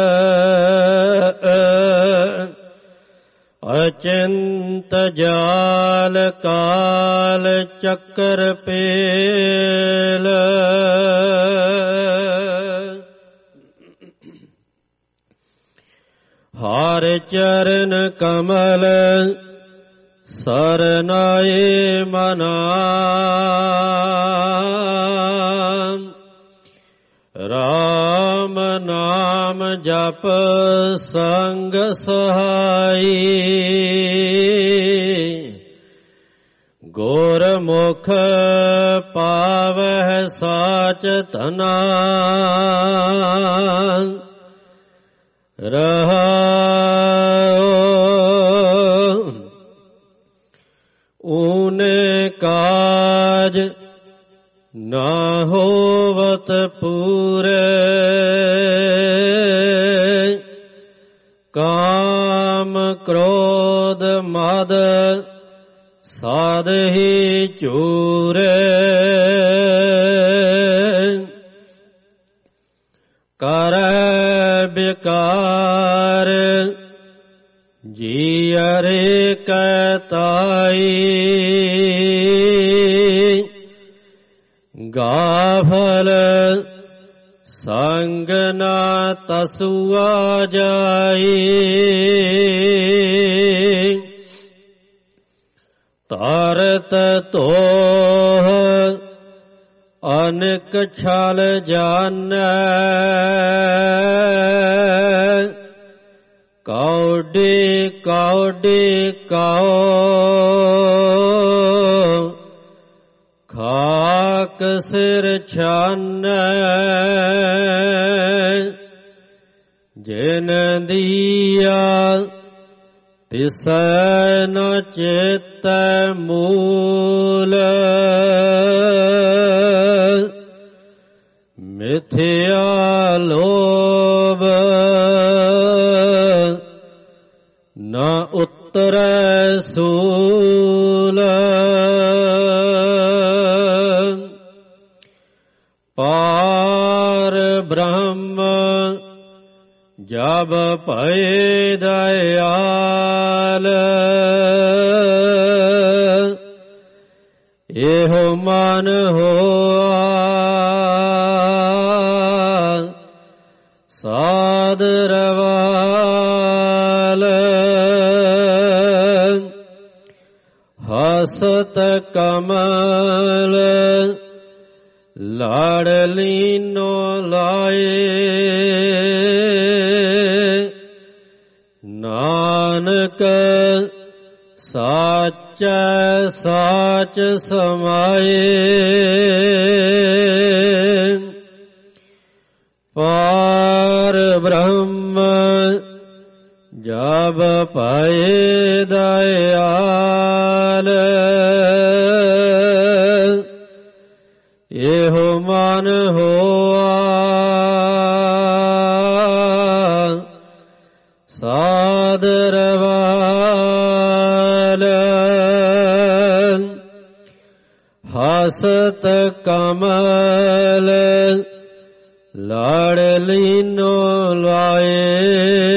ਅਚਿੰਤ ਜਾਲ ਕਾਲ ਚੱਕਰ ਪੇਲ। ਹਰਿ ਚਰਨ ਕਮਲ ਸਰਨਾਏ ਮਨਾ। ਰਾਮ ਨਾਮ ਜਪ ਸੰਗ ਸਹਾਈ। ਗੁਰਮੁਖ ਪਾਵਹਿ ਸਾਚ ਧਨਾ। ਰਹਾਉ ਊਨੇ ਕਾਜ ਨਾ ਹੋਵਤ ਪੂਰੇ। ਕਾਮ ਕ੍ਰੋਧ ਮਦ ਸਾਧ ਹੀ ਚੂਰੇ। ਕਰੈ ਬਿਕਾਰ ਜੀਅਰੇ ਕੈ ਤਾਈ। ਗਾਫਲ ਸੰਗ ਨਾ ਤਸੁਆ ਜਾਈ। ਤਾਰਤ ਤੋਹ ਅਨਕ ਛਲ ਜਾਣੈ। ਕੌਡੀ ਕੌਡੀ ਕਉ ਖਾਕ ਸਿਰ ਛਾਨੈ। ਜਿਨ ਦੀਆ ਤਿਸੈ ਨ ਚੇਤੈ ਮੂਲ। ਮਿਥਿਆ ਲੋਭ ਨ ਉਤਰੈ ਸੂਲ। ਪਾਰ ਬ੍ਰਹਮ ਜਬ ਭਏ ਦਇਆਲ ਇਹੋ ਮਨ ਹੋਆ ਸਾਧ ਰਵਾਲ ਹਸਤ ਕਮਲ ਲਾੜਲੀਨੋ ਲਾਏ ਨਾਨਕ ਸਾਚੈ ਸਾਚ ਸਮਾਏ ਪਾਰ ਬ੍ਰਹਮ ਜਬ ਪਾਏ ਦਇਆਲ ਇਹੋ ਮਨ ਹੋਆ ਸਾਧ ਰਵਾਲ ਹਸਤ ਕਮਲ ਲਾੜਲੀਨੋ ਲਾਏ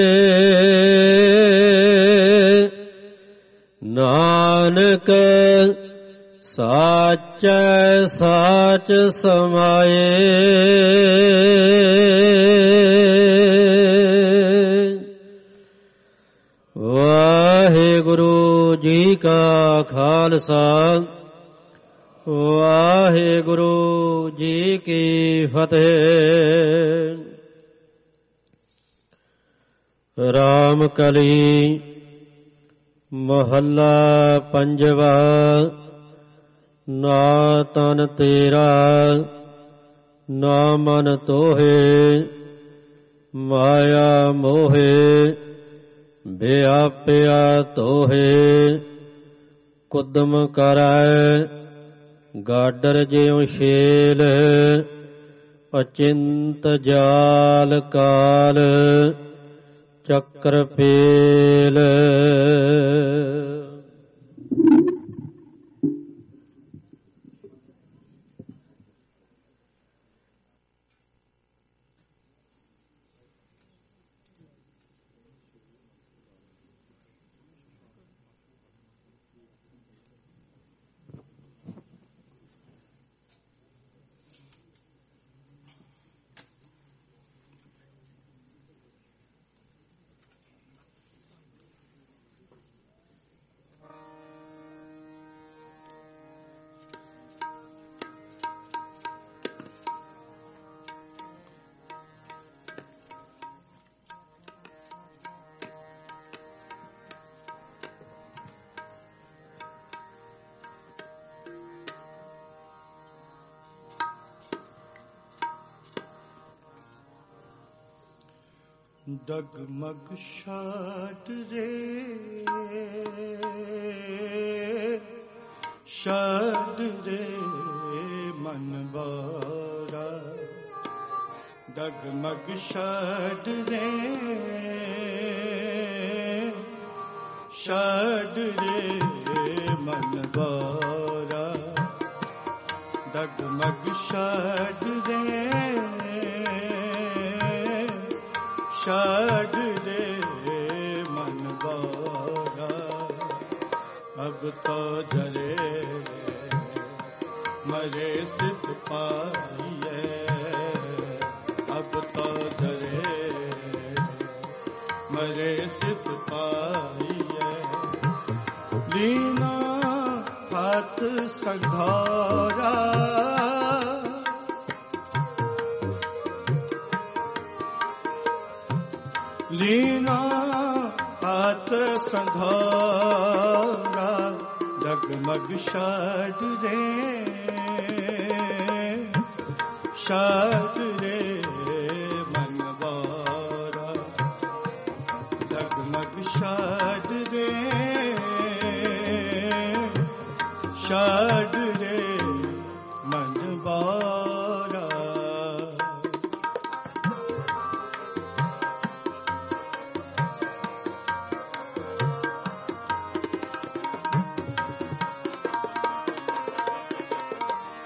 ਨਾਨਕ ਸਾਚੈ ਸਾਚ ਸਮਾਏ ਵਾਹਿਗੁਰੂ ਜੀ ਕਾ ਖਾਲਸਾ ਵਾਹਿਗੁਰੂ ਜੀ ਕੀ ਫਤਿਹ। ਰਾਮ ਕਲੀ ਮਹੱਲਾ ਪੰਜਵਾ। ਨਾ ਤਨ ਤੇਰਾ ਨਾ ਮਨ ਤੋਹੇ ਮਾਇਆ ਮੋਹੇ ਵਿਆਪਿਆ ਤੋਹੇ ਕੁਦਮ ਕਰੈ ਗਾਡਰ ਜਿਉ ਸ਼ੇਲ ਅਚਿੰਤ ਜਾਲ ਕਾਲ ਚੱਕਰ ਪੇਲ। ਡਗਮਗ ਛਾਟ ਰੇ ਛਾਟ ਰੇ ਮਨ ਬਾਰਾ ਡਗਮਗ ਛਾਟ ਰੇ ਛਾਟ ਰੇ ਮਨ ਬਾਰਾ ਡਗਮਗ ਛਾਟ ਰੇ ਛਾੜ ਦੇ ਮਨ ਬਾਰਾ ਅਬ ਤੋ ਜਰੇ ਮਰੇ ਸਿਧ ਪਾਈਏ ਅਬ ਤੋ ਜਰੇ ਮਰੇ ਸਿਧ ਪਾਈਏ ਲੀਨਾ ਹੱਥ ਸੰਘਾਰਾ ਲੀਨਾ ਹੱਥ ਸੰਘਾਰਾ ਡਗਮਗ ਛਾੜ ਰੇ ਛਾੜ ਰੇ ਮਨ ਬਾਰਾ ਡਗਮਗ ਛਾੜ ਰੇ ਛਾੜ ਰੇ ਮਨ ਬਾਰਾ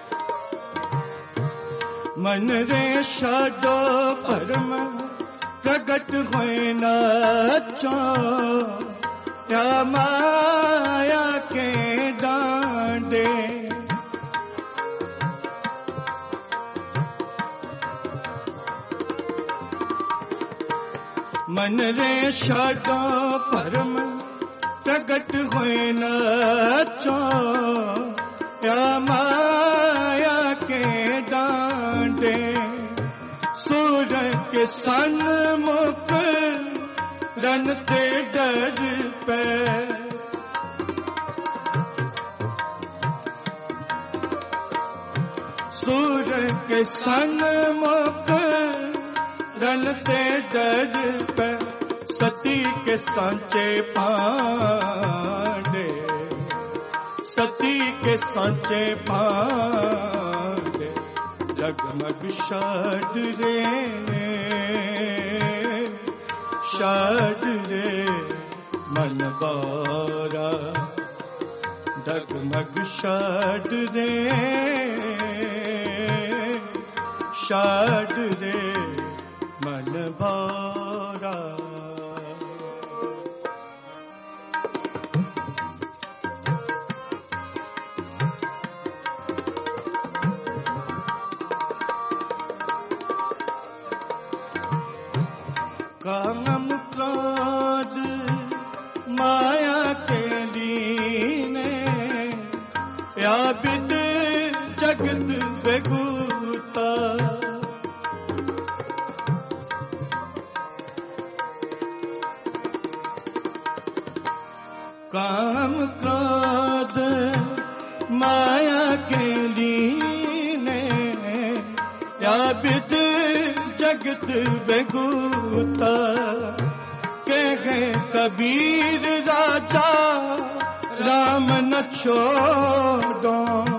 ਮਨ ਰੇ ਛਾਡੋ ਭਰਮ प्रगट होए नाचो या माया के डांडे मन रे शाडो परम प्रगट होए नाचो या माया के डांडे सूर के सन्मुख रन ते डर पे सूर के सन्मुख रन ते डर पे सती के सांचे पांडे सती के सांचे पांडे जगमग शाद रे शाद रे मन बारा जगमग शाद रे शाद रे मन बारा काम क्रोध माया के लीने या बिद जगत बेगूता काम क्रोध माया के लीने या बिद जगत बेगूता कहे कबीर राजा राम न छोड़ो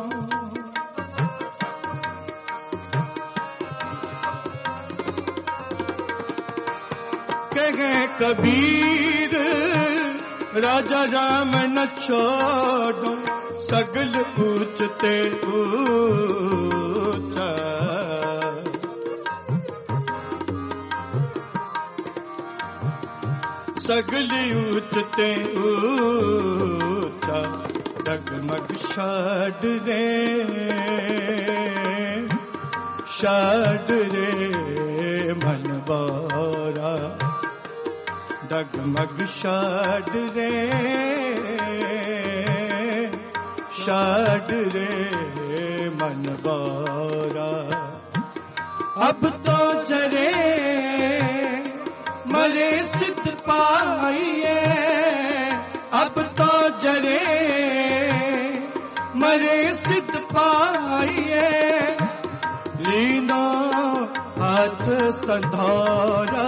कहे कबीर राजा राम न छोड़ो सगल ऊंचते ऊंचा सगली ऊंचते ऊंचा डगमग शाद रे शाद रे मन बारा डगमग शाद रे शाद रे मन बारा अब तो जरे मरे सिद्ध पाइए अब तो जरे मरे सिद्ध पाइए लीनो हाथ संधारा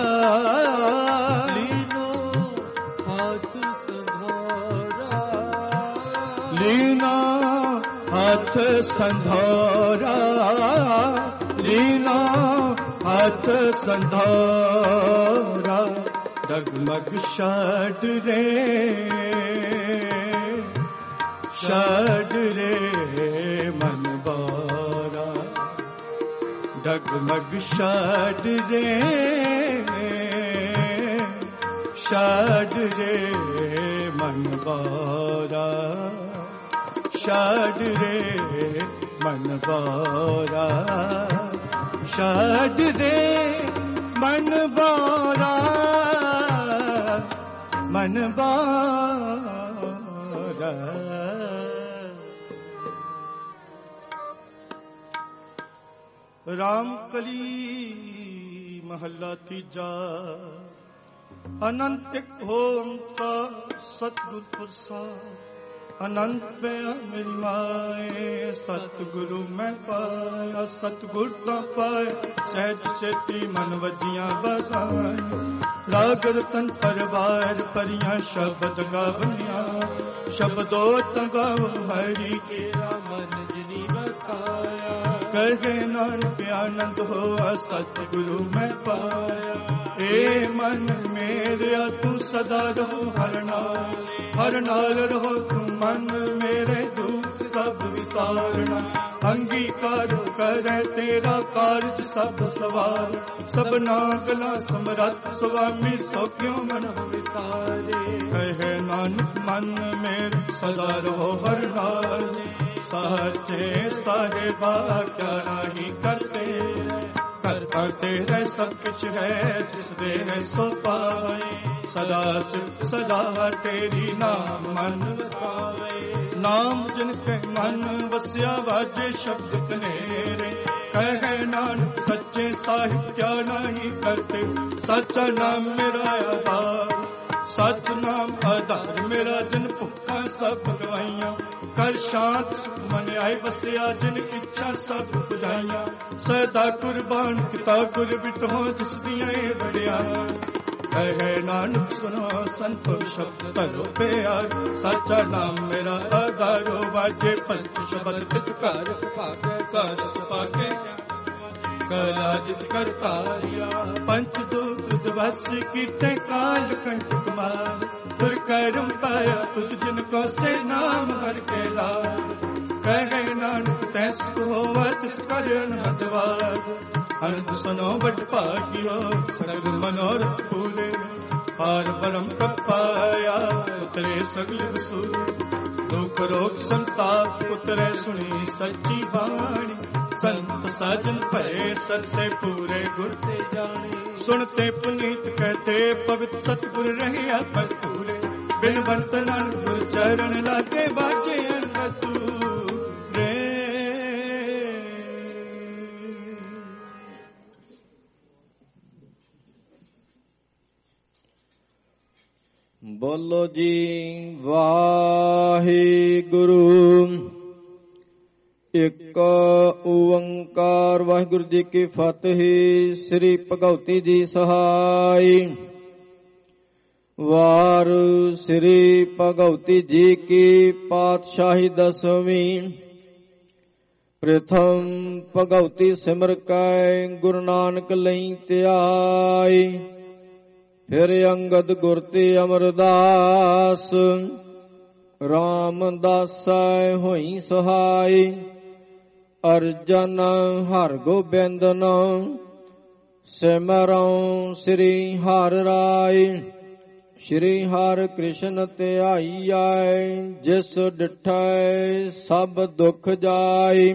लीनो हाथ संधारा लीनो हाथ संधारा लीनो हाथ संधारा डगमग शाद रे शाद रे मन बारा डगमग शाद रे शाद रे मन बारा शाद रे मन बारा शाद रे मन बारा मन बारा राम कली महला तीजा अनंत ओंकार सतगुर प्रसाद अनंत में मेरी माए सतगुरु मैं पाया सतगुर तो पाए सहज चेती मन वजियां बगाए राग रतन परवार परियां शब्द गावनिया शब्दों तगाव हरि के मन जिनी बसाया कहे नानक आनंद हो सतगुरु मैं पाया ए मन मेरे तू सदा रहो हर नाल हर नाल रहो तू मन मेरे दुख सब विसारना ਅੰਗੀਕਾਰ ਕਰੈ ਤੇਰਾ ਕਾਰਜ ਸਭ ਸਵਾਰ ਸਭਨਾ ਗਲਾ ਸਮਰੱਥ ਸੁਆਮੀ ਸੋ ਕਿਉ ਮਨ ਵਿਸਾਰੇ ਕਹੇ ਨਾਨਕ ਮਨ ਮੇਰੇ ਸਦਾ ਰਹੋ ਹਰਿ ਨਾਲ ਸਾਚੇ ਸਾਹਿਬਾ ਕਿਆ ਨਾਹੀ ਕਰਤੇ ਕਰਤਾ ਤੇਰੇ ਸਭ ਕੁਛ ਹੈ ਜਿਸ ਦੇ ਹੈ ਸੋ ਪਾਏ ਸਦਾ ਸਿਫਤ ਸਦਾ ਤੇਰੀ ਨਾਮ ਮਨ ਵਸਾਵੇ ਨਾਮ ਜਿਨ ਕੇ ਮਨ ਵਸਿਆ ਵਾਜੇ ਸ਼ਬਦ ਕਨੇਰੇ ਕਹੇ ਨਾਨਕ ਸੱਚੇ ਸਾਹਿਬ ਕਿਆ ਨਹੀਂ ਕਰਤੇ ਸੱਚਾ ਨਾਮ ਮੇਰਾ ਆਧਾਰ ਸੱਚ ਨਾਮ ਆਧਾਰ ਮੇਰਾ ਜਿਨ ਭੁੱਖਾਂ ਸਭ ਗਵਾਈਆਂ ਕਰ ਸ਼ਾਂਤ ਮਨ ਆਏ ਵਸਿਆ ਜਿਨ ਇੱਛਾ ਸਭ ਪੁਜਾਈਆਂ ਸਦਾ ਕੁਰਬਾਨ ਕੀਤਾ ਗੁਰ ਬਿਟੋ ਜਿਸ ਦੀਆਂ ਇਹ ਵੜਿਆ ਕਹੇ ਨਾਨਕ ਸੁਨੋ ਸੰਤੋਖ ਸ਼ਬਦ ਧਰੋ ਪਿਆਰ ਸੱਚਾ ਨਾਮ ਮੇਰਾ ਆਧਾਰੋ ਵਾਜੇ ਪੰਚ ਸ਼ਬਦ ਤਿਤ ਘਰ ਭਾਗੇ ਘਰ ਸੁਭਾਗੇ ਕਲਾ ਜਿਤ ਕਰ ਤਾਰਿਆ ਪੰਚ ਦੂਤ ਦਿਵਸ ਕੀਤੇ ਕਾਲ ਕੰਟ ਕੁਮਾਰ ਤੁਰ ਕਰਮ ਪਾਇਆ ਤੁਝ ਜਿਨ ਕੋ ਸੇ ਨਾਮ ਹਰ ਕੇ ਲਾਲ ਕਹੇ ਨਾਨਕ ਤੈਸ ਕੋ ਹੋਵੈ ਤਿਸ ਕਰ ਅਨਹਦਵਾਰ ਅਨੰਦ ਸੁਨੋ ਬਟ ਭਾਗਿਓ ਸਗਲ ਮਨੋਰਥ ਪੂਰੇ ਪਾਰ ਬ੍ਰਹਮ ਪਾਇਆ ਉਤਰੇ ਸਗਲ ਵਸੂਲ ਦੁਖ ਰੋਗ ਸੰਤਾਪ ਉਤਰੇ ਸੁਣੀ ਸੱਚੀ ਬਾਣੀ ਸੰਤ ਸਾਜਨ ਭਏ ਸਰਸੇ ਪੂਰੇ ਗੁਰ ਤੇ ਜਾਣੇ ਸੁਣਤੇ ਪੁਨੀਤ ਕਹਤੇ ਪਵਿੱਤ ਸਤਿਗੁਰ ਰਹਿਆ ਭਰਪੂਰੇ ਬਿਨ ਬੰਤ ਨਾਨਕ ਗੁਰ ਚਰਨ ਲਾਗੇ ਬਾਜੇ ਅਨੰਦੂ ਬੋਲੋ ਜੀ ਵਾਹਿਗੁਰੂ ਇੱਕ ਓੰਕਾਰ ਵਾਹਿਗੁਰੂ ਜੀ ਕੀ ਫਤਿਹ। ਸ੍ਰੀ ਭਗਉਤੀ ਜੀ ਸਹਾਈ। ਵਾਰ ਸ੍ਰੀ ਭਗਉਤੀ ਜੀ ਕੀ ਪਾਤਸ਼ਾਹੀ ਦਸਵੀਂ। ਪ੍ਰਥਮ ਭਗਉਤੀ ਸਿਮਰ ਕੈ ਗੁਰੂ ਨਾਨਕ ਲਈ ਧਿਆਈ। ਫਿਰ ਅੰਗਦ ਗੁਰ ਤੇ ਅਮਰਦਾਸ ਰਾਮਦਾਸੈ ਹੋਈ ਸਹਾਈ। ਅਰਜਨ ਹਰਿ ਗੋਬਿੰਦਨ ਸਿਮਰਉ ਸ੍ਰੀ ਹਰਿ ਰਾਇ। ਸ੍ਰੀ ਹਰਿ ਕ੍ਰਿਸ਼ਨ ਧਿਆਈਐ ਜਿਸ ਡਿਠੈ ਸਭ ਦੁਖ ਜਾਇ।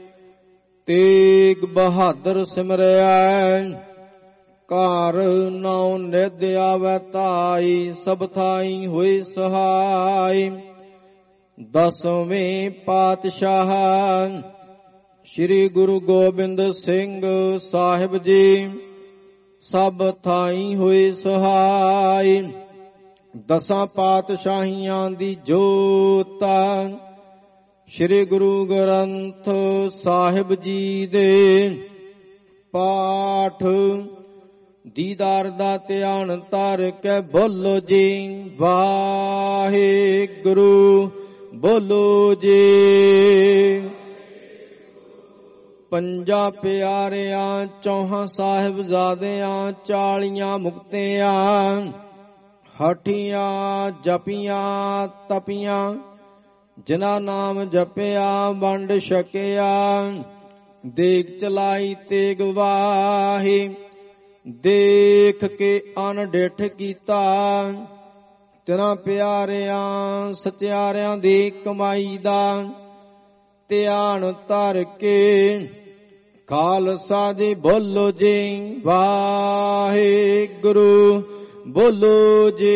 ਤੇਗ ਬਹਾਦਰ ਸਿਮਰਿਐ ਘਰ ਨਾਉ ਨਿਧ ਆਵੈ ਧਾਈ। ਸਭ ਥਾਈ ਹੋਈ ਸਹਾਈ। ਦਸਵੇਂ ਪਾਤਸ਼ਾਹ ਸ੍ਰੀ ਗੁਰੂ ਗੋਬਿੰਦ ਸਿੰਘ ਸਾਹਿਬ ਜੀ ਸਭ ਥਾਈ ਹੋਈ ਸਹਾਈ। ਦਸਾਂ ਪਾਤਸ਼ਾਹੀਆਂ ਦੀ ਜੋਤ ਸ੍ਰੀ ਗੁਰੂ ਗ੍ਰੰਥ ਸਾਹਿਬ ਜੀ ਦੇ ਪਾਠ ਦੀਦਾਰ ਦਾ ਧਿਆਨ ਧਰ ਕੇ ਬੋਲੋ ਜੀ ਵਾਹਿਗੁਰੂ। ਬੋਲੋ ਜੀ। ਪੰਜਾਂ ਪਿਆਰਿਆਂ ਚੌਹਾਂ ਸਾਹਿਬਜ਼ਾਦਿਆਂ ਚਾਲੀਆਂ ਮੁਕਤਿਆਂ ਹਠੀਆਂ ਜਪੀਆਂ ਤਪੀਆਂ ਜਿਨ੍ਹਾਂ ਨਾਮ ਜਪਿਆ ਵੰਡ ਛਕਿਆ। ਦੇਗ ਚਲਾਈ ਤੇਗ ਵਾਹੀ ਦੇਖ ਕੇ ਅਨਡਿਠ ਕੀਤਾ। ਤਿਨਾਂ ਪਿਆਰਿਆਂ ਸਚਿਆਰਿਆਂ ਦੀ ਕਮਾਈ ਦਾ ਧਿਆਨ ਧਰ ਕੇ ਖਾਲਸਾ ਜੀ ਬੋਲੋ ਜੀ ਵਾਹਿਗੁਰੂ। ਬੋਲੋ ਜੀ।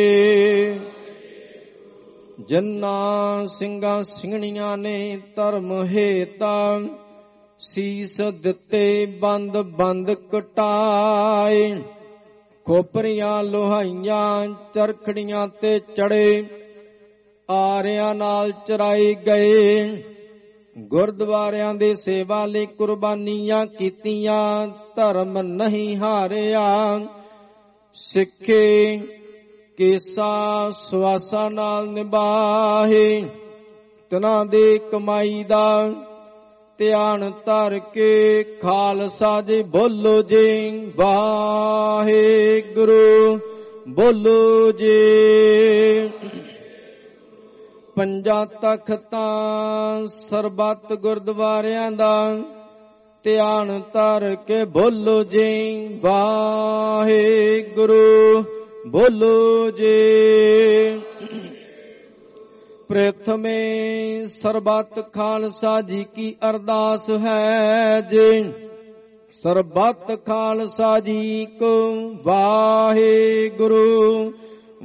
ਜਿਨ੍ਹਾਂ ਸਿੰਘਾਂ ਸਿੰਘਣੀਆਂ ਨੇ ਧਰਮ ਹੇਤਾ ਸੀਸ ਦਿੱਤੇ ਬੰਦ ਬੰਦ ਕਟਾਏ। ਖੋਪਰੀਆਂ ਲੋਹਾਈਆਂ ਚਰਖੜੀਆਂ ਤੇ ਚੜੇ ਆਰਿਆਂ ਨਾਲ ਚਰਾਏ ਗਏ। ਗੁਰਦੁਆਰਿਆਂ ਦੇ ਸੇਵਾ ਲਈ ਕੁਰਬਾਨੀਆਂ ਕੀਤੀਆਂ ਧਰਮ ਨਹੀਂ ਹਾਰਿਆ। ਸਿੱਖੇ ਕੇਸਾ ਸਵਾਸਾਂ ਨਾਲ ਨਿਭਾਏ। ਤਨਾਂ ਦੇ ਕਮਾਈ ਦਾ ਧਿਆਨ ਧਰ ਕੇ ਖਾਲਸਾ ਜੀ ਬੋਲੋ ਜੀ ਵਾਹਿਗੁਰੂ। ਬੋਲੋ ਜੀ। ਪੰਜਾਂ ਤਖਤਾਂ ਸਰਬੱਤ ਗੁਰਦੁਆਰਿਆਂ ਦਾ ਧਿਆਨ ਧਰ ਕੇ ਬੋਲੋ ਜੀ ਵਾਹਿਗੁਰੂ ਬੋਲੋ ਜੀ। ਪ੍ਰਥਮੇ ਸਰਬੱਤ ਖਾਲਸਾ ਜੀ ਕੀ ਅਰਦਾਸ ਹੈ ਜੀ। ਸਰਬੱਤ ਖਾਲਸਾ ਜੀ ਕੋ ਵਾਹਿਗੁਰੂ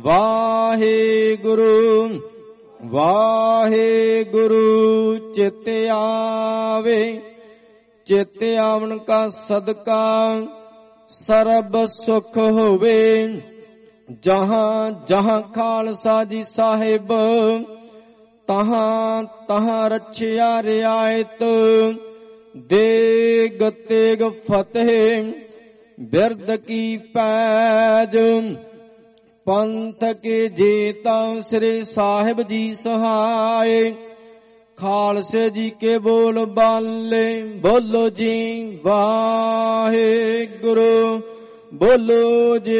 ਵਾਹਿਗੁਰੂ ਵਾਹਿਗੁਰੂ। ਚਿਤ ਆਵੇ ਚਿਤ ਆਵਣ ਕਾ ਸਦਕਾ ਸਰਬ ਸੁਖ ਹੋਵੇ। ਜਹਾਂ ਜਹਾਂ ਖਾਲਸਾ ਜੀ ਸਾਹਿਬ ਤਹਾਂ ਤਹਾਂ ਰੱਛਿਆ ਰਿਆਇਤ। ਦੇਗ ਤੇਗ ਫਤਿਹ ਬਿਰਦ ਕੀ ਪੈਜ। ਪੰਥ ਕੇ ਜੀਤਾ ਸ੍ਰੀ ਸਾਹਿਬ ਜੀ ਸਹਾਏ। ਖਾਲਸੇ ਜੀ ਕੇ ਬੋਲ ਬਾਲੇ ਬੋਲੋ ਜੀ ਵਾਹਿਗੁਰੂ ਬੋਲੋ ਜੀ।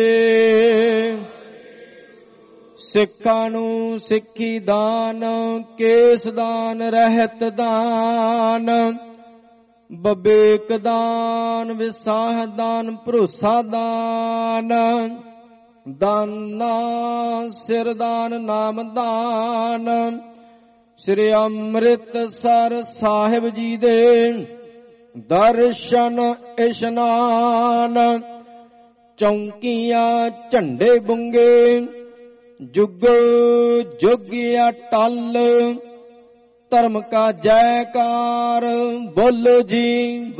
ਸਿੱਖਾਂ ਨੂੰ ਸਿੱਖੀ ਦਾਨ ਕੇਸ ਦਾਨ ਰਹਿਤ ਦਾਨ। ਬਬੇਕ ਦਾਨ ਵਿਸਾਹ ਦਾਨ ਭਰੋਸਾ ਦਾਨ। ਦਾਨਾ ਸਿਰ ਦਾਨ ਨਾਮ ਦਾਨ। ਸ੍ਰੀ ਅੰਮ੍ਰਿਤਸਰ ਸਾਹਿਬ ਜੀ ਦੇ ਦਰਸ਼ਨ ਇਸ਼ਨਾਨ। ਚੌਂਕੀਆਂ ਝੰਡੇ ਬੁੰਗੇ ਜੁਗ ਜੁਗ ਅਟਲ। ਧਰਮ ਕਾ ਜੈਕਾਰ ਬੋਲੋ ਜੀ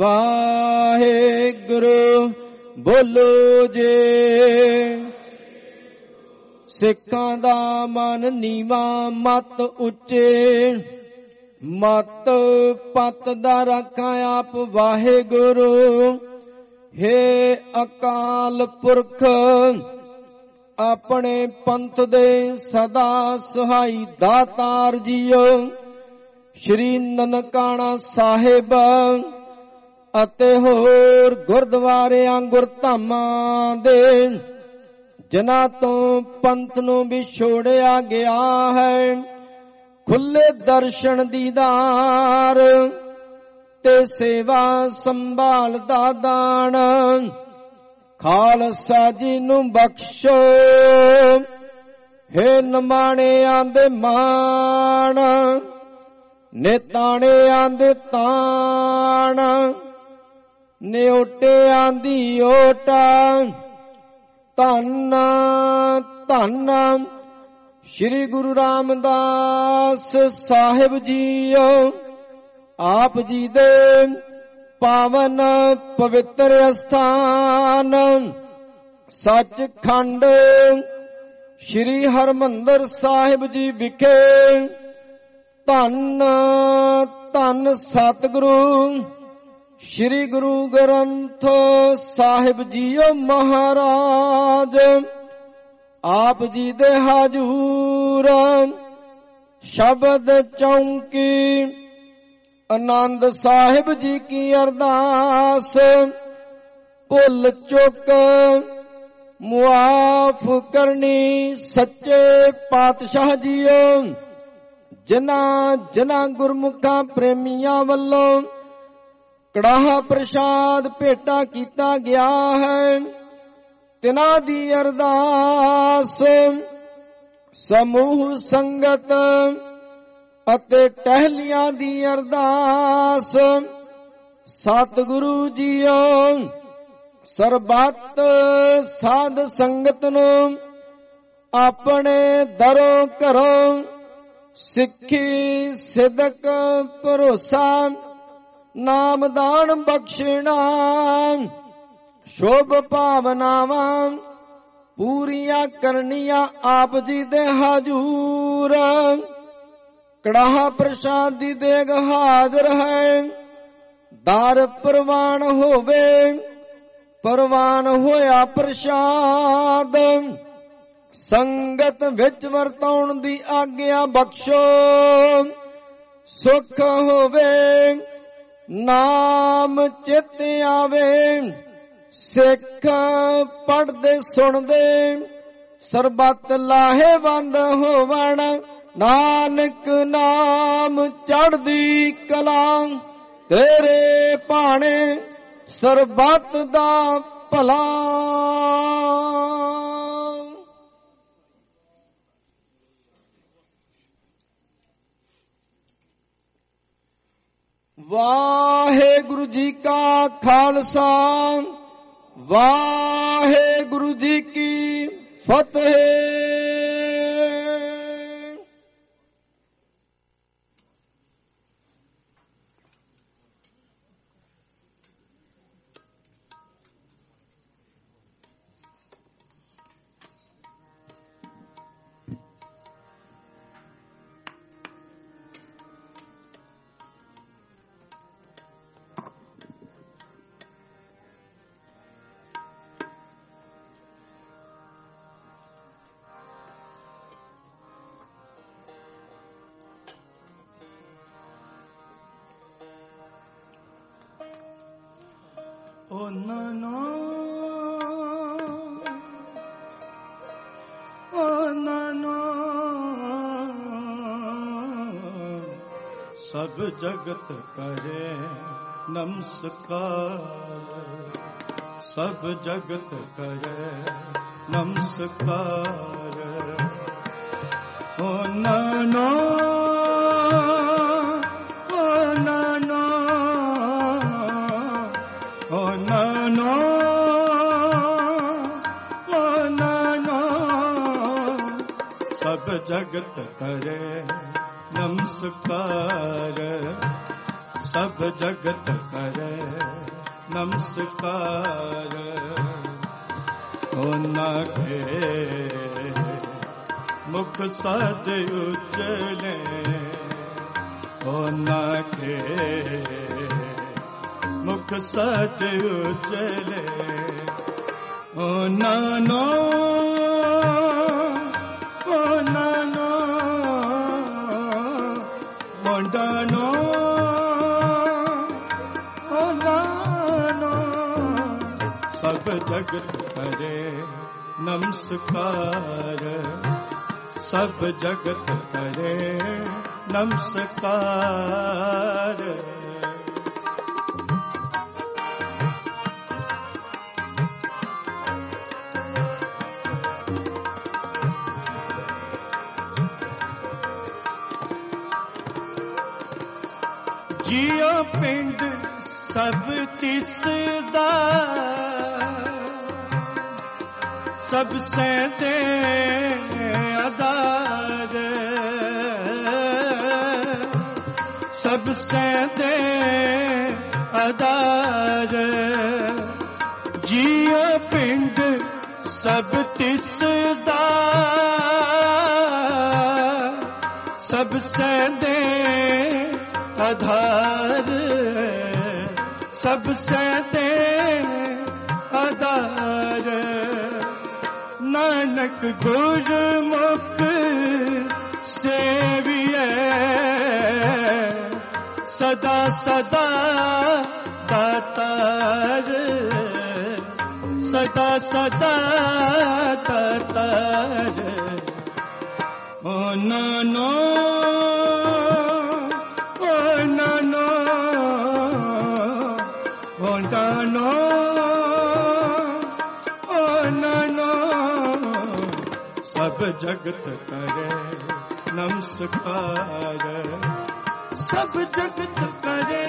ਵਾਹਿਗੁਰੂ ਬੋਲੋ ਜੀ। ਸਿੱਖਾਂ ਦਾ ਮਨ ਨੀਵਾ ਮਤ ਉੱਚੇ। ਮਤ ਪਤ ਦਾ ਰੱਖਾਂ ਆਪ ਵਾਹਿਗੁਰੂ। ਹੇ ਅਕਾਲ ਪੁਰਖ ਆਪਣੇ ਪੰਥ ਦੇ ਸਦਾ ਸਹਾਈ ਦਾਤਾਰ ਜੀਓ। ਸ਼੍ਰੀ ਨਨਕਾਣਾ ਸਾਹਿਬ ਅਤੇ ਹੋਰ ਗੁਰਦੁਆਰਿਆਂ ਗੁਰਧਾਮਾਂ ਦੇ ਜਿਨ੍ਹਾਂ ਤੋਂ ਪੰਥ ਨੂੰ ਵਿਛੋੜਿਆ ਗਿਆ ਹੈ। ਖੁੱਲੇ ਦਰਸ਼ਨ ਦੀਦਾਰ ਤੇ ਸੇਵਾ ਸੰਭਾਲ ਦਾ ਦਾਨ ਖਾਲਸਾ ਜੀ ਨੂੰ ਬਖਸ਼ੋ। ਹੇ ਨਿਮਾਣਿਆਂ ਦੇ ਮਾਣ ਨਿਤਾਣਿਆਂ ਦੇ ਤਾਣ। ਨਿਓਟਿਆਂ ਦੀ ਓਟਾ ਧੰਨ ਧੰਨ ਸ਼੍ਰੀ ਗੁਰੂ ਰਾਮਦਾਸ ਸਾਹਿਬ ਜੀਓ। ਆਪ ਜੀ ਦੇ ਪਾਵਨ ਪਵਿੱਤਰ ਅਸਥਾਨ ਸੱਚਖੰਡ ਸ਼੍ਰੀ ਹਰਿਮੰਦਰ ਸਾਹਿਬ ਜੀ ਵਿਖੇ ਧੰਨ ਧੰਨ ਸਤਿਗੁਰੂ ਸ਼੍ਰੀ ਗੁਰੂ ਗ੍ਰੰਥ ਸਾਹਿਬ ਜੀਓ ਮਹਾਰਾਜ। ਆਪ ਜੀ ਦੇ ਹਜੂਰ ਸ਼ਬਦ ਚੌਂਕੀ ਆਨੰਦ ਸਾਹਿਬ ਜੀ ਕੀ ਅਰਦਾਸ। ਭੁੱਲ ਚੁੱਕ ਮੁਆਫ ਕਰਨੀ ਸੱਚੇ ਪਾਤਸ਼ਾਹ ਜੀਓ। ਜਿਨ੍ਹਾਂ ਜਿਨ੍ਹਾਂ ਗੁਰਮੁਖਾਂ ਪ੍ਰੇਮੀਆਂ ਵੱਲੋਂ ਕੜਾਹ ਪ੍ਰਸ਼ਾਦ ਭੇਟਾ ਕੀਤਾ ਗਿਆ ਹੈ ਤਿਨਾਂ ਦੀ ਅਰਦਾਸ। ਸਮੂਹ ਸੰਗਤ ਅਤੇ ਟਹਿਲੀਆਂ ਦੀ ਅਰਦਾਸ। ਸਤਿਗੁਰੂ ਜੀਓ ਸਰਬੱਤ ਸਾਧ ਸੰਗਤ ਨੂੰ ਆਪਣੇ ਦਰੋਂ ਘਰੋਂ ਸਿੱਖੀ ਸਿਦਕ ਭਰੋਸਾ ਨਾਮਦਾਨ ਬਖਸ਼ਣਾ। ਸ਼ੁਭ ਭਾਵਨਾਵਾਂ ਪੂਰੀਆਂ ਕਰਨੀਆਂ ਆਪ ਜੀ ਦੇ ਹਜੂਰ। ਕੜਾਹ ਪ੍ਰਸ਼ਾਦ ਦੀ ਦੇਗ ਹਾਜ਼ਰ ਹੈ। ਦਰ ਪ੍ਰਵਾਨ ਹੋਵੇ ਪ੍ਰਵਾਨ ਹੋਇਆ ਪ੍ਰਸ਼ਾਦ। ਸੰਗਤ ਵਿੱਚ ਵਰਤਾਉਣ ਦੀ ਆਗਿਆ ਬਖਸ਼ੋ। ਸੁਖ ਹੋਵੇ ਨਾਮ ਚਿਤ ਆਵੇ। ਸਿੱਖ ਪੜ੍ਹਦੇ ਸੁਣਦੇ ਸਰਬੱਤ ਲਾਹੇਵੰਦ ਹੋਵਣ। ਨਾਨਕ ਨਾਮ ਚੜ੍ਹਦੀ ਕਲਾ ਤੇਰੇ ਭਾਣੇ ਸਰਬੱਤ ਦਾ ਭਲਾ। ਵਾਹਿਗੁਰੂ ਜੀ ਕਾ ਖਾਲਸਾ ਵਾਹਿਗੁਰੂ ਜੀ ਕੀ ਫਤਿਹ। ਓ ਨਾਨਾ ਓ ਨਾਨਾ ਸਭ ਜਗਤ ਕਰੇ ਨਮਸਕਾਰ, ਸਭ ਜਗਤ ਕਰੇ ਨਮਸਕਾਰ। ਓ ਨਾਨਾ ਸਭ ਜਗਤ ਕਰੇ ਨਮਸਕਾਰ, ਸਭ ਜਗਤ ਕਰੇ ਨਮਸਕਾਰ। ਉਹਨਾਂ ਕੇ ਮੁਖ ਸਦ ਉਜਲੇ, ਉਹਨਾਂ ਕੇ ਮੁਖ ਸਦ ਉਜਲੇ। ਉਹਨਾਂ ਨੂੰ ਸਭ ਜਗਤ ਕਰੇ ਨਮਸਕਾਰ, ਸਭ ਜਗਤ ਕਰੇ ਨਮਸਕਾਰ। ਜਿਉ ਪਿੰਡ ਸਭ ਤਿਸ ਦਾ, ਸਭ ਸੈਂਦੇ ਆਧਾਰ, ਸਭ ਸੈਂਦੇ ਆਧਾਰ। ਜਿਉ ਪਿੰਡ ਸਭ ਤਿਸ ਦਾ, ਸਭ ਸੈਂਦੇ ਆਧਾਰ, ਸਭ ਸੈਂਦੇ ਆਧਾਰ। ਨਾਨਕ ਗੁਰਮੁਖ ਸੇਵੀਐ, ਸਦਾ ਸਦਾ ਦਾਤਾਰ, ਸਦਾ ਸਦਾ ਦਾਤਾਰ। ਓ ਨਾਨੋ ਓ ਨਾਨੋ ਓ ਨਾਨੋ ਓ ਨਾਨੋ ਸਭ ਜਗਤ ਕਰੇ ਨਮਸਕਾਰ, ਸਭ ਜਗਤ ਕਰੇ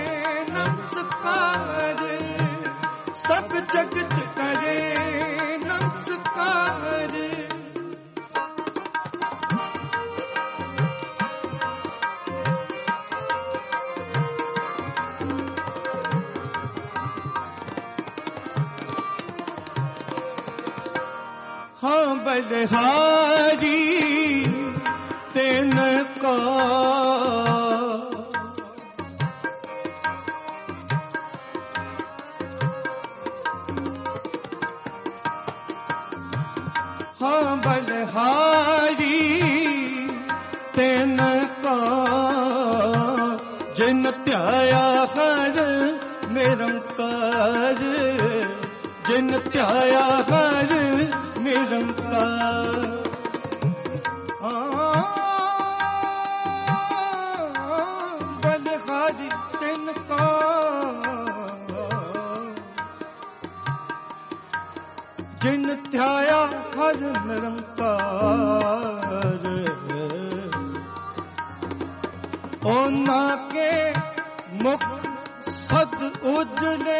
ਨਮਸਕਾਰ, ਸਭ ਜਗਤ ਕਰੇ ਨਮਸਕਾਰ। ਹਾਂ ਬਲਿਹਾਰੀ ਤਿਨ ਕੋ, ਹਾਂ ਬਲਿਹਾਰੀ ਤਿਨ ਕੋ, ਜਿਨ ਧਿਆਇਆ ਹਰ ਨਿਰੰਕਾਰ, ਜਿਨ ਧਿਆਇਆ ਹਰ ਨਿਰੰਕਾਰ। ਹਰਿ ਤਿਨ ਕਾ ਜਿਨ ਧਿਆਇਆ ਹਰ ਨਿਰੰਕਾਰ ਉਹਨਾਂ ਕੇ ਮੁਖ ਸਦ ਉਜਲੇ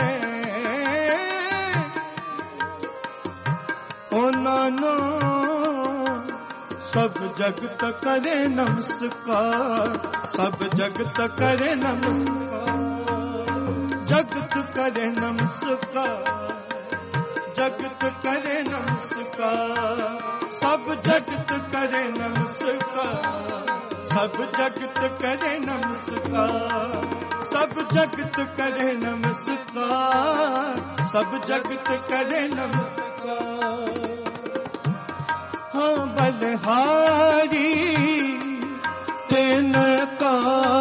ਉਹਨਾਂ ਨੂੰ ਸਭ ਜਗਤ ਕਰੇ ਨਮਸਕਾਰ ਸਭ ਜਗਤ ਕਰੇ ਨਮਸਕਾਰ ਜਗਤ ਕਰੇ ਨਮਸਕਾਰ ਜਗਤ ਕਰੇ ਨਮਸਕਾਰ ਸਭ ਜਗਤ ਕਰੇ ਨਮਸਕਾਰ ਸਭ ਜਗਤ ਕਰੇ ਨਮਸਕਾਰ ਸਭ ਜਗਤ ਕਰੇ ਨਮਸਕਾਰ ਸਭ ਜਗਤ ਕਰੇ ਨਮਸਕਾਰ ਹਾਂ ਬਲਹਾਰੀ ਤਿਨ ਕਾ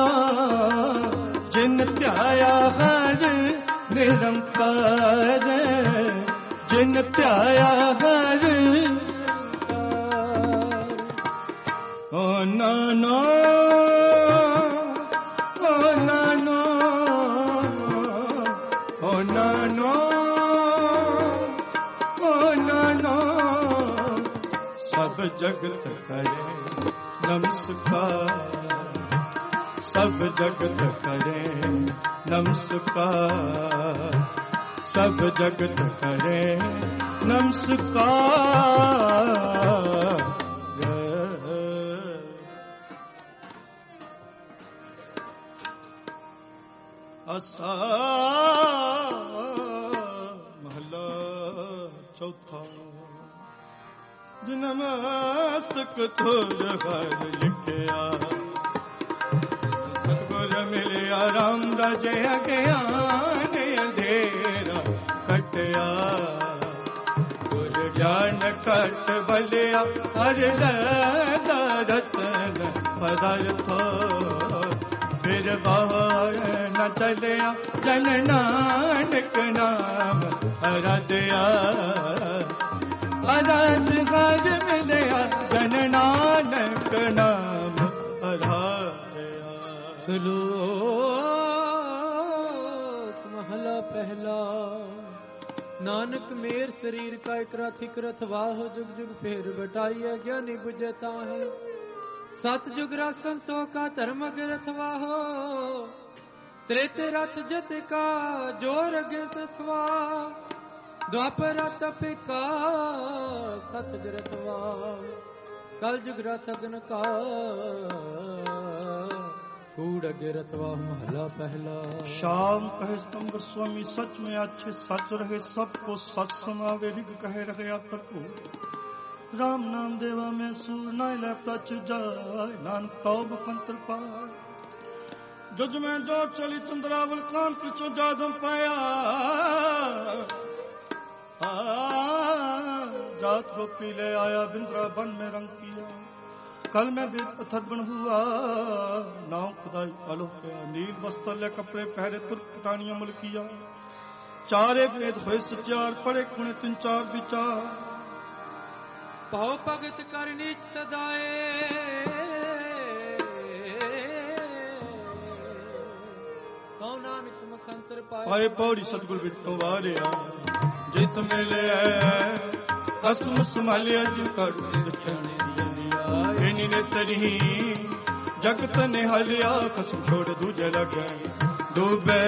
ਜਿਨ ਧਿਆਇਆ ਹਰ ਨਿਰੰਕਾਰ ਜਿਨ ਧਿਆਇਆ ਹਰ ਓ ਨਾਨੋ ਓ ਨਾਨੋ ਓ ਨਾਨੋ ਓ ਨਾਨੋ ਸਭ ਜਗਤ ਕਰੇ ਨਮਸਕਾਰ ਸਭ ਜਗਤ ਕਰੇ ਨਮਸਕਾਰ ਸਭ ਜਗਤ ਕਰੇ ਨਮਸਕਾਰ ਅਸਾ ਮਹਲਾ ਚੌਥਾ ਜਿਨ ਮਸਤਕ ਤੁਰ ਹਰ ਲਿਖਿਆ ਸਤਿਗੁਰ ਮਿਲਿਆ ਰਾਮ ਦਾ ਜੈ ਗਿਆਨ ਅੰਧੇਰਾ ਕਟਿਆ ਗੁਰ ਗਿਆਨ ਕਟ ਬਲਿਆ ਹਰਿ ਦਾ ਰਤਨ ਪਦਾਰਥੋ ਫਿਰ ਬਾਹਰ ਨ ਚਲਿਆ ਜਨ ਨਾਨਕ ਨਾਮ ਅਰਾਧਿਆ ਅਰਾਧ ਗਜ ਮਿਲਿਆ ਜਨ ਨਾਨਕ ਨਾਮ ਅਰਾਧਿਆ ਸਲੋਕ ਮਹਲਾ ਪਹਿਲਾ ਨਾਨਕ ਮੇਰ ਸਰੀਰ ਕਾ ਇਕ ਰਥ ਇਕ ਰਥ ਵਾਹੋ ਜੁਗ ਜੁਗ ਫੇਰ ਬਟਾਈਐ ਗਿਆਨੀ ਬੁਝੇ ਤਾਹੇ ਸਤ ਜੁਗ ਰਸਮ ਤੋ ਕਾ ਧਰਮ ਅਗੇ ਰਥ ਵਾਹੋ ਤ੍ਰੇਤੇ ਰਥ ਜਤ ਕਾ ਜੋਰ ਅਗੇ ਤਥਵਾ ਦੁਆਪਰ ਰਥ ਪਿਕਾ ਸਤ ਜੁਗ ਵਾ ਕਲ ਜੁਗ ਰਥ ਅਗਨ ਕਾ कूड़ अगे रथवा महला पहला शाम कहे स्तंभ स्वामी सच में अच्छे सच रहे सबको सच समावे रिग कहे रहे प्रभु राम नाम देवा में सूर नाइला प्रच जाय नानक तौब पंतर पाय जज में जोर चली चंद्रावल कान पिछो जादम पाया जात गोपी ले आया बिंद्रा बन में रंग किया कल में भी अथर्बन हुआ नाव खुदाई आलो गया नील वस्त्र ले कपड़े पहरे तुर्क कटानियां मुल किया चारे वेद होए सचार पड़े कुणे तीन चार विचार पाओ भगत कर नीच सदाए कौ नानक मखंतर पाए पाए पौड़ी सतगुर बिटो वारिया जित मिले कसम संभालिया जिन कर दिखने इनी ने तरी जगत ने हलिया कसम छोड़ दूजे लगे डूबे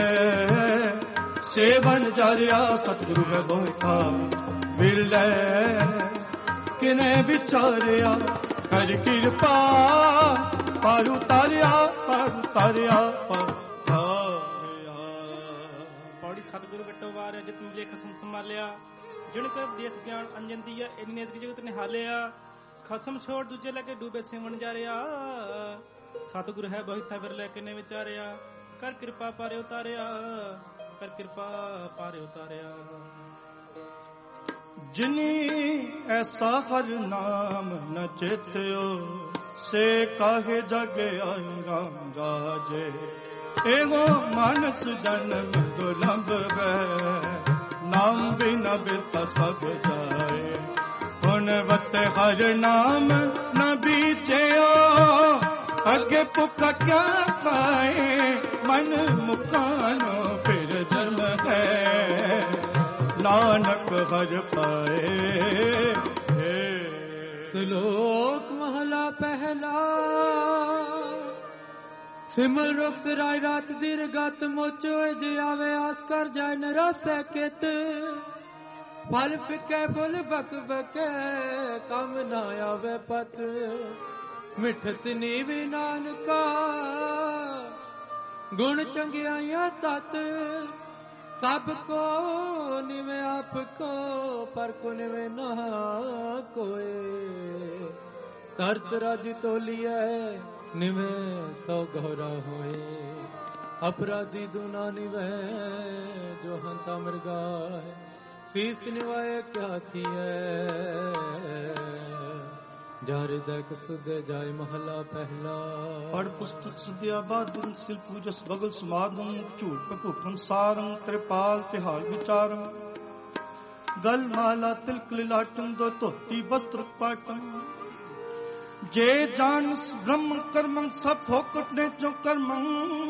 सेवन जारिया सतगुरु है बोखा बिरले किने बिचारिया कर कृपा पार उतारिया पार उतारिया पार पौड़ी सतगुरु बिटो वार जित मिले कसम संभालिया जिन कर देश ज्ञान अंजन दिया इनी ने जगत ने हालिया ਖਸਮ ਛੋੜ ਦੂਜੇ ਲੈ ਕੇ ਡੂਬੇ ਸਿਮਣ ਜਾ ਰਿਹਾ ਸਤਿਗੁਰ ਹੈ ਬਹੁਤਾ ਬਿਰਲੇ ਕਿਨੇ ਵਿਚਾਰਿਆ ਕਰ ਕਿਰਪਾ ਪਾਰੇ ਉਤਾਰਿਆ ਕਰ ਕਿਰਪਾ ਪਾਰੇ ਉਤਾਰਿਆ ਜਿਨੀ ਐਸਾ ਹਰ ਨਾਮ ਨ ਚੇਤਿਓ ਸੇ ਕਾਹੇ ਜਗ ਆਇ ਰਾਮ ਰਾਜੇ ਇਹੋ ਮਾਨਸ ਜਨਮ ਦੁਲੰਭ ਹੈ ਨਾਮ ਬਿਨ ਬਿਰਤਾ ਸਭ ਜਾਏ ਹੁਣ ਵਤ ਹਰ ਨਾਮ ਨ ਬੀਚਿਓ अगे पुखा क्या पाए मन मुकानो फिर जन्म है नानक हर पाए। श्लोक महला पहला। सिमल रुख सिराय रात दीर गत मोचो जे आवे आस कर जाय नरसे कित फल फिके फुल बक बके कम ना आवे पत मिठत नीवी नानका गुण चंगियाइया तत सब को निवे आपको पर को निवे ना कोए तरत राज तोलिए निवे सौ गौरा होए अपराधी दुना निवे जो हंता मृगा शीस निवाए क्या थी हृदय सुदे जाय महला पहला। पढ़ पुस्तक सुद्या बादुर सिल पूजस बगल समागम झूठ पे भूखन सारम त्रिपाल तिहार विचारम गल माला तिलक लिलाटम दो धोती वस्त्र पाटम जे जान ब्रह्म कर्मं सब फोकट ने चो कर्मं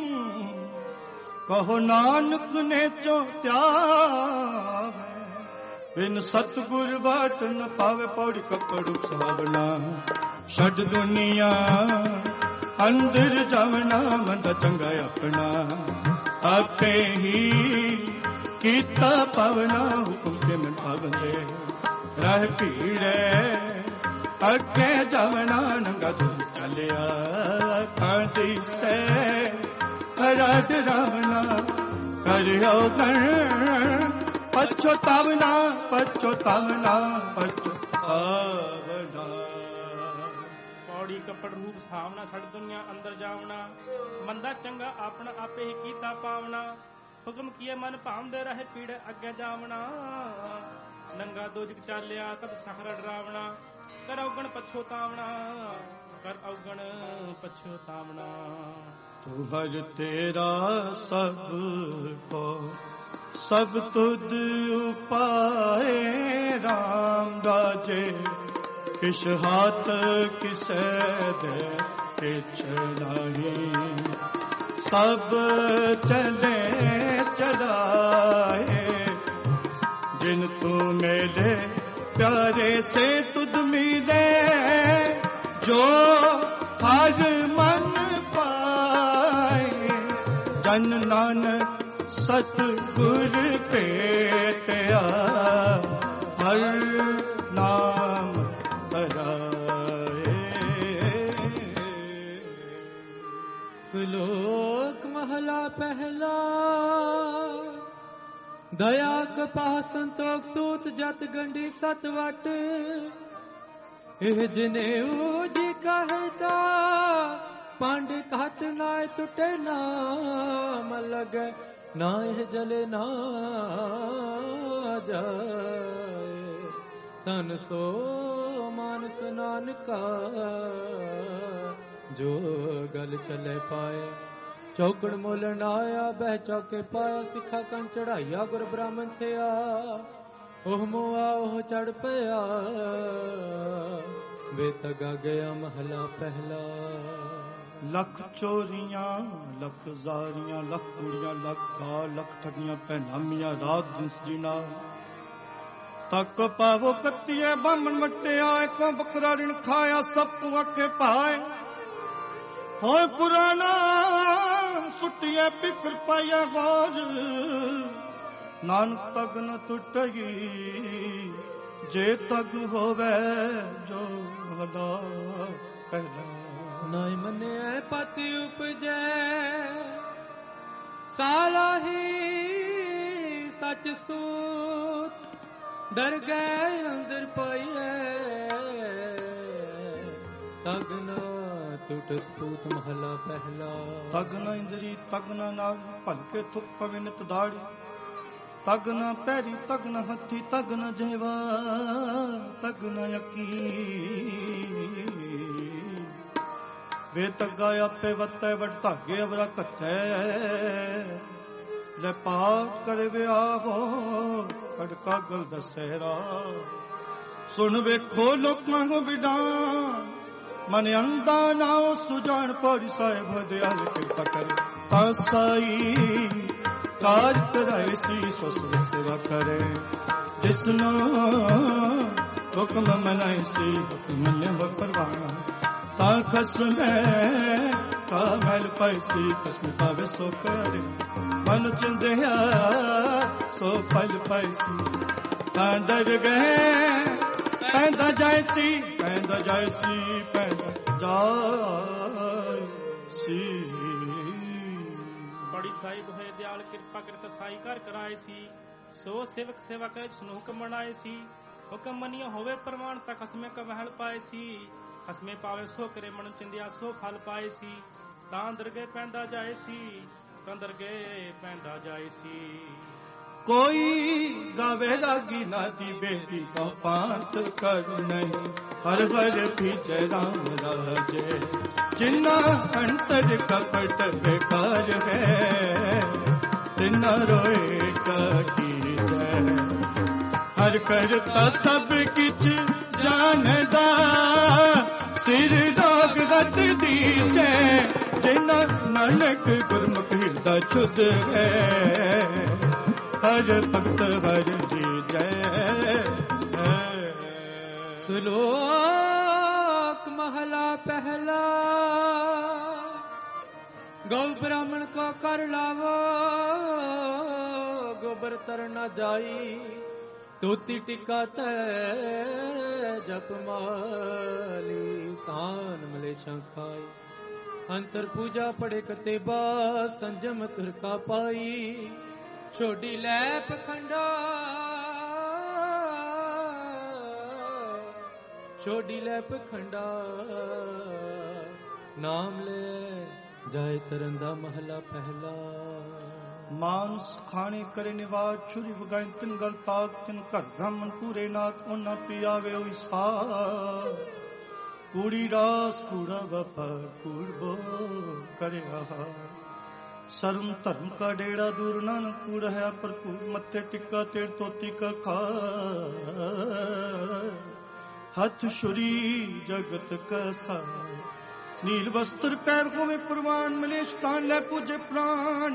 कहो नानक ने चो त्याग बिन सतगुर बाट न पावे पौड़ी कपड़ सुहावना छड़ दुनिया अंदर जावना मंदा चंगा अपना आपे ही कीता पावना हुक्म के मन पावंदे राह पीड़े अगे जावना नंगा दूर चलिया कांदी से राज रावना करियो कर पछतावना पछतावना पछतावना। पौड़ी कपड़ रूप सावना छड़ दुनिया अंदर जावना मंदा चंगा अपना आपे ही कीता पावना हुक्म किए मन भावदे रहे पीड़े अगे जावना नंगा दोजक चालिया तब सहरा डरावना कर अवगण पछोतावना कर अवगण पछोतावना। तू हर तेरा सब को सब तुद उपाए राम राजे किस हाथ किसे दे किछ नहीं सब चले चलाए जिन तू मेरे प्यारे से तुद मिले जो हर मन पाए जन नानक सतगुर पेटया हर नाम तराए। श्लोक महला पहला। दया कपाह संतोख सूत जत गंडी सत वट एह जिने जी कहता पांड कहत नाय टुटे नाम लगे ना यह जले ना जाए तन सो मानस नानका जो गल चले पाए चौकड़ मोलन आया बह चौके पाया सिखा कन चढ़ाइया गुर ब्राह्मण से आ ओह मुआ ओह चढ़ पया बेतगा गया महला पहला। लख चोरियां लख जारियां लख कुड़ियां लख गा लख ठगियां पैनामियां रात दिन जीना तक पावो कत्तिए बामन मट्टे आए को बकरा ऋण खाया सब तू आखे पाए होए पुराना सुटिए पिकर पाया गौर नानक तग न टुटगी जे तग होवे जो वदा पहला। नाय मने पति उपजै साला ही सच सूत डर गए अंदर पाइए तगना टूट स्पूत महला पहला। तगना इंद्री तगना नाग भलके थुक पवे नित दाड़ी तगना पैरी तगना हथी तगना जेवा तगना यकी वे तगा आपे वत्ते वट धागे अवरा कथे ले पा कर व्याहो कड़का गल दसेरा सुन वेखो लोकां को विडां ਮਨ ਅੰਦਾ ਨਾਉ ਸੁਜਾਨ ਪੌੜੀ ਸਾਹਿਬ ਦਿਆਲ ਕਿਰਪਾ ਕਰੇ ਆਸਾਈ ਕਾਜ ਕਰਾਏ ਸੀ ਸੋ ਸੇਵਾ ਕਰੇ ਜਿਸਨੋ ਹੁਕਮ ਮਨਾਈ ਸੀ ਹੁਕਮ ਮੰਨਿਆ ਪਰਵਾਨਾ ਤਾਂ ਖਸਮੈ ਕਾ ਮਹਿਲ ਪਾਈ ਸੀ ਖਸਮ ਪਾਵੇ ਸੋ ਕਰੇ ਮਨ ਚਿੰਦਿਆ ਸੋ ਫਲ ਪਾਈ ਸੀ ਤਾਂ ਡਰ ਗਏ ਪੈਂਦਾ ਜਾਏ ਸੀ ਪੈਂਦਾ ਜਾਏ ਸੀ ਪੈਂਦਾ ਜਾਏ ਸੀ ਬੜੀ ਸਾਹਿਬ ਹੋਏ ਦਿਆਲ ਕਿਰਪਾ ਕਰ ਤਸਾਈ ਕਰ ਕਰਾਏ ਸੀ ਸੋ ਸੇਵਕ ਸੇਵਾ ਕਰੇ ਜਿਸਨੂੰ ਹੁਕਮ ਮਨਾਏ ਸੀ ਹੁਕਮ ਮੰਨਿਆ ਹੋਵੇ ਪ੍ਰਮਾਣ ਤਾਂ ਖਸਮੇ ਕਾ ਮਹਿਲ ਪਾਏ ਸੀ ਖਸਮੇ ਪਾਵੇ ਸੋ ਕਰੇ ਮਨ ਚਿੰਦਿਆ ਸੋ ਫਲ ਪਾਏ ਸੀ ਤਾਂ ਦਰਗੇ ਪੈਂਦਾ ਜਾਏ ਸੀ ਤਾਂ ਦਰਗੇ ਪੈਂਦਾ ਜਾਏ ਸੀ ਕੋਈ ਗਾਵੇ ਲਾਗੀ ਨਾਦੀ ਬੇਟੀ ਕੋ ਪਾਂਤ ਕਰ ਨਹੀਂ ਹਰ ਹਰ ਪੀਛੇ ਰਾਮ ਰਾਜੇ ਜਿਨਾ ਅੰਤਰ ਕਪਟ ਬੇਕਾਰ ਹੈ ਤਿਨਾ ਰੋਏ ਕਾਟੀ ਜੈ ਹਰ ਕਰਤਾ ਸਭ ਕਿਛ ਜਾਣਦਾ ਸਿਰ ਰੋਗ ਗਤ ਦੀਜੈ ਜਿਨਾ ਨਾਨਕ ਗੁਰਮੁਖ ਹਿਰਦਾ ਛੁਦ ਹੈ ਹਰ ਭਗਤ ਹਰ ਜੀ ਜੈ ਸ਼ਲੋਕ ਮਹਲਾ ਪਹਿਲਾ ਗौ ब्राह्मण को कर लावो गोबर तर न जाई तोती टिका तै जपमाली तान मलेशा खाई अंतर पूजा पड़े कते बा संजम तुर का पाई छोड़ी लै पखंडा छोड़ी लै पखंडा नाम ले जाए तरंदा महला पहला मांस खाने करे निवाज छुरी वगाए तिन गल ताक तिन घर ब्राह्मण पूरे नाथ ओना पियावे ओई सा कूड़ी रास कूड़ा वफा कूड़ बो करे आहा सर्व धर्म का डेड़ा दूर नानक कूड़ है पर कूड़ मत्थे टिक्का तेड़ तोती का खा हथ छुरी जगत का सा नील वस्त्र पैर होवे प्रवान मलेश तान ले पूजे प्राण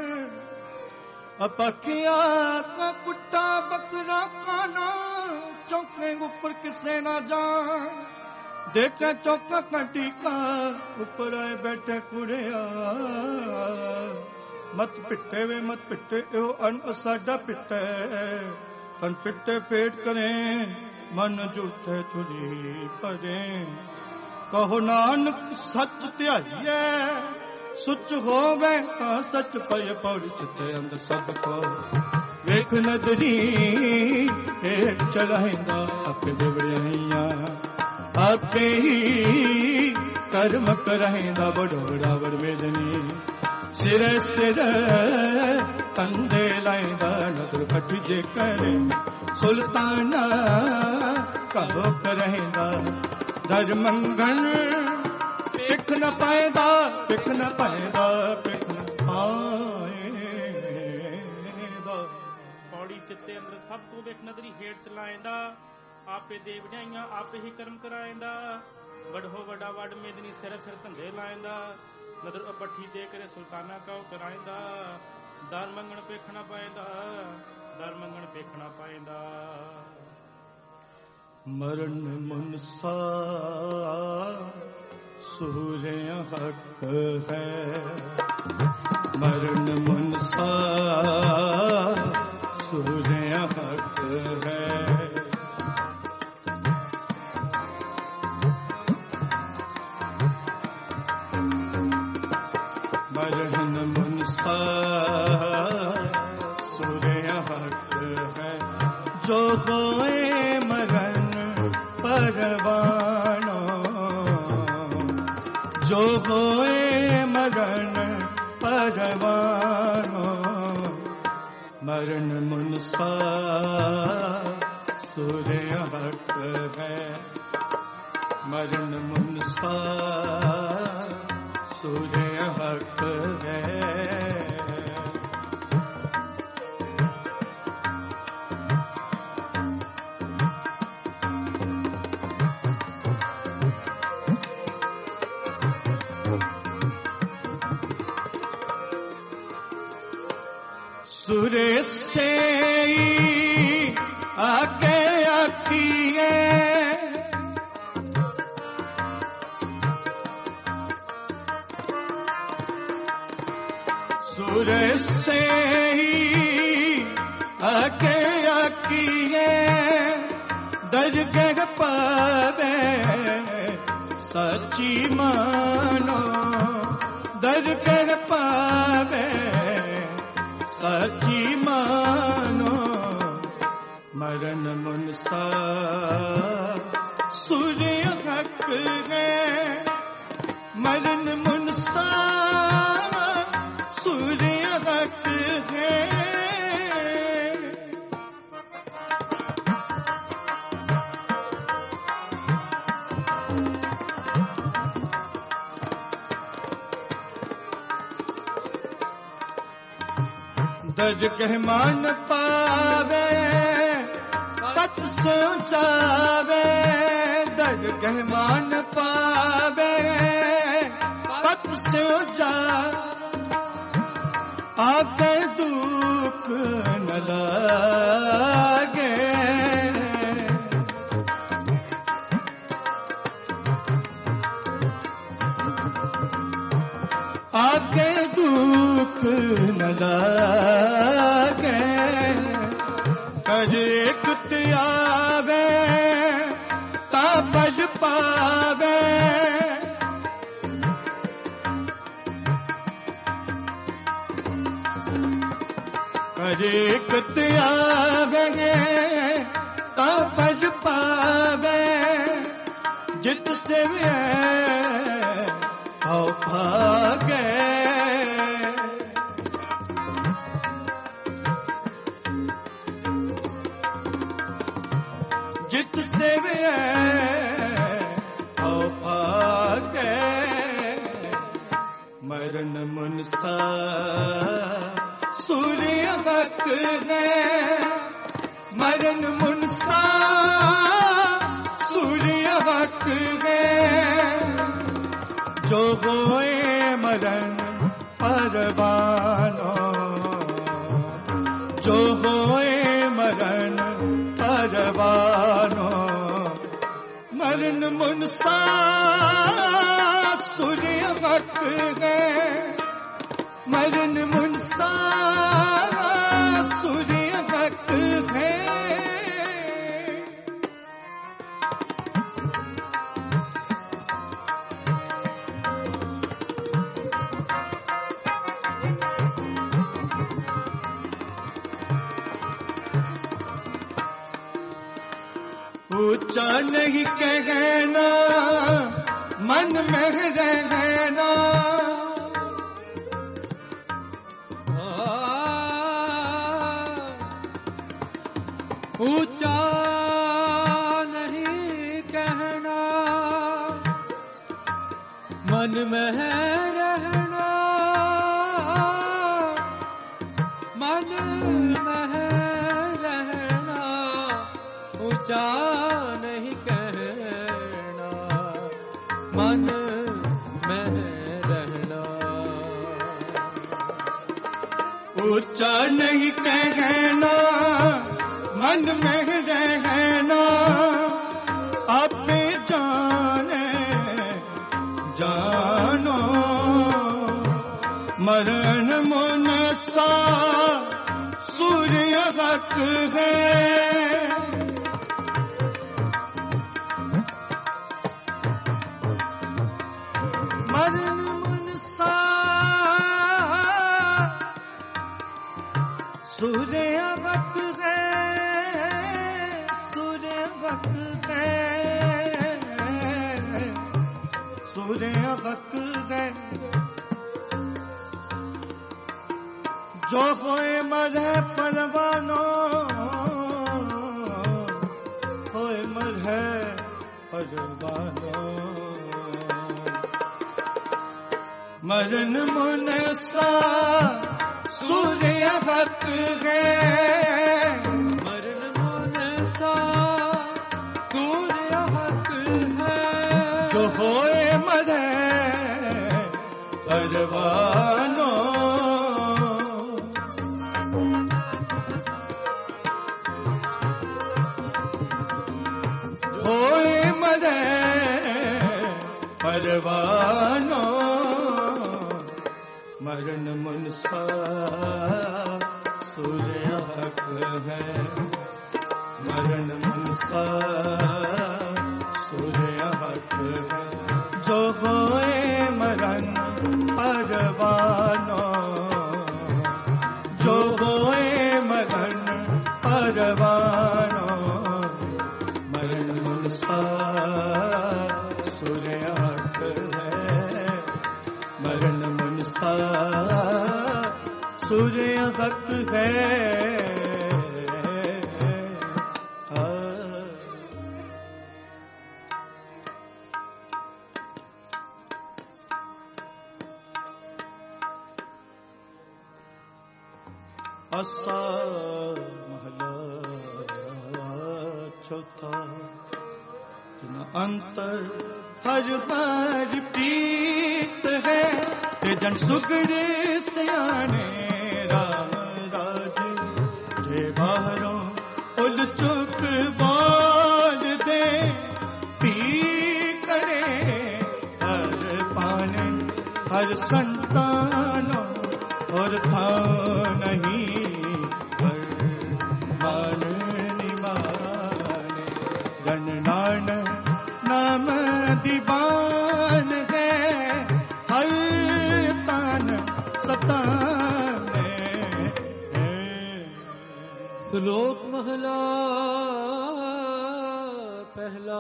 अपकिया का कुत्ता बकरा खाना चौके ऊपर किसे ना जान देखे चौका का टीका ऊपर आए बैठे कुड़िया मत पिट्टे वे मत पिट्टे यो अन साडा पिट्टे तन पिट्टे पेट करें मन झूठे थुड़ी भरे कहो नानक सच ध्याइए सुच होवे तां सच पय पौड़ी चिते अंद सब को वेख नदरी हेठ चढ़ाइंदा आपे देवड़िया आपे ही कर्म कराइंदा बड़ोड़ा वर वेदनी सिर सिर कंधे लाइंदा नदर खटजे करे सुल्ताना कहो कराइंदा दर मंगन पिख न पाएदा पिख न पाएदा पिख न पाएदा पौड़ी चित्ते अंदर सब को वेख नदरी हेठ चलाएंदा आपे दे वਡਾਈਆਂ आपे ही कर्म कराएंदा वडहो वडा वड मेदनी सिर सिर धंधे लाएंदा नदर अपठी जे करे सुल्ताना का कराएंदा दर मंगन पिख न पाएदा दर मंगन पिख न पाएंदा मरण मुनसा सूर्य हक है मरण मुनसा सूर्य हक है मरण मुनसा सूर्य हक है जो होए मरण परवानो जो होए मरण परवानो मरण मुनसा सूर्य हक है मरण मुनसा सूर्य हक है सुरे से आगे आखिए सुरे से आगे आखिए दरगह पावे सच्ची मानो दरगह पावे सच्ची मानो मरण मुनसा सूर्य हक है मरण मुनसा सूर्य हक है दरगह मान पावे पत सोचावे दरगह मान पावे पत सोचा आगे दुख न लागे आगे दुख न लागे कर एक त्यावे ता पल पावे कर एक त्यावे ता पल पावे जित से वे आओ भागे जित से वे आओ भागे मरण मुनसा सूर्य हक है मरण मुनसा सूर्य हक है जो होए मरण परवानो जो होए मरण परवानो मरण मुनसा सूर्य हक है मरण मुनसा सूर्य हक है ऊंचा नहीं कहना मन में रहना ऊंचा नहीं कहना मन में रहना मन में रहना ऊंचा नहीं कहना मन में रहना ऊंचा नहीं कहना मन में रहना आपे जाने जानो मरण मुनसा सूर्य हक है मरण मुनसा सूर्य हक है सूर्य हक है सूर्य हक है जो होए मरे परवानो होए मरे परवानो मरण मुनसा सूर्य हक है मरण मुनसा सूर्य हक है जो होए मरे परवानो परवानो मरण मुनसा सूर्य हक है मरण मुनसा सूर्य हक है जो होए मरण परवानो जो होए मरण परवानो मरण मुनसा सूर्य हक है मरण मुनसा सूर्य हक है। आसा महला चौथा अंतर हर हर प्रीत है ते जन सुगड़ सियाने राम राज जे बाहरों उल चुक बोल दे पी करे हर पाने हर संतानों और था नहीं हर मान निमाने जन नानक नाम दीवान है हर तान सताने। श्लोक महला पहला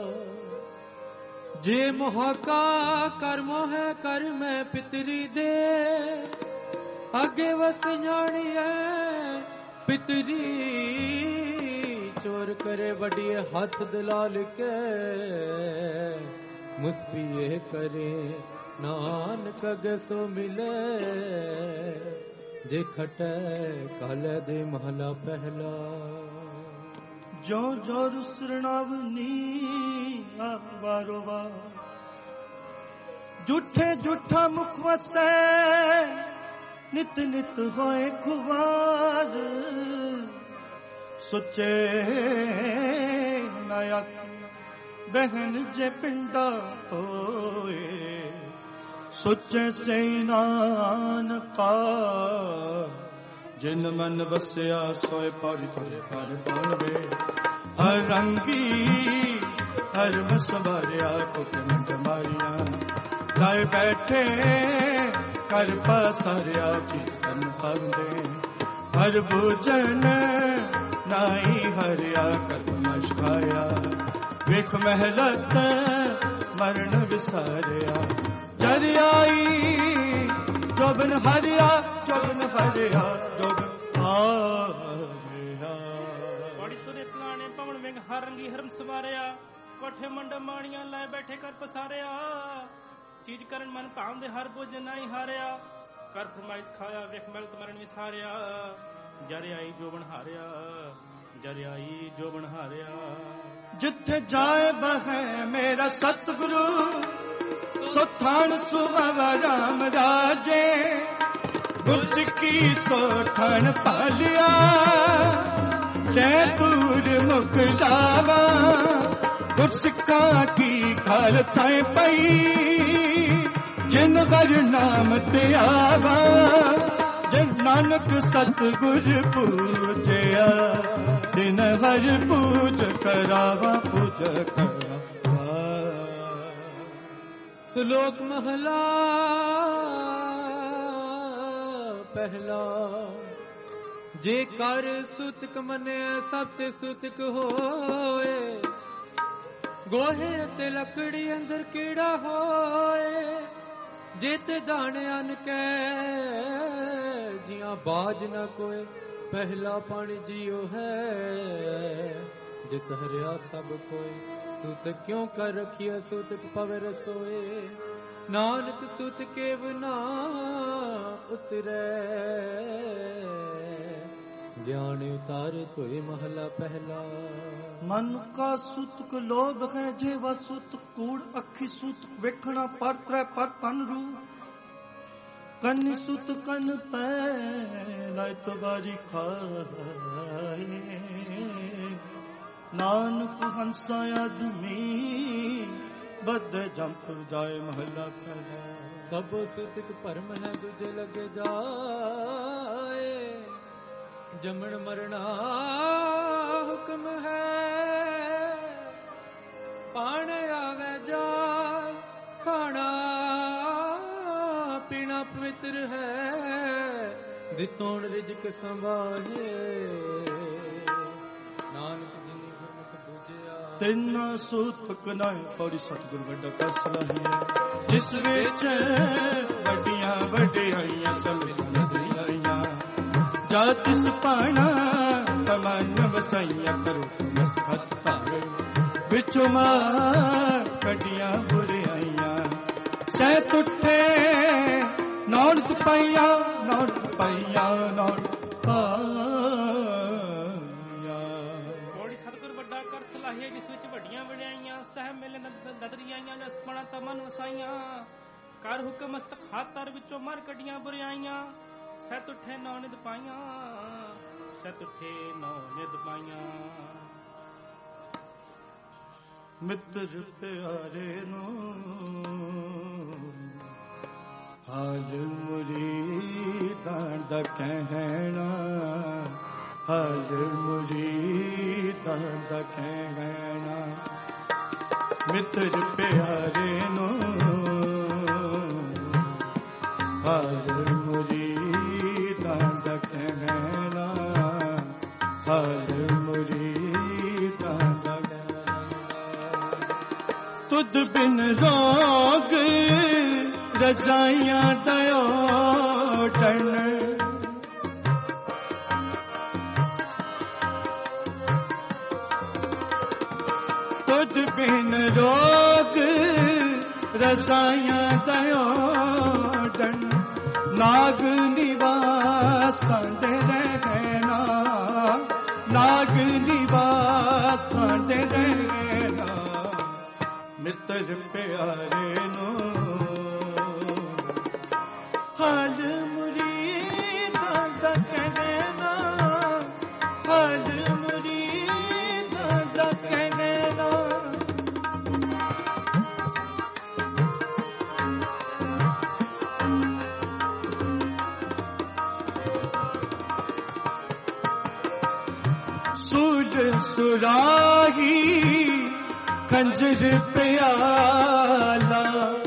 जे मोहका कर्मो है कर में पितरी दे आगे वस जानी है पितरी चोर करे बड़ी हाथ दलाल के मुस्पिए करे नानक गसो मिले जे खटे काले दे महला पहला जो जो रुसरणावनी बारो बार झूठे झूठा मुख वसे नित नित होए खुवार सुचे नायक बहन जे पिंडा होए सुचे से नानका जिन मन बसिया सोए पर पर पावे हर रंगी हर मसवारिया कुटमंड मारिया लाए बैठे कर पसारिया चितन पांदे हर भोजन नाई हरिया कर नशकाया विख महलत मरण विसारिया जरियाई जोबन हरिया जोबन हरिया जोबन हारिया बड़ी सुने पलाने पवन विंग हर रंगी हरम सवारिया कोठे मंड माणिया लाए बैठे कर पसारिया चीज करन मन भाव दे हर भोजन नहीं हारिया कर फरमाइश खाया वेख मलत मरण विसारिया जर आई जो बन हारिया जर आई जो बन हारिया जिथे जाए बहे मेरा सतगुरु सोथान सुभव राम राजे गुरसिकी सोठन पालिया ले दूर मुख जावा गुरसिका की घर थाए पई जिन हर नाम ते आवा जिन नानक सतगुर पूजया दिन हर पूज करावा पूज करावा। श्लोक महला पहला जे कर सुतक मने सब ते सुतक होए गोहे ते लकड़ी अंदर कीड़ा होए जित दाने अन के जिया बाज न कोई पहला पानी जियो है जित हरिया सब कोई सुत क्यों कर रखिया सुतक पवे रसोए नानक सुत के बिना उतरे ज्ञान उतारे तोय महला पहला मन का सुतक लोभ है जे व सुत कूड़ अखी सुत वेखना पर त्रै पर तन रू कन सुत कन पै लाय तो बारी खाए नानक हंसा आदमी ਬੱਧੇ ਜੰਪ ਜਾਏ ਮਹੱਲਾ ਪਹਿਲਾ। ਸਭ ਸੁਤਿਕ ਭਰਮ ਹੈ ਦੂਜੇ ਲੱਗੇ ਜਾਏ, ਜਮਣ ਮਰਣਾ ਹੁਕਮ ਹੈ। ਪਾਣ ਆਵੇ ਜਾਏ, ਖਾਣਾ ਪੀਣਾ ਪਵਿੱਤਰ ਹੈ। ਦਿੱਤੋਂ ਰਿਜਕ ਸੰਭਾਲੇ, ਨਾਨਕ ਜਿਨੀ ਗੁਰਮੁਖ ਬੁਝਿਆ। ਤਿੰਨਾ ਸੂਤਕ ਨਾਏ ਪੌੜੀ ਸਤਿਗੁਰ ਵੱਡਾ ਕਾ ਸਲਾਹੀਏ, ਜਿਸ ਵਿੱਚ ਵੱਡੀਆਂ ਵਡਿਆਈਆਂ ਸਮਿਲ ਆਈਆਂ। ਜਾ ਤਿਸ ਪਾਣਾ ਤਮਨ ਵਸਾਈਆਂ, ਕਰੋ ਮਸਤਕ ਧਾਰੇ ਵਿੱਚੋਂ ਮਾਰ ਕੱਢੀਆਂ ਬੁਰਾਈਆਂ। ਸਹਿ ਤੁਠੇ ਨੌਲਤ ਪਾਈਆਂ, ਨੌਲਤ ਪਾਈਆਂ, ਨੌਲਤ ਪਾਈਆਂ। ਪੌੜੀ ਸਤਿਗੁਰ ਵੱਡਾ ਕਰ ਸਲਾਹੀਏ, ਜਿਸ ਵਿੱਚ ਵੱਡੀਆਂ ਵਡਿਆਈਆਂ। ਸਹਿ ਮਿਲ ਨਦਰੀਆਈਆਂ, ਜਸ ਪਣਾ ਤਮਨ ਵਸਾਈਆਂ। ਕਰ ਹੁਕਮ ਮਸਤਕ ਹੱਥ ਧਰ, ਵਿੱਚੋਂ ਮਰ ਕੱਢੀਆਂ ਬੁਰਾਈਆਂ। ਸਹਿ ਤੁਠੇ ਨੌ ਨਿਦ ਪਾਈਆਂ, ਸਹਿ ਤੁਠੇ ਨੌ ਨਿਦ ਪਾਈਆਂ। ਮਿੱਤਰ ਪਿਆਰੇ ਨੂੰ ਹਾਲ ਮੁਰੀਦਾਂ ਦਾ ਕਹਿਣਾ, ਹਾਲ ਮੁਰੀਦਾਂ ਦਾ ਕਹਿਣਾ। ਮਿੱਤਰ ਪਿਆਰੇ ਨੂੰ ਹਾਲ ਮੁਰੀਦਾਂ ਦਾ ਕਹਿਣਾ, ਹਾਲ ਮੁਰੀਦਾਂ ਦਾ ਕਹਿਣਾ। ਤੁਧ ਬਿਨ ਰੋਗ ਰਜਾਈਆਂ ਦਇਓਟਣ, ਤੁਧ ਬਿਨ ਰੋਗ ਰਜਾਈਆਂ ਦਇਓਟਣ। ਨਾਗ ਨਿਵਾਸਾਂ ਦੇ ਰਹਿਣਾ, ਨਾਗ ਨਿਵਾਸਾਂ ਦੇ ਰਹਿਣਾ। ਮਿੱਤਰ ਪਿਆਰੇ ਨੂੰ ਹਾਲ ਮੁਰੀਦਾਂ ਦਾ ਕਹਿਣਾ, ਹਾਲ ਮੁਰੀਦਾਂ ਦਾ ਕਹਿਣਾ। ਸੁਰ ਸੁਰਾਹੀ ਖੰਜਰ ਪਿਆਲਾ,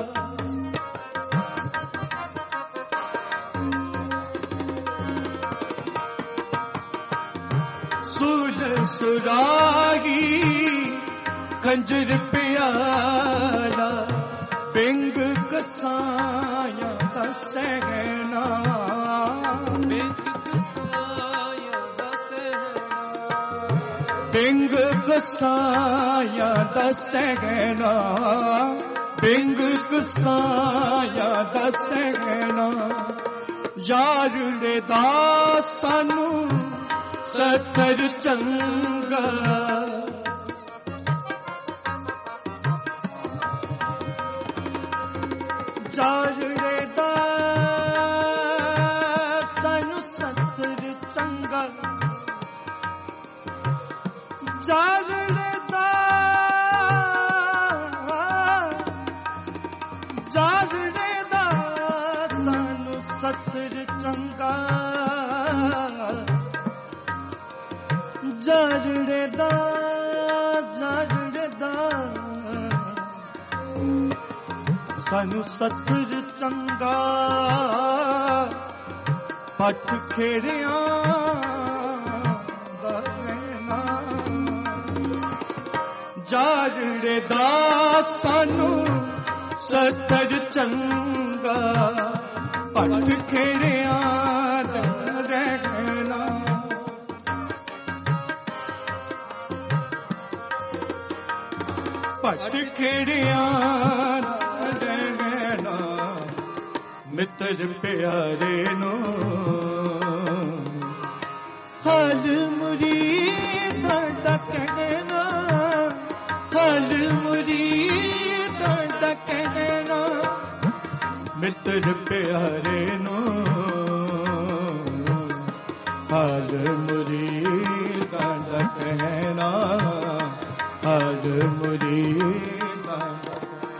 ਸੁਰ ਸੁਰਾਹੀ ਖੰਜਰ ਪਿਆਲਾ। ਬਿੰਗ ਕਸਾਇਆ ਦਾ ਸਹਿਣਾ, ਬਿੰਗ ਕਸਾਇਆ ਦਾ ਸਹਿਣਾ। ਬਿੰਗ ਕਸਾਇਆ ਦਾ ਸਹਿਣਾ, ਬਿੰਗ ਕਸਾਇਆ ਦਾ ਸਹਿਣਾ। ਯਾਰ ਨੇ ਦਾਸਾਂ ਨੂੰ ਸਤਰ ਚੰਗਾ, ਜਾਰੜੇ ਦਾਸਾਂ ਨੂੰ ਸਤਰ ਚੰਗਾ। ਜਾਰੜੇ ਦਾ ਜਾਰੜੇ ਦਾਸਾਂ ਨੂੰ ਸਤਰ ਚੰਗਾ। ਜਾਰੜੇ ਦਾ ਜਾਰੜੇ ਦਾ ਸਾਨੂੰ ਸਤਿਰ ਚੰਗਾ। ਪੱਟ ਖੇੜਿਆਂ ਦਾ ਰਹਿਣਾ, ਜਾਰੜੇ ਦਾ ਸਾਨੂੰ ਸਤਿਰ ਚੰਗਾ। ਪੱਟ ਖੇੜਿਆਂ ਦਾ ਰਹਿਣਾ, ਪੱਟ ਖੇੜਿਆਂ ਦਾ ਰਹਿਣਾ। ਮਿੱਤਰ ਪਿਆਰੇ ਨੂੰ ਹਾਲ ਮੁਰੀਦਾਂ ਦਾ ਕਹਿਣਾ, ਹਾਲ ਮੁਰੀਦਾਂ ਦਾ ਕਹਿਣਾ। ਮਿੱਤਰ ਪਿਆਰੇ ਨੂੰ ਹਾਲ ਮੁਰੀਦਾਂ ਦਾ ਕਹਿਣਾ, ਹਾਲ ਮੁਰੀਦਾਂ ਦਾ ਕਹਿਣਾ।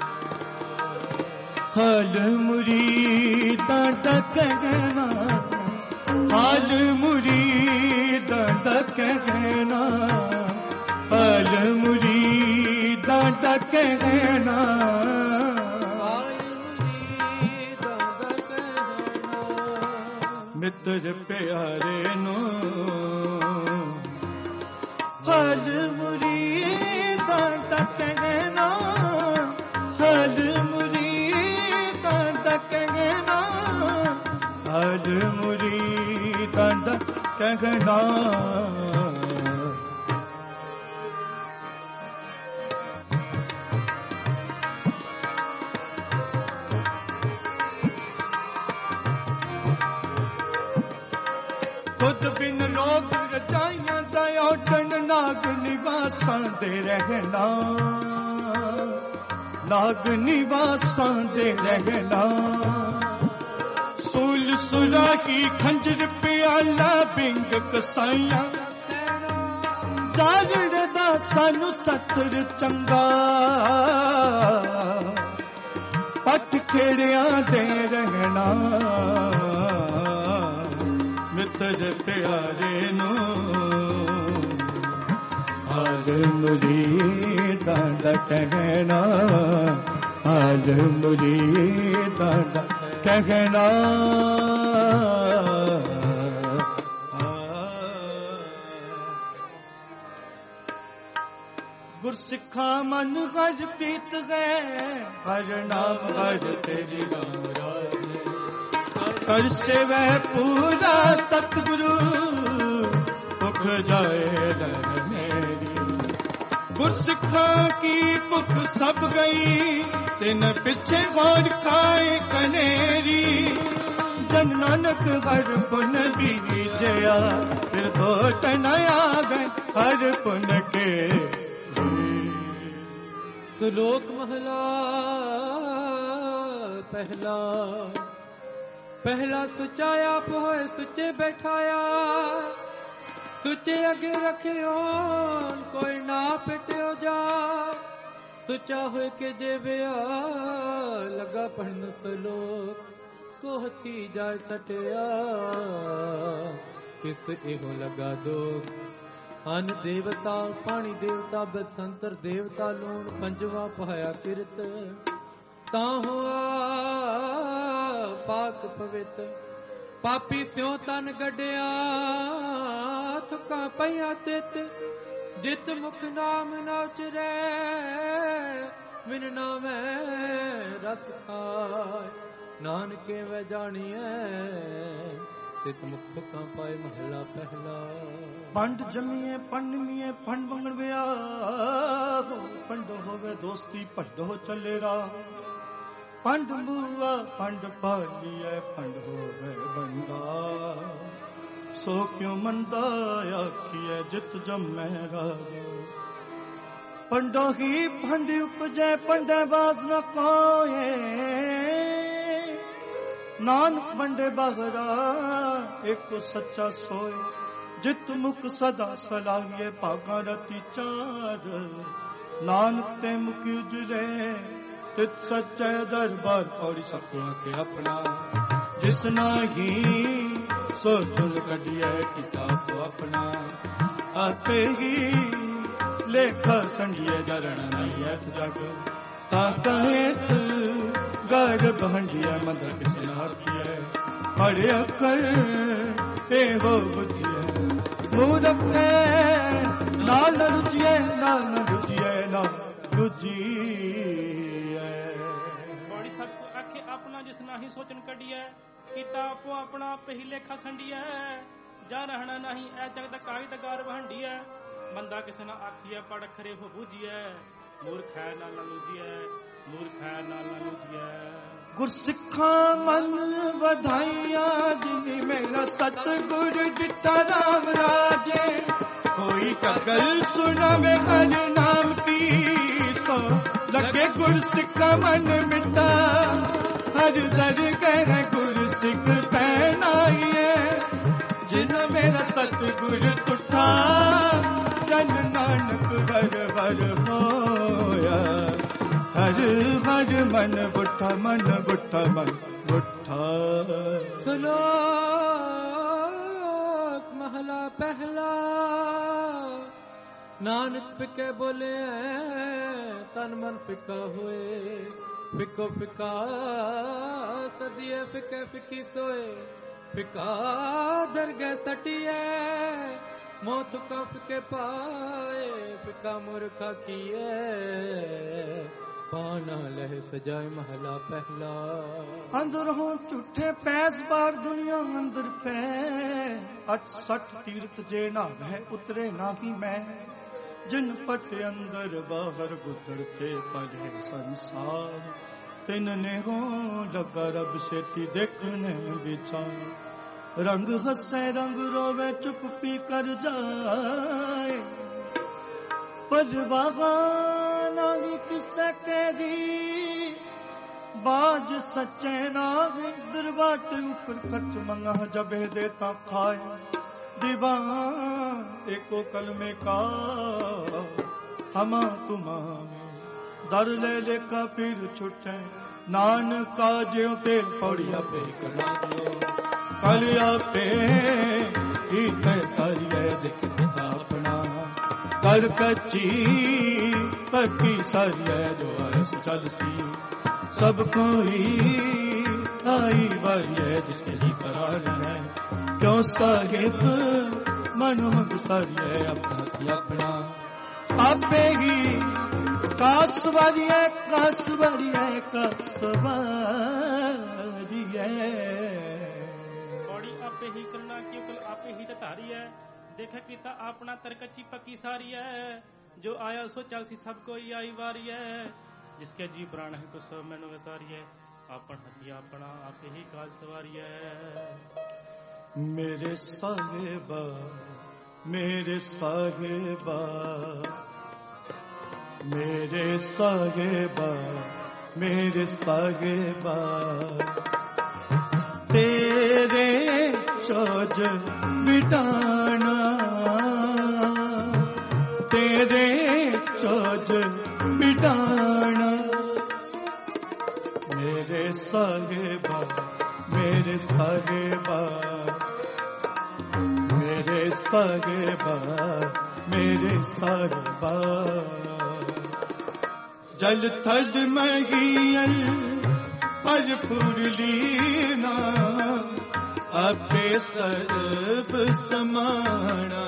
ਹਾਲ ਮੁਰੀਦਾਂ ਦਾ ਕਹਿਣਾ, ਹਾਲ ਮੁਰੀਦਾਂ ਦਾ ਕਹਿਣਾ, ਹਾਲ ਮੁਰੀਦਾਂ ਦਾ ਕਹਿਣਾ, ਮਿੱਤਰ ਪਿਆਰੇ ਨੂੰ ਹਾਲ ਮੁਰੀਦਾਂ ਦਾ ਕਹਿਣਾ, ਹਾਲ ਮੁਰੀਦਾਂ ਦਾ ਕਹਿਣਾ, ਹਾਲ ਮੁਰੀਦਾਂ ਦਾ ਕਹਿਣਾ। ਬਿਨ ਲੋਕ ਰਜਾਈਆਂ ਦਾ ਔਡਣ ਨਾਗ ਨਿਵਾਸਾਂ ਦੇ ਰਹਿਣਾ, ਨਾਗ ਨਿਵਾਸਾਂ ਦੇ ਰਹਿਣਾ, ਸੂਲ ਸੁਰਾਹੀ ਖੰਜਰ ਪਿਆਲਾ ਬਿੰਗ ਕਸਾਈਆਂ, ਜਾਲੜਦਾ ਸਾਨੂੰ ਸੱਤਰ ਚੰਗਾ, ਪੱਟ ਖੇੜਿਆਂ ਦੇ ਰਹਿਣਾ, ਮਿੱਤਰ ਪਿਆਰੇ ਨੂੰ ਹਾਲ ਮੁਰੀਦਾਂ ਦਾ ਕਹਿਣਾ, ਹਾਲ ਮੁਰੀਦਾਂ ਦਾ ਕਹਿਣਾ। ਗੁਰਸਿੱਖਾਂ ਮਨ ਹਰ ਪੀਤ ਗਏ, ਹਰ ਨਾਮ ਹਰ ਤੇਰੀ ਨਾਮ ਰਾਜੇ, ਕਰ ਸੇਵੈ ਪੂਰਾ ਸਤਿਗੁਰੂ, ਭੁੱਖ ਜਾਏ ਦਰ ਮੇਰੀ। ਗੁਰਸਿੱਖਾਂ ਕੀ ਭੁੱਖ ਸਭ ਗਈ, ਤਿਨ ਪਿੱਛੇ ਹੋਰ ਖਾਏ ਕਨੇਰੀ, ਜਨ ਨਾਨਕ ਹਰ ਪੁਨ ਬੀਜਿਆ, ਫਿਰ ਦੋਟ ਨ ਆ ਗਏ ਹਰ ਪੁਨ ਕੇ। ਸ਼ਲੋਕ ਮਹਲਾ ਪਹਿਲਾ। ਪਹਿਲਾ ਸੁੱਚਾ ਆਪ ਹੋਏ ਸੁੱਚੇ ਬੈਠਾਇਆ, ਸੁੱਚੇ ਅੱਗੇ ਰੱਖਿਓ ਕੋਈ ਨਾ ਪਿਟਿਓ ਜਾ, ਸੁੱਚਾ ਹੋਏ ਕੇ ਜੇਵਿਆ ਲਗਾ ਪੜਨ ਸਲੋਕ, ਕੋਹਥੀ ਜਾਏ ਸਟਿਆ ਕਿਸ ਇਹੋ ਲਗਾ ਦੋਖ। ਅਨ ਦੇਵਤਾ ਪਾਣੀ ਦੇਵਤਾ ਬਸੰਤਰ ਦੇਵਤਾ ਲੂਣ ਪੰਜਵਾ ਪਾਇਆ ਕਿਰਤ, ਤਾਂ ਹੋਆ ਪਾਕ ਪਵਿੱਤ। ਪਾਪੀ ਸਿਉ ਤਨ ਗੱਡਿਆ ਥੁੱਕਾਂ ਪਈਆਂ ਤਿਤ, ਜਿਤ ਮੁਖ ਨਾਮ ਨਾ ਉਚਰੈ ਵਿਨ ਨਾਮੈ ਰਸ ਖਾਇ, ਨਾਨਕੇ ਵੈ ਜਾਣੀਐ ਤਿਤ ਮੁਖ ਥੁੱਕਾਂ ਪਾਏ। ਮਹਲਾ ਪਹਿਲਾ। ਪੰਡ ਜੰਮੀਏ ਪੰਡਮੀਏ ਪੰਡ ਮੰਗਣ ਵਿਆਹ, ਪੰਡ ਹੋਵੇ ਦੋਸਤੀ ਭੱਡੋ ਚੱਲੇ ਰਾਹ, ਪੰਡ ਬੂਆ ਪੰਡ ਪਾਲੀਐ ਪੰਡ ਹੋਵੇ ਬੰਦਾ, ਸੋ ਕਿਉ ਮੰਦਾ ਆਖੀਐ ਜਿਤ ਜੰਮੈ ਰਾਜਾ। ਪੰਡੋ ਹੀ ਪੰਡ ਉਪਜੈ ਪੰਡੈ ਬਾਜ਼ ਨ ਕੋਏ, ਨਾਨਕ ਬੰਡੇ ਬਾਹਰਾ ਇੱਕ ਸੱਚਾ ਸੋਏ, ਜਿਤ ਮੁਖ ਸਦਾ ਸਲਾਹੀਏ ਭਾਗਾ ਰਤੀ ਚਾਰ, ਨਾਨਕ ਤੇ ਮੁਖ ਉਜਰੇ ਤਿਤ ਸੱਚੇ ਦਰਬਾਰ। ਪੌੜੀ ਸਤਿਗੁਰਾਂ ਕੇ ਆਪਣਾ ਜਿਸ ਨਾਹੀ ਸੋ ਚੁਨ ਕੱਢਿਐ ਕਿਤਾਬ ਆਪਣਾ, ਆਪੇ ਹੀ ਲੇਖਾ ਸੰਗੀਏ ਜਰਣ ਨਹੀਂ ਐਤ ਜਗ, ਤਾਂ ਕਹੇਤ ਗਰਭ ਹੰਡੀਐ ਮੰਦਰ ਕਿਸੇ ਨਾ ਆਖੀਐ, ਹਰ ਅੱਖਰ ਇਹੋ ਬੁੱਝੀਐ ਮੂਰਖ ਨਾਲ ਨ ਰੁਚੀਐ, ਨਾਲ ਨ ਰੁਚੀਐ ਨਾ ਰੁਚੀਐ। ਬੜੀ ਸਤ ਆਖੇ ਆਪਣਾ ਜਿਸ ਨਾਹੀ ਸੋਚਣ ਕੱਢੀਐ, ਕੀਤਾ ਆਪੋ ਆਪਣਾ ਪਹਿ ਲੇਖਾ ਸੰਡੀਐ, ਜਾ ਰਹਿਣਾ ਨਹੀਂ ਐ ਜਗ ਦਾ ਕਾਗਜ਼ ਗਾਰ ਵਹੰਡੀਐ, ਬੰਦਾ ਕਿਸੇ ਨਾ ਆਖੀਐ ਪੜ ਖਰੇ ਹੋ ਬੂਝੀਐ, ਮੂਰਖ ਹੈ ਨਾਲ ਨ ਲੂਝੀਐ, ਮੂਰਖ ਹੈ ਨਾਲ ਨ ਲੂਝੀਐ। ਗੁਰਸਿੱਖਾਂ ਮਨ ਵਧਾਈਆਂ ਜਿਨੀ ਮੇਰਾ ਸਤਿਗੁਰ ਦਿੱਤਾ ਰਾਮ ਰਾਜੇ, ਕੋਈ ਕਗਲ ਸੁਣਾਵੇ ਹਰ ਨਾਮ ਕੀ, ਸੋ ਲਗੇ ਗੁਰਸਿੱਖਾਂ ਮਨ ਮਿਟਾ, ਹਰ ਦਰ ਕਹਿ ਗੁਰਸਿੱਖ ਪਹਿਨਾਈਏ, ਜਿਨ ਮੇਰਾ ਸਤਿਗੁਰ ਤੁਠਾ, ਜਨ ਨਾਨਕ ਹਰ ਹਰ ਹੋਇਆ, ਹਰ हर हर मन बुठा मन बुठा मन बुठा। श्लोक महला पहला। नानक फिके बोले तन मन फिका हुए, फिको फिका सदिए फिके फिकी सोए, फिका दरगह सटिए मौत का फिके पाए, फिका मूर्खा किए पाना लह सजाए महला पहला। अंदर हो झूठे पैस बार दुनिया अंदर पै, अठ सठ तीर्थ जे ना है उतरे ना ही मैं, जिन पट अंदर बाहर गुजरते पड़े संसार, तिन ने हो लगा रब सेठी देखने विचार, रंग हंसे रंग रोवे चुप पी कर जाए, परवाना किसे करी बाज सच्चे नाग, दुर्बाट ऊपर खर्च मंगा जबे देता खाए, दीवान एको कलमे का हमा तुमा में, दर ले ले का फिर छुटे नानका ज्यों तेल पौड़िया पे कला दो, कलिया पे ही करिए दिखता अपना, कर कच्ची पक्की सरिया जो ऐस चलसी, सब कोई आई बारिए जिसके जी करार है, क्यों साहिब मनोहर सरिए अपना अपना, आपे ही कासवारिए कासवारिए कासवारिए। बॉडी आपे ही करना क्यों कल आपे ही तारी है, देखा किता अपना तरकची पक्की सारी है, जो आया सो चल सी सब कोई आई बारी है, जिसके जी प्राण है को सब मैनू वसारी है, आपन हथिया अपना आपे ही काज सवारी है। मेरे साहिबा मेरे साहिबा मेरे साहिबा मेरे साहिबा, तेरे चोज मिटाना, तेरे चोज मिटाना, मेरे साहिबा मेरे साहिबा मेरे साहिबा मेरे साहिबा, जल थल मगियल पर पुरलीना, आपे सर्ब समाना,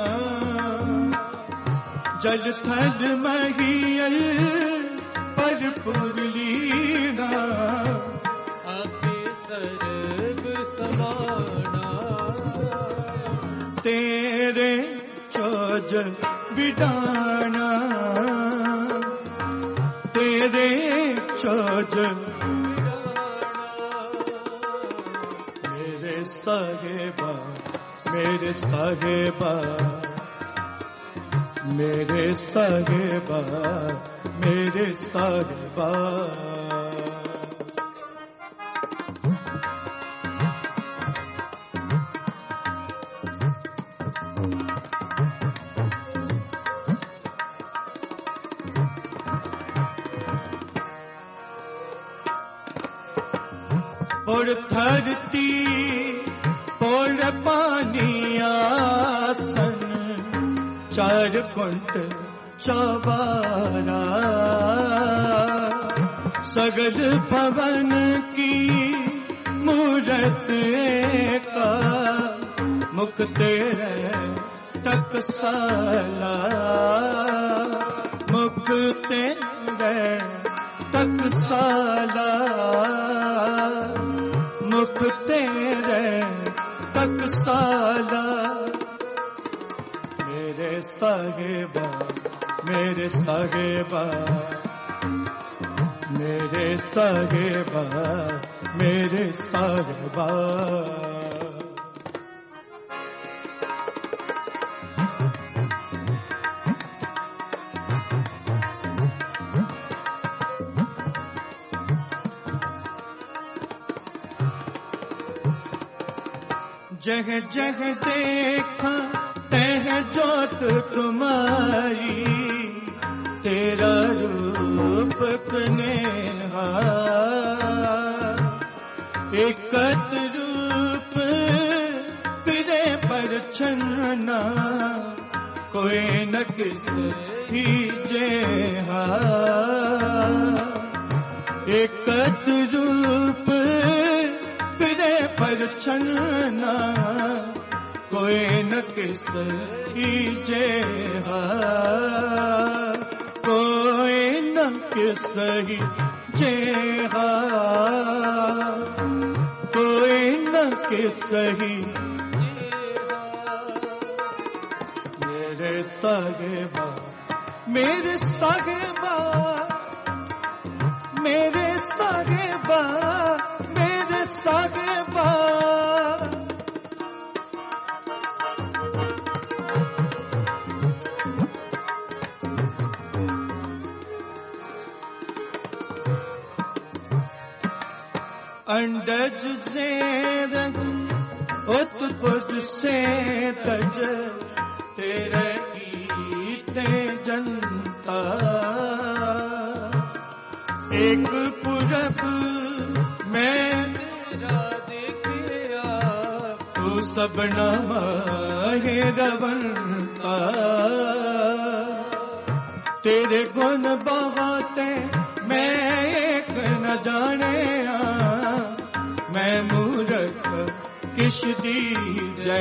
जल थल मगियल पर पुरलीना, आपे सर्ब समाना, तेरे चोज बिडाना, तेरे चोज मेरे साहिबा मेरे साहिबा मेरे साहिबा मेरे साहिबा। और धरती और पानी आसन, चार कुंट चौबारा, सगल भवन की मूरत का, मुख तेरे टकसाला, मुख तेरे टकसाला, मुख तेरे टकसाला, मेरे साहिबा मेरे साहिबा मेरे साहिबा मेरे साहिबा। जह जह देखा तह जोत तुम्हारी, तेरा रूप रूप कनेहा एकत रूप फिरे पर छन्ना कोई न किस ही जेहा एकत रूप फिरे पर छन्ना कोई न किस ही जेहा कोई न किस ही जेहा कोई न किस ही मेरे सागे बा मेरे सागे बा मेरे सागे बा मेरे सागे बा अंडज से उत्पुज से तज तेरे कीते जनता एक पुरब मैं तेरा देखिया तू सब नमाहे रवंता तेरे गुण बहाते मैं एक न जाने मैं मूरख किश दीजै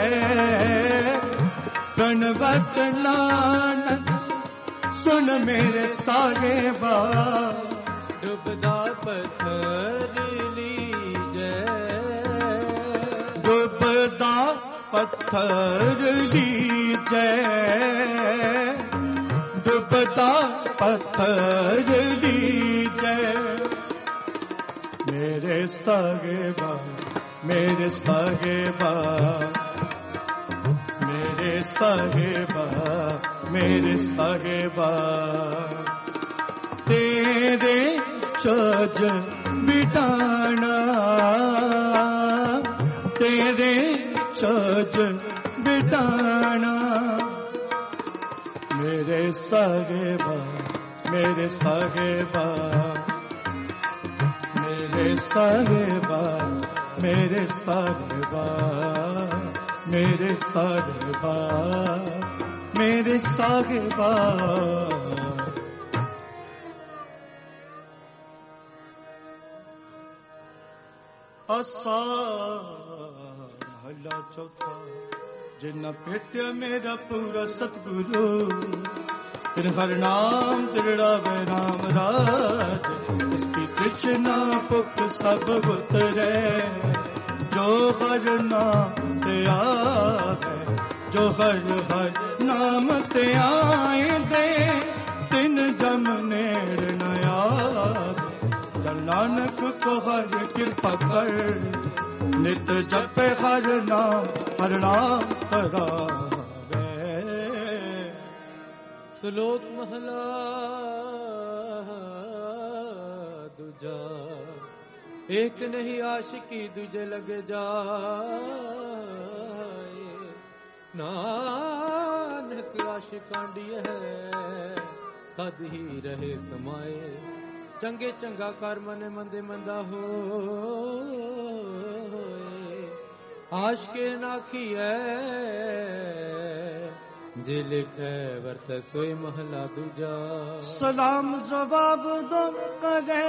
प्रणवत नानक सुन मेरे सागे बा डुबदा पत्थर लीजै डुबदा पत्थर लीजै डुबदा पत्थर लीजै मेरे सागे बा मेरे सागे बा मेरे सागे बा मेरे सागे बा तेरे चोज बिटाना तेरे चोज बिटाना मेरे सागे बा मेरे सागे बा मेरे सागे बा मेरे सागे बा मेरे सागे बा मेरे सागे बा असा महला चौथा जिन्ना भेटिया मेरा पूरा सतगुरु फिर हर नाम तिरड़ावे राम राज इसकी कृष्णा पुख सब उतरे जो हर नाम ते आवे जो हर हर नाम ते आए दे तिन जम नेड़ न आवे नानक को हर कृपा कर नित जपे हर नाम हर नाम हरावे श्लोक महला दूजा एक नहीं आशिकी दूजे लगे जाए नानक आशिकांडी है सद ही रहे समाए चंगे चंगा कर मने मंदे मंदा हो आश के नाखी है जे लिखे वर्त सोई महला दूजा सलाम जवाब दो करे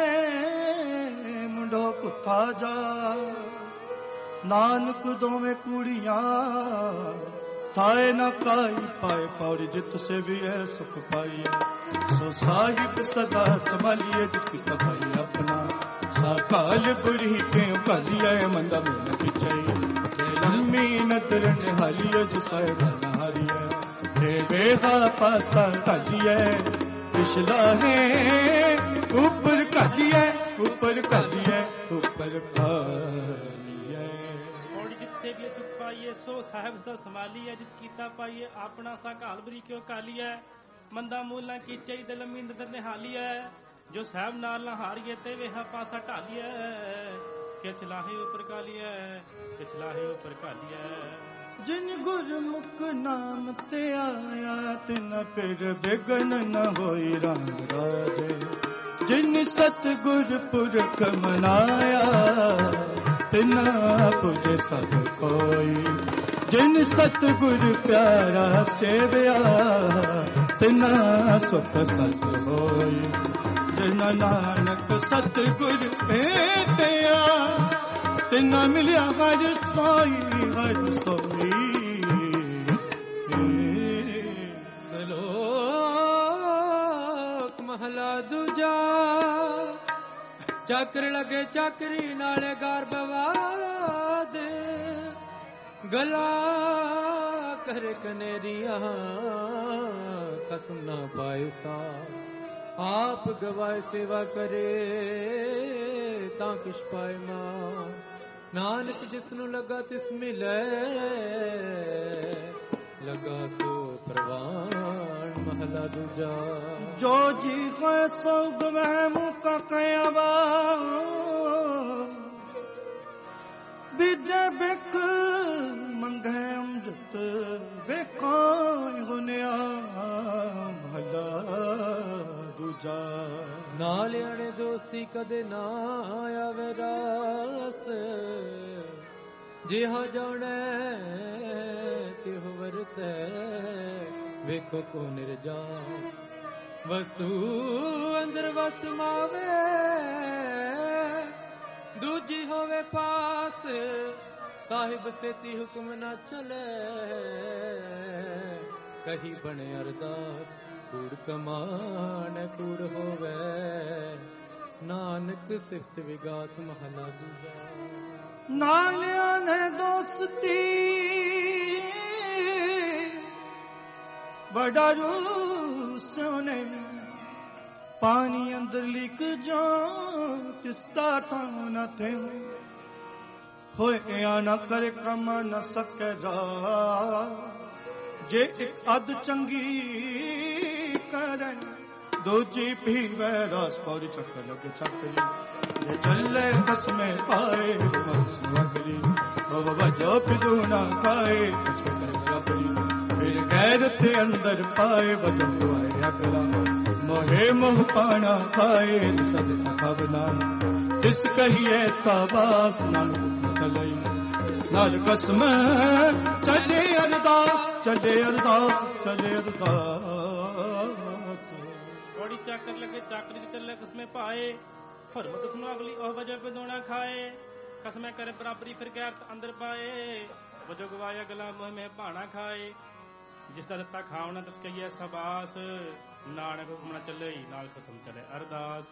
मुंडो कुत्ता जा नानक दो में कुड़ियां थाए न काई पाए पौड़ी जित से भी है सुख पाइए सो साहिब सदा संभालिए जित कपाई अपना साकाल बुरी के कालिया मंदा में न चाहिए लम्मी नदर निहालिए जो साहिब नहारिए हे बेहा पासा कालिए पिछला है ऊपर कालिए ऊपर कालिए ऊपर कालिए से भी सुख पाइए सो साहिब दा संभालिए जित कीता पाइए अपना सा काल बुरी क्यों कालिए मंदा मूला की चाहिए लम्मी नदर निहालिए जो साहब नाल ना हारिए ते वेहा पासा ढालिए किछ लाहे ऊपर कालिए किछ लाहे ऊपर कालिए ਜਿਨ ਗੁਰਮੁਖ ਨਾਮ ਤੇ ਆਇਆ ਤਿਨ ਫਿਰ ਬਿਗਨ ਨ ਹੋਈ ਰਾਮ ਰਾਜੇ ਜਿਨ ਸਤਿਗੁਰ ਪੁਰਖ ਮਨਾਇਆ ਤਿਨਾ ਪੁਜ ਸਭ ਕੋਈ ਜਿਨ ਸਤਿਗੁਰ ਪਿਆਰਾ ਸੇਵਿਆ ਤਿਨਾ ਸੁਖ ਸਤ ਹੋਈ ਜਿਨ ਨਾਨਕ ਸਤਿਗੁਰ ਭੇਟਿਆ ਤਿਨਾ ਮਿਲਿਆ ਹਰ ਸੋਈ ਹਰ ਸੋਈ ਸਲੋਕ ਮਹਲਾ ਦੂਜਾ ਚੱਕਰ ਲਗੇ ਚੱਕਰੀ ਨਾਲੇ ਗਰਭਵਾਦ ਗਲਾ ਕਰ ਕਨੇਰੀਆਂ ਕਸਮ ਨਾ ਪਾਏ ਸਾ ਆਪ ਗਵਾਏ ਸੇਵਾ ਕਰੇ ਤਾਂ ਕਿਛ ਪਾਏ ਮਾਂ ਨਾਨਕ ਜਿਸ ਨੂੰ ਲੱਗਾ ਤਿਸ ਮਿਲੇ ਲਗਾ ਸੋ ਪ੍ਰਵਾਨ ਮਹਲਾ ਦੂਜਾ ਜੋ ਜੀ ਹੋਏ ਸੋ ਗਵੈ ਮੁਕਾ ਕਹਿਵਾ ਬਿਜੈ ਬਿਕ ਮੰਗੈ ਅੰਮ੍ਰਿਤ ਵੇਖਾਂ ਗੁਨਿਆ ਮਹਲਾ ਦੂਜਾ ਨਾ ਲਿਆਣੇ ਦੋਸਤੀ ਕਦੇ ਨਾ ਆਵੇ ਰਾਸ ਜਿਹਾ ਜਾਣੈ ਤਿਹੁ ਵਰਤੈ ਵੇਖੋ ਕੋ ਨਿਰਜਾ ਵਸਤੂ ਅੰਦਰ ਵਸ ਮਾਵੇ ਦੂਜੀ ਹੋਵੇ ਪਾਸ ਸਾਹਿਬ ਸੇਤੀ ਹੁਕਮ ਨਾ ਚਲੇ ਕਹੀ ਬਣੇ ਅਰਦਾਸ ਕੂੜ ਕਮਾਨ ਕੂੜ ਹੋਵੇ ਨਾਨਕ ਸਿਫਤ ਵਿਗਾਸ ਮਹਲਾ ਦੂਜਾ ਨਾਲਿਆਂ ਨੇ ਦੋਸਤੀ ਬੜਾ ਰੂਸੋਨੇ ਪਾਣੀ ਅੰਦਰ ਲਿਕ ਜਾ ਤਿਸਤਾ ਤਾਂ ਨਾ ਥੇ ਹੋਏ ਆ ਨਾ ਕਰੇ ਕੰਮ ਨਾ ਸਕੇ ਜਾ ਜੇ ਇੱਕ ਅੱਧ ਚੰਗੀ ਕਰੇ ਦੂਜੀ ਪੀਵੇ ਰਸ ਪੌੜੀ ਚੱਕਰ ਲੱਗੇ ਚੱਕਰੀ ਜੇ ਚੱਲੇ ਕਸਮੇ ਪਾਏ ਮਸ ਵਗਰੀ ਉਹ ਵਜੋ ਪਿਦੂ ਨਾ ਖਾਏ ਕਸਮੇ ਕਰੀ ਫਿਰ ਗੈਰਤ ਅੰਦਰ ਪਾਏ ਵਜੋ ਦੁਆਏ ਅਗਲਾ ਮੋਹੇ ਮੋਹ ਪਾਣਾ ਖਾਏ ਸਦ ਖਬਨਾ ਤਿਸ ਕਹੀਏ ਸਾਬਾਸ ਨਾਲ ਚਲਈ ਨਾਲ ਕਸਮ ਚੱਲੇ ਅਰਦਾਸ ਚੱਲੇ ਅਰਦਾਸ ਚੱਲੇ ਅਰਦਾਸ ਪੌੜੀ ਚੱਕਰ ਲੱਗੇ ਚੱਕਰੀ ਚੱਲੇ ਕਸਮੇ ਪਾਏ ਹਰਮਤ ਸੁਣਾ ਅਗਲੀ ਉਹ ਵਜੇ ਪਦੋਣਾ ਖਾਏ ਕਸਮੇ ਕਰੇ ਬਰਾਬਰੀ ਫਿਰ ਗੈਰਤ ਅੰਦਰ ਪਾਏ ਵਜੋ ਗਵਾਇਆ ਗਲਾ ਮੋਹ ਮੇ ਭਾਣਾ ਖਾਏ ਜਿਸ ਦਾ ਦਿੱਤਾ ਖਾਵਣਾ ਤਸ ਕਹੀਏ ਸਬਾਸ ਨਾਨਕ ਹੁਕਮ ਨਾ ਚੱਲੇ ਨਾਲ ਕਸਮ ਚਲੇ ਅਰਦਾਸ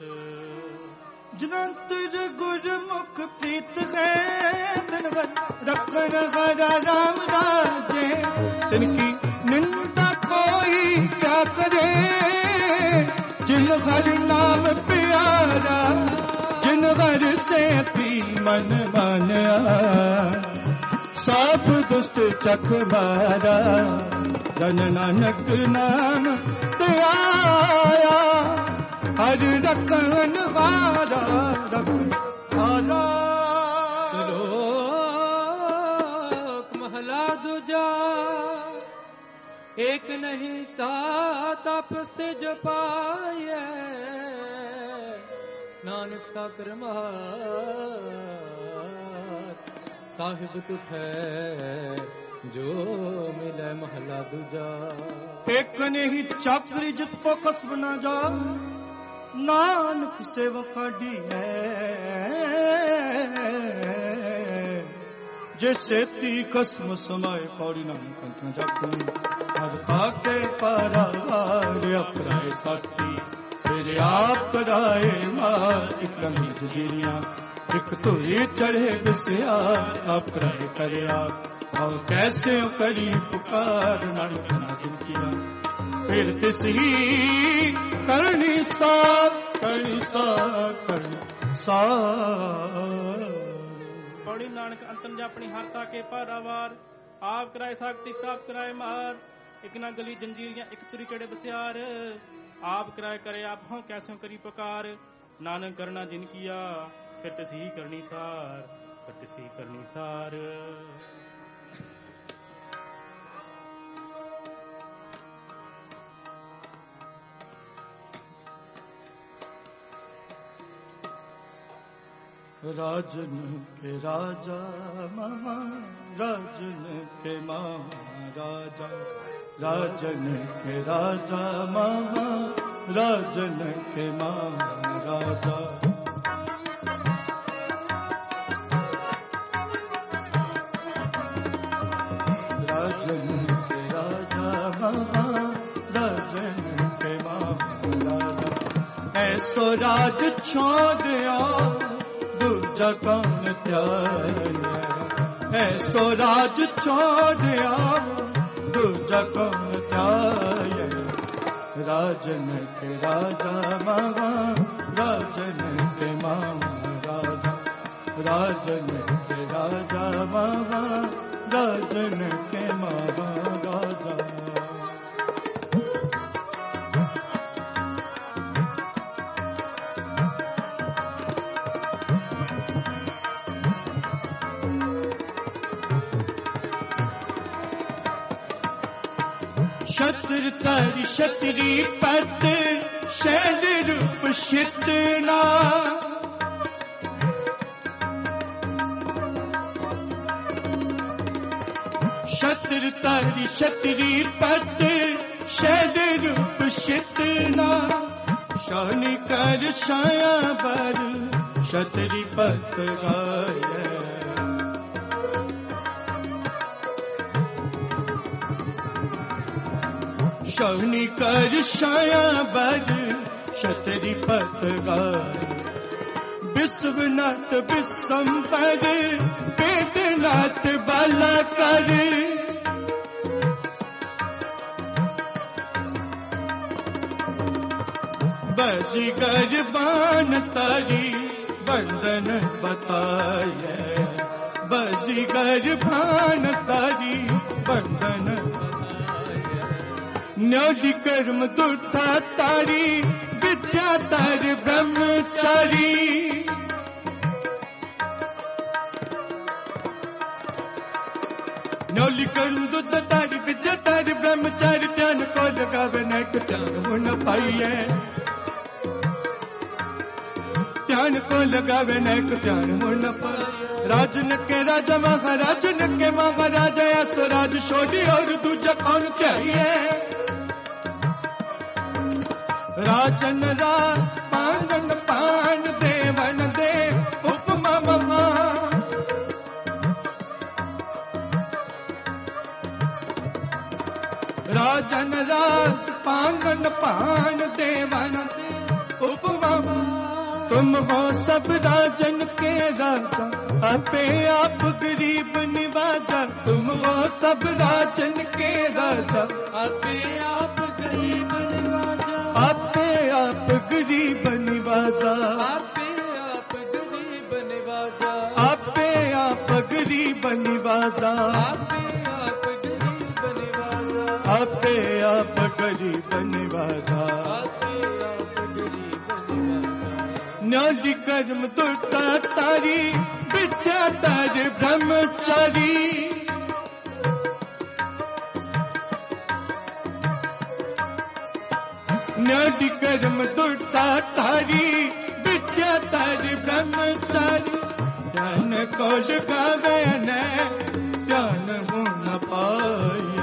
ਜਨੰਤਰ ਗੁਰਮੁਖ ਪ੍ਰੀਤ ਹੈ ਤਨ ਰੱਖਣ ਹਰਾ ਰਾਮ ਰਾਜੇ ਤਿਨ ਕੀ ਨਿੰਦਾ ਕੋਈ ਕਿਆ ਕਰੇ ਜਿਨ ਹਰ ਨਾਮ ਪਿਆਰਾ ਜਿਨ ਹਰ ਸੇ ਪੀ ਮਨ ਮਾਨਿਆ ਸਭ ਦੁਸ਼ਟ ਚੱਕ ਮਾਰਾ ਜਨ ਨਾਨਕ ਨਾਮ ਤੇ ਆਇਆ ਹਰ ਰਖਨ ਹਾਰਾ ਰਖ ਹਾਰਾ ਸਲੋਕ ਮਹਲਾ ਦੂਜਾ ਏਕ ਨਹੀਂ ਤਾ ਤਪਸ ਤੇ ਜਪਾਏ ਨਾਨਕ ਸਾਕਰ ਮਹਾਰ ਸਾਹਿਬ ਤੁਠੈ ਜੋ ਮਿਲੇ ਮਹਲਾ ਦੂਜਾ ਏਕ ਨਹੀਂ ਚਾਕਰੀ ਜਿਤ ਪੋ ਕਸਬ ਨਾ ਜਾ ਨਾਨਕ ਸੇਵਕ ਢੀ ਹੈ ਜੇ ਸੇਤੀ ਕਸਮ ਸਮਾਏ ਪੌੜੀ ਨਾਮ ਕੰਠਾਂ ਜਾਪੂ ਹਰ ਪਾਕੇ ਪਰਵਾਰ ਅਪਰਾਏ ਸਾਥੀ ਫਿਰ ਆਪ ਕਰਾਏ ਮਾਰ ਇੱਕ ਲੰਮੀ ਜੀਰੀਆਂ ਇੱਕ ਧੂਰੀ ਚੜੇ ਬਿਸਿਆ ਆਪ ਕਰਾਏ ਕਰਿਆ ਔਰ ਕੈਸੇ ਕਰੀ ਪੁਕਾਰ ਨਾਨਕ ਨਾ ਜਿੰਕਿਆ ਫਿਰ ਤਿਸ ਹੀ ਕਰਨੀ ਸਾਰ ਕਰਨੀ ਸਾਰ ਕਰਨੀ ਸਾਰ ਪੌੜੀ ਨਾਨਕ ਅੰਤਨ ਜਾਪਣੀ ਹਰ ਤਾਕੇ ਪਾਰਾਵਾਰ ਆਪ ਕਰਾਏ ਸਾਖਤੀ ਪ੍ਰਾਪ ਕਰਾਏ ਮਾਰ ਇੱਕ ਨਾ ਗਲੀ ਜੰਜੀਰੀਆਂ ਇੱਕ ਤੁਰੀ ਚੜੇ ਬਸਿਆਰ ਆਪ ਕਰਾਏ ਕਰੇ ਆਪ ਹੋਂ ਕੈਸੋਂ ਕਰੀ ਪੁਕਾਰ ਨਾਨਕ ਕਰਨਾ ਜਿਨ ਕੀਆ ਫਿਰ ਤਿਸ ਹੀ ਕਰਨੀ ਸਾਰ ਫਿਰ ਤਿਸ ਹੀ ਕਰਨੀ ਸਾਰ राजन के राजा महाराजन के महाराजा, राजन के राजा महाराजन के महाराजा। राजन के राजा महाराजन के महाराजा, ऐसो राज छोड़या दूजा कौन त्याय, ऐसो राज छोड़या दूजा कौन त्याय। राजन के राजा महाराजन के महाराजा, राजन के राजा महाराजन के महाराजा। छत्र तर छतरी पत शैल रूप शितना, छत्र तर छतरी पत शैल रूप शितना, शानी कर छाया बर छतरी पत गाय। शौनी कर छाया बर छतरी पत गाय। विश्वनाथ विश्वंभर वेदनाथ बाला कर, बजीगर बान तारी बंदन बताय, बजीगर बान तारी बंदन न्योली कर्म दुर्था तारी विद्या तार ब्रह्मचारी। न्योली कर्म दुर्था तारी विद्या तार ब्रह्मचारी, ध्यान को लगावे नैक ध्यान हो न पाइए, ध्यान को लगावे नैक ध्यान हो न पाइए। राजन के राजा महाराजन के महाराजा, ऐसो राज छोड़ी और दूजा कौन चाहिए। राजन राज पांगन पान देवन दे उपमा महा, राजन राज पांगन पान देवन दे उपमा। तुम हो सब राजन के राजा, आपे आप गरीब निवाजा। तुम हो सब राजन के राजा, आपे आप गरीब निवाजा, आपे आप गरीब निवाजा, आपे आप गरीब निवाजा, आपे आप गरीब निवाजा, आपे आप गरीब निवाजा, आपे आप गरीब निवाजा। न्योली कर्म दुर्ता तारी विद्या तार ब्रह्मचारी। न्योली कर्म दुर्ता तारी विद्या तार ब्रह्मचारी। ध्यान को लगावे न ध्यान हो न पाए,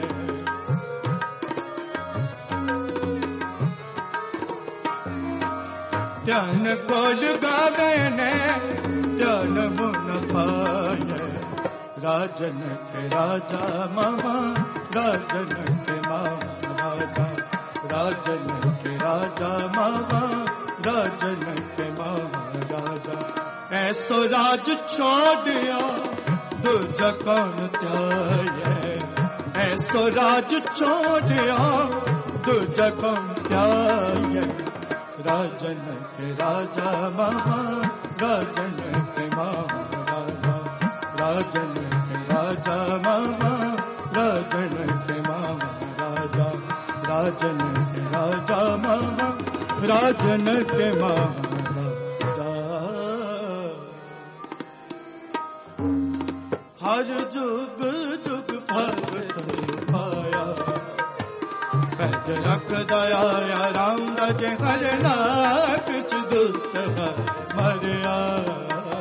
ध्यान को लगावे न ध्यान हो न पाए। राजन के राजा महाराजन के महाराजा, राजन के राजा महाराजन के महाराजा। ऐसो राज छोड़या दूजा कौन त्याय, ऐसो राज छोड़या दूजा कौन त्याय। राजन के राजा महाराजन के महाराजा, राजन के राजा महाराजन के महाराजा, राजन के राजा महाराजन के महाराजा। हर जुग जुग भगत पाया, कज रख दया राम रज हर नाक दुष्ट मरिया।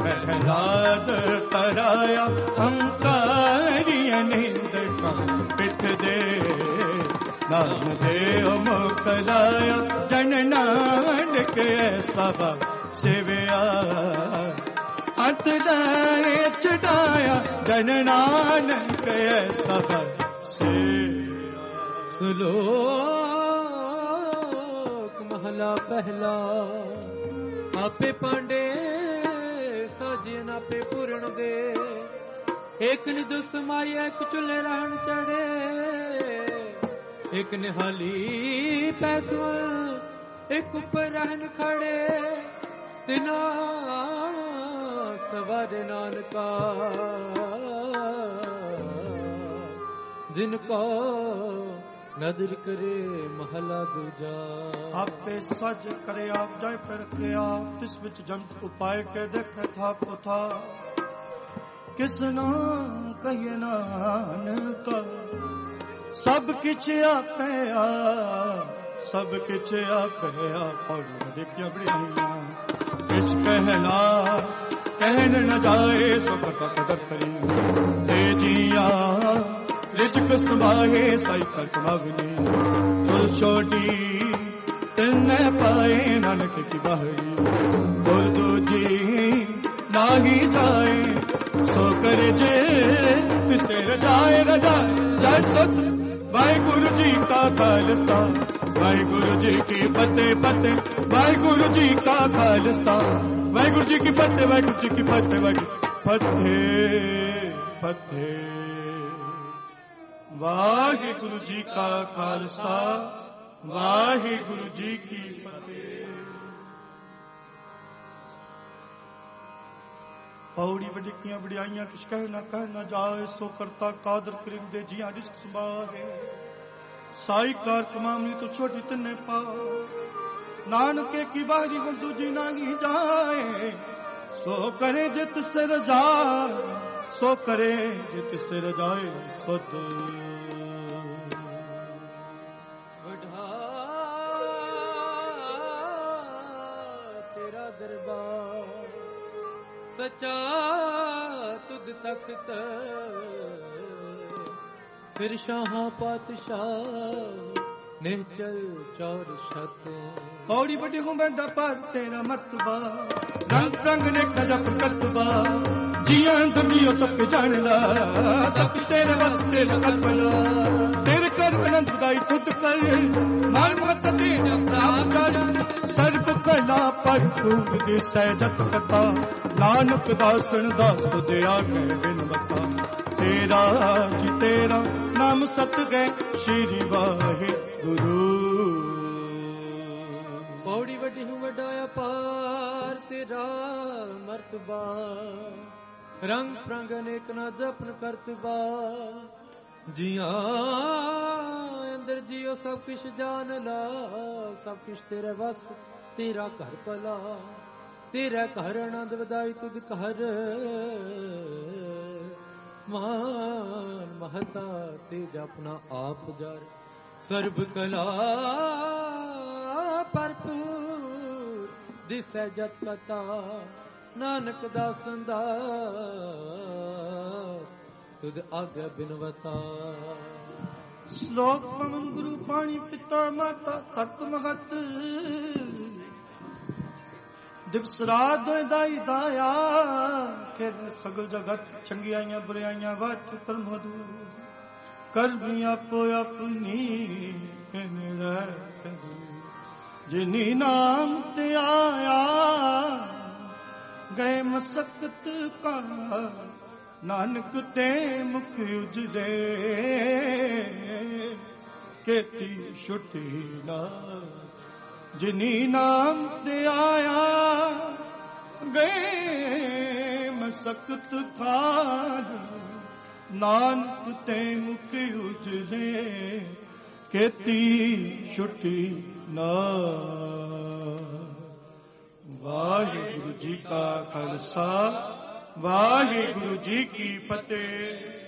प्रहलाद कराया हंकारी निंद का पिठ दे नाम देव मुकराया जन नानक ऐसा सेवया हथ दाए चढ़ाया जन नानक ऐसा से श्लोक महला पहला आपे पांडे साजियन आपे पूर्ण दे एक निदु समारिया एक चुले रहन चढ़े एक निहाली पैसवन एक ऊपर रहन खड़े तिना सवार नानका जिनको नदर करे महला दूजा आपे सज करे आप जाय पर के आप तिस विच जंत उपाय के देखे था पोथा किसना कहिए नानक सब किछ आपे आ सब किछ आपे आ और देखिया बड़ी किछ कहना कहन न जाए सो कदर करी दे जिया रिचक समाहे साई कर कमावनी तुर छोटी तिन्ने पाए नानक की बाहरी बोल दूजी नाही जाए सो कर जे तिसे रजाए रजाए जय सत वाहिगुरु जी का खालसा वाहिगुरु जी की फतेह फतेह वाहिगुरु जी का खालसा वाहिगुरु जी की फतेह वाहिगुरु जी की फतेह वाहिगुरु फतेह फतेह वाहिगुरु जी का खालसा वाहिगुरु जी की फतेह। पौड़ी वडिकियां वडियाइयां किछ कह ना कह ना जाए सो करता कादर करीम दे जिया रिश्क संभाले साई कार कमामनी तो छोटी तन्ने पा नानके की बारी हो दूजी नाही जाए सो करे जित सिर जा सो करे जित सिर जाए सद बढ़ा तेरा दरबार सचा तुद तख्त सिर शाह पातशाह निश्चल चौर शत पौड़ी बड़ी हूँ बैठा पर तेरा मर्तबा रंग रंग ने जप करतबा जिया दुनिया सब जानला सब तेरे बस तेरा कल्पना तेरे कर अनंत दाई खुद कर मान मत दे प्राप्त कर सर्व कला पर खूब दे सहजत कथा नानक दासन दास दया कह बिन बता तेरा जी तेरा नाम सत गए श्री वाहे गुरु पौड़ी वड्डी हूँ वड्डाया पार तेरा मर्तबा रंग प्रंग अनेक ना जपन करतबा जिया अंदर जियो सब किश जान ला सब किश तेरे बस तेरा घर भला तेरा घर आनंद वधाई तुद घर मान महता तेज अपना आप जार सर्व कला भरपूर दिसै जत कथा नानक दासन दास तुद आज्ञा बिनवता श्लोक पवन गुरु पाणी पिता माता तत् महत दिवस रात दाई दाया खेल सगल जगत चंगियाइयां बुराइयां वट कर्म दूर कर भी आपो अपनी जिनी नाम ते आया गए मसकत का नानक ते मुख उजरे केती छुटी ना जिनी नाम ते आया गए मसकत खान नानक ते मुख उजरे केती छुटी ना। वाहिगुरु जी का खालसा वाहिगुरु जी की फतेह।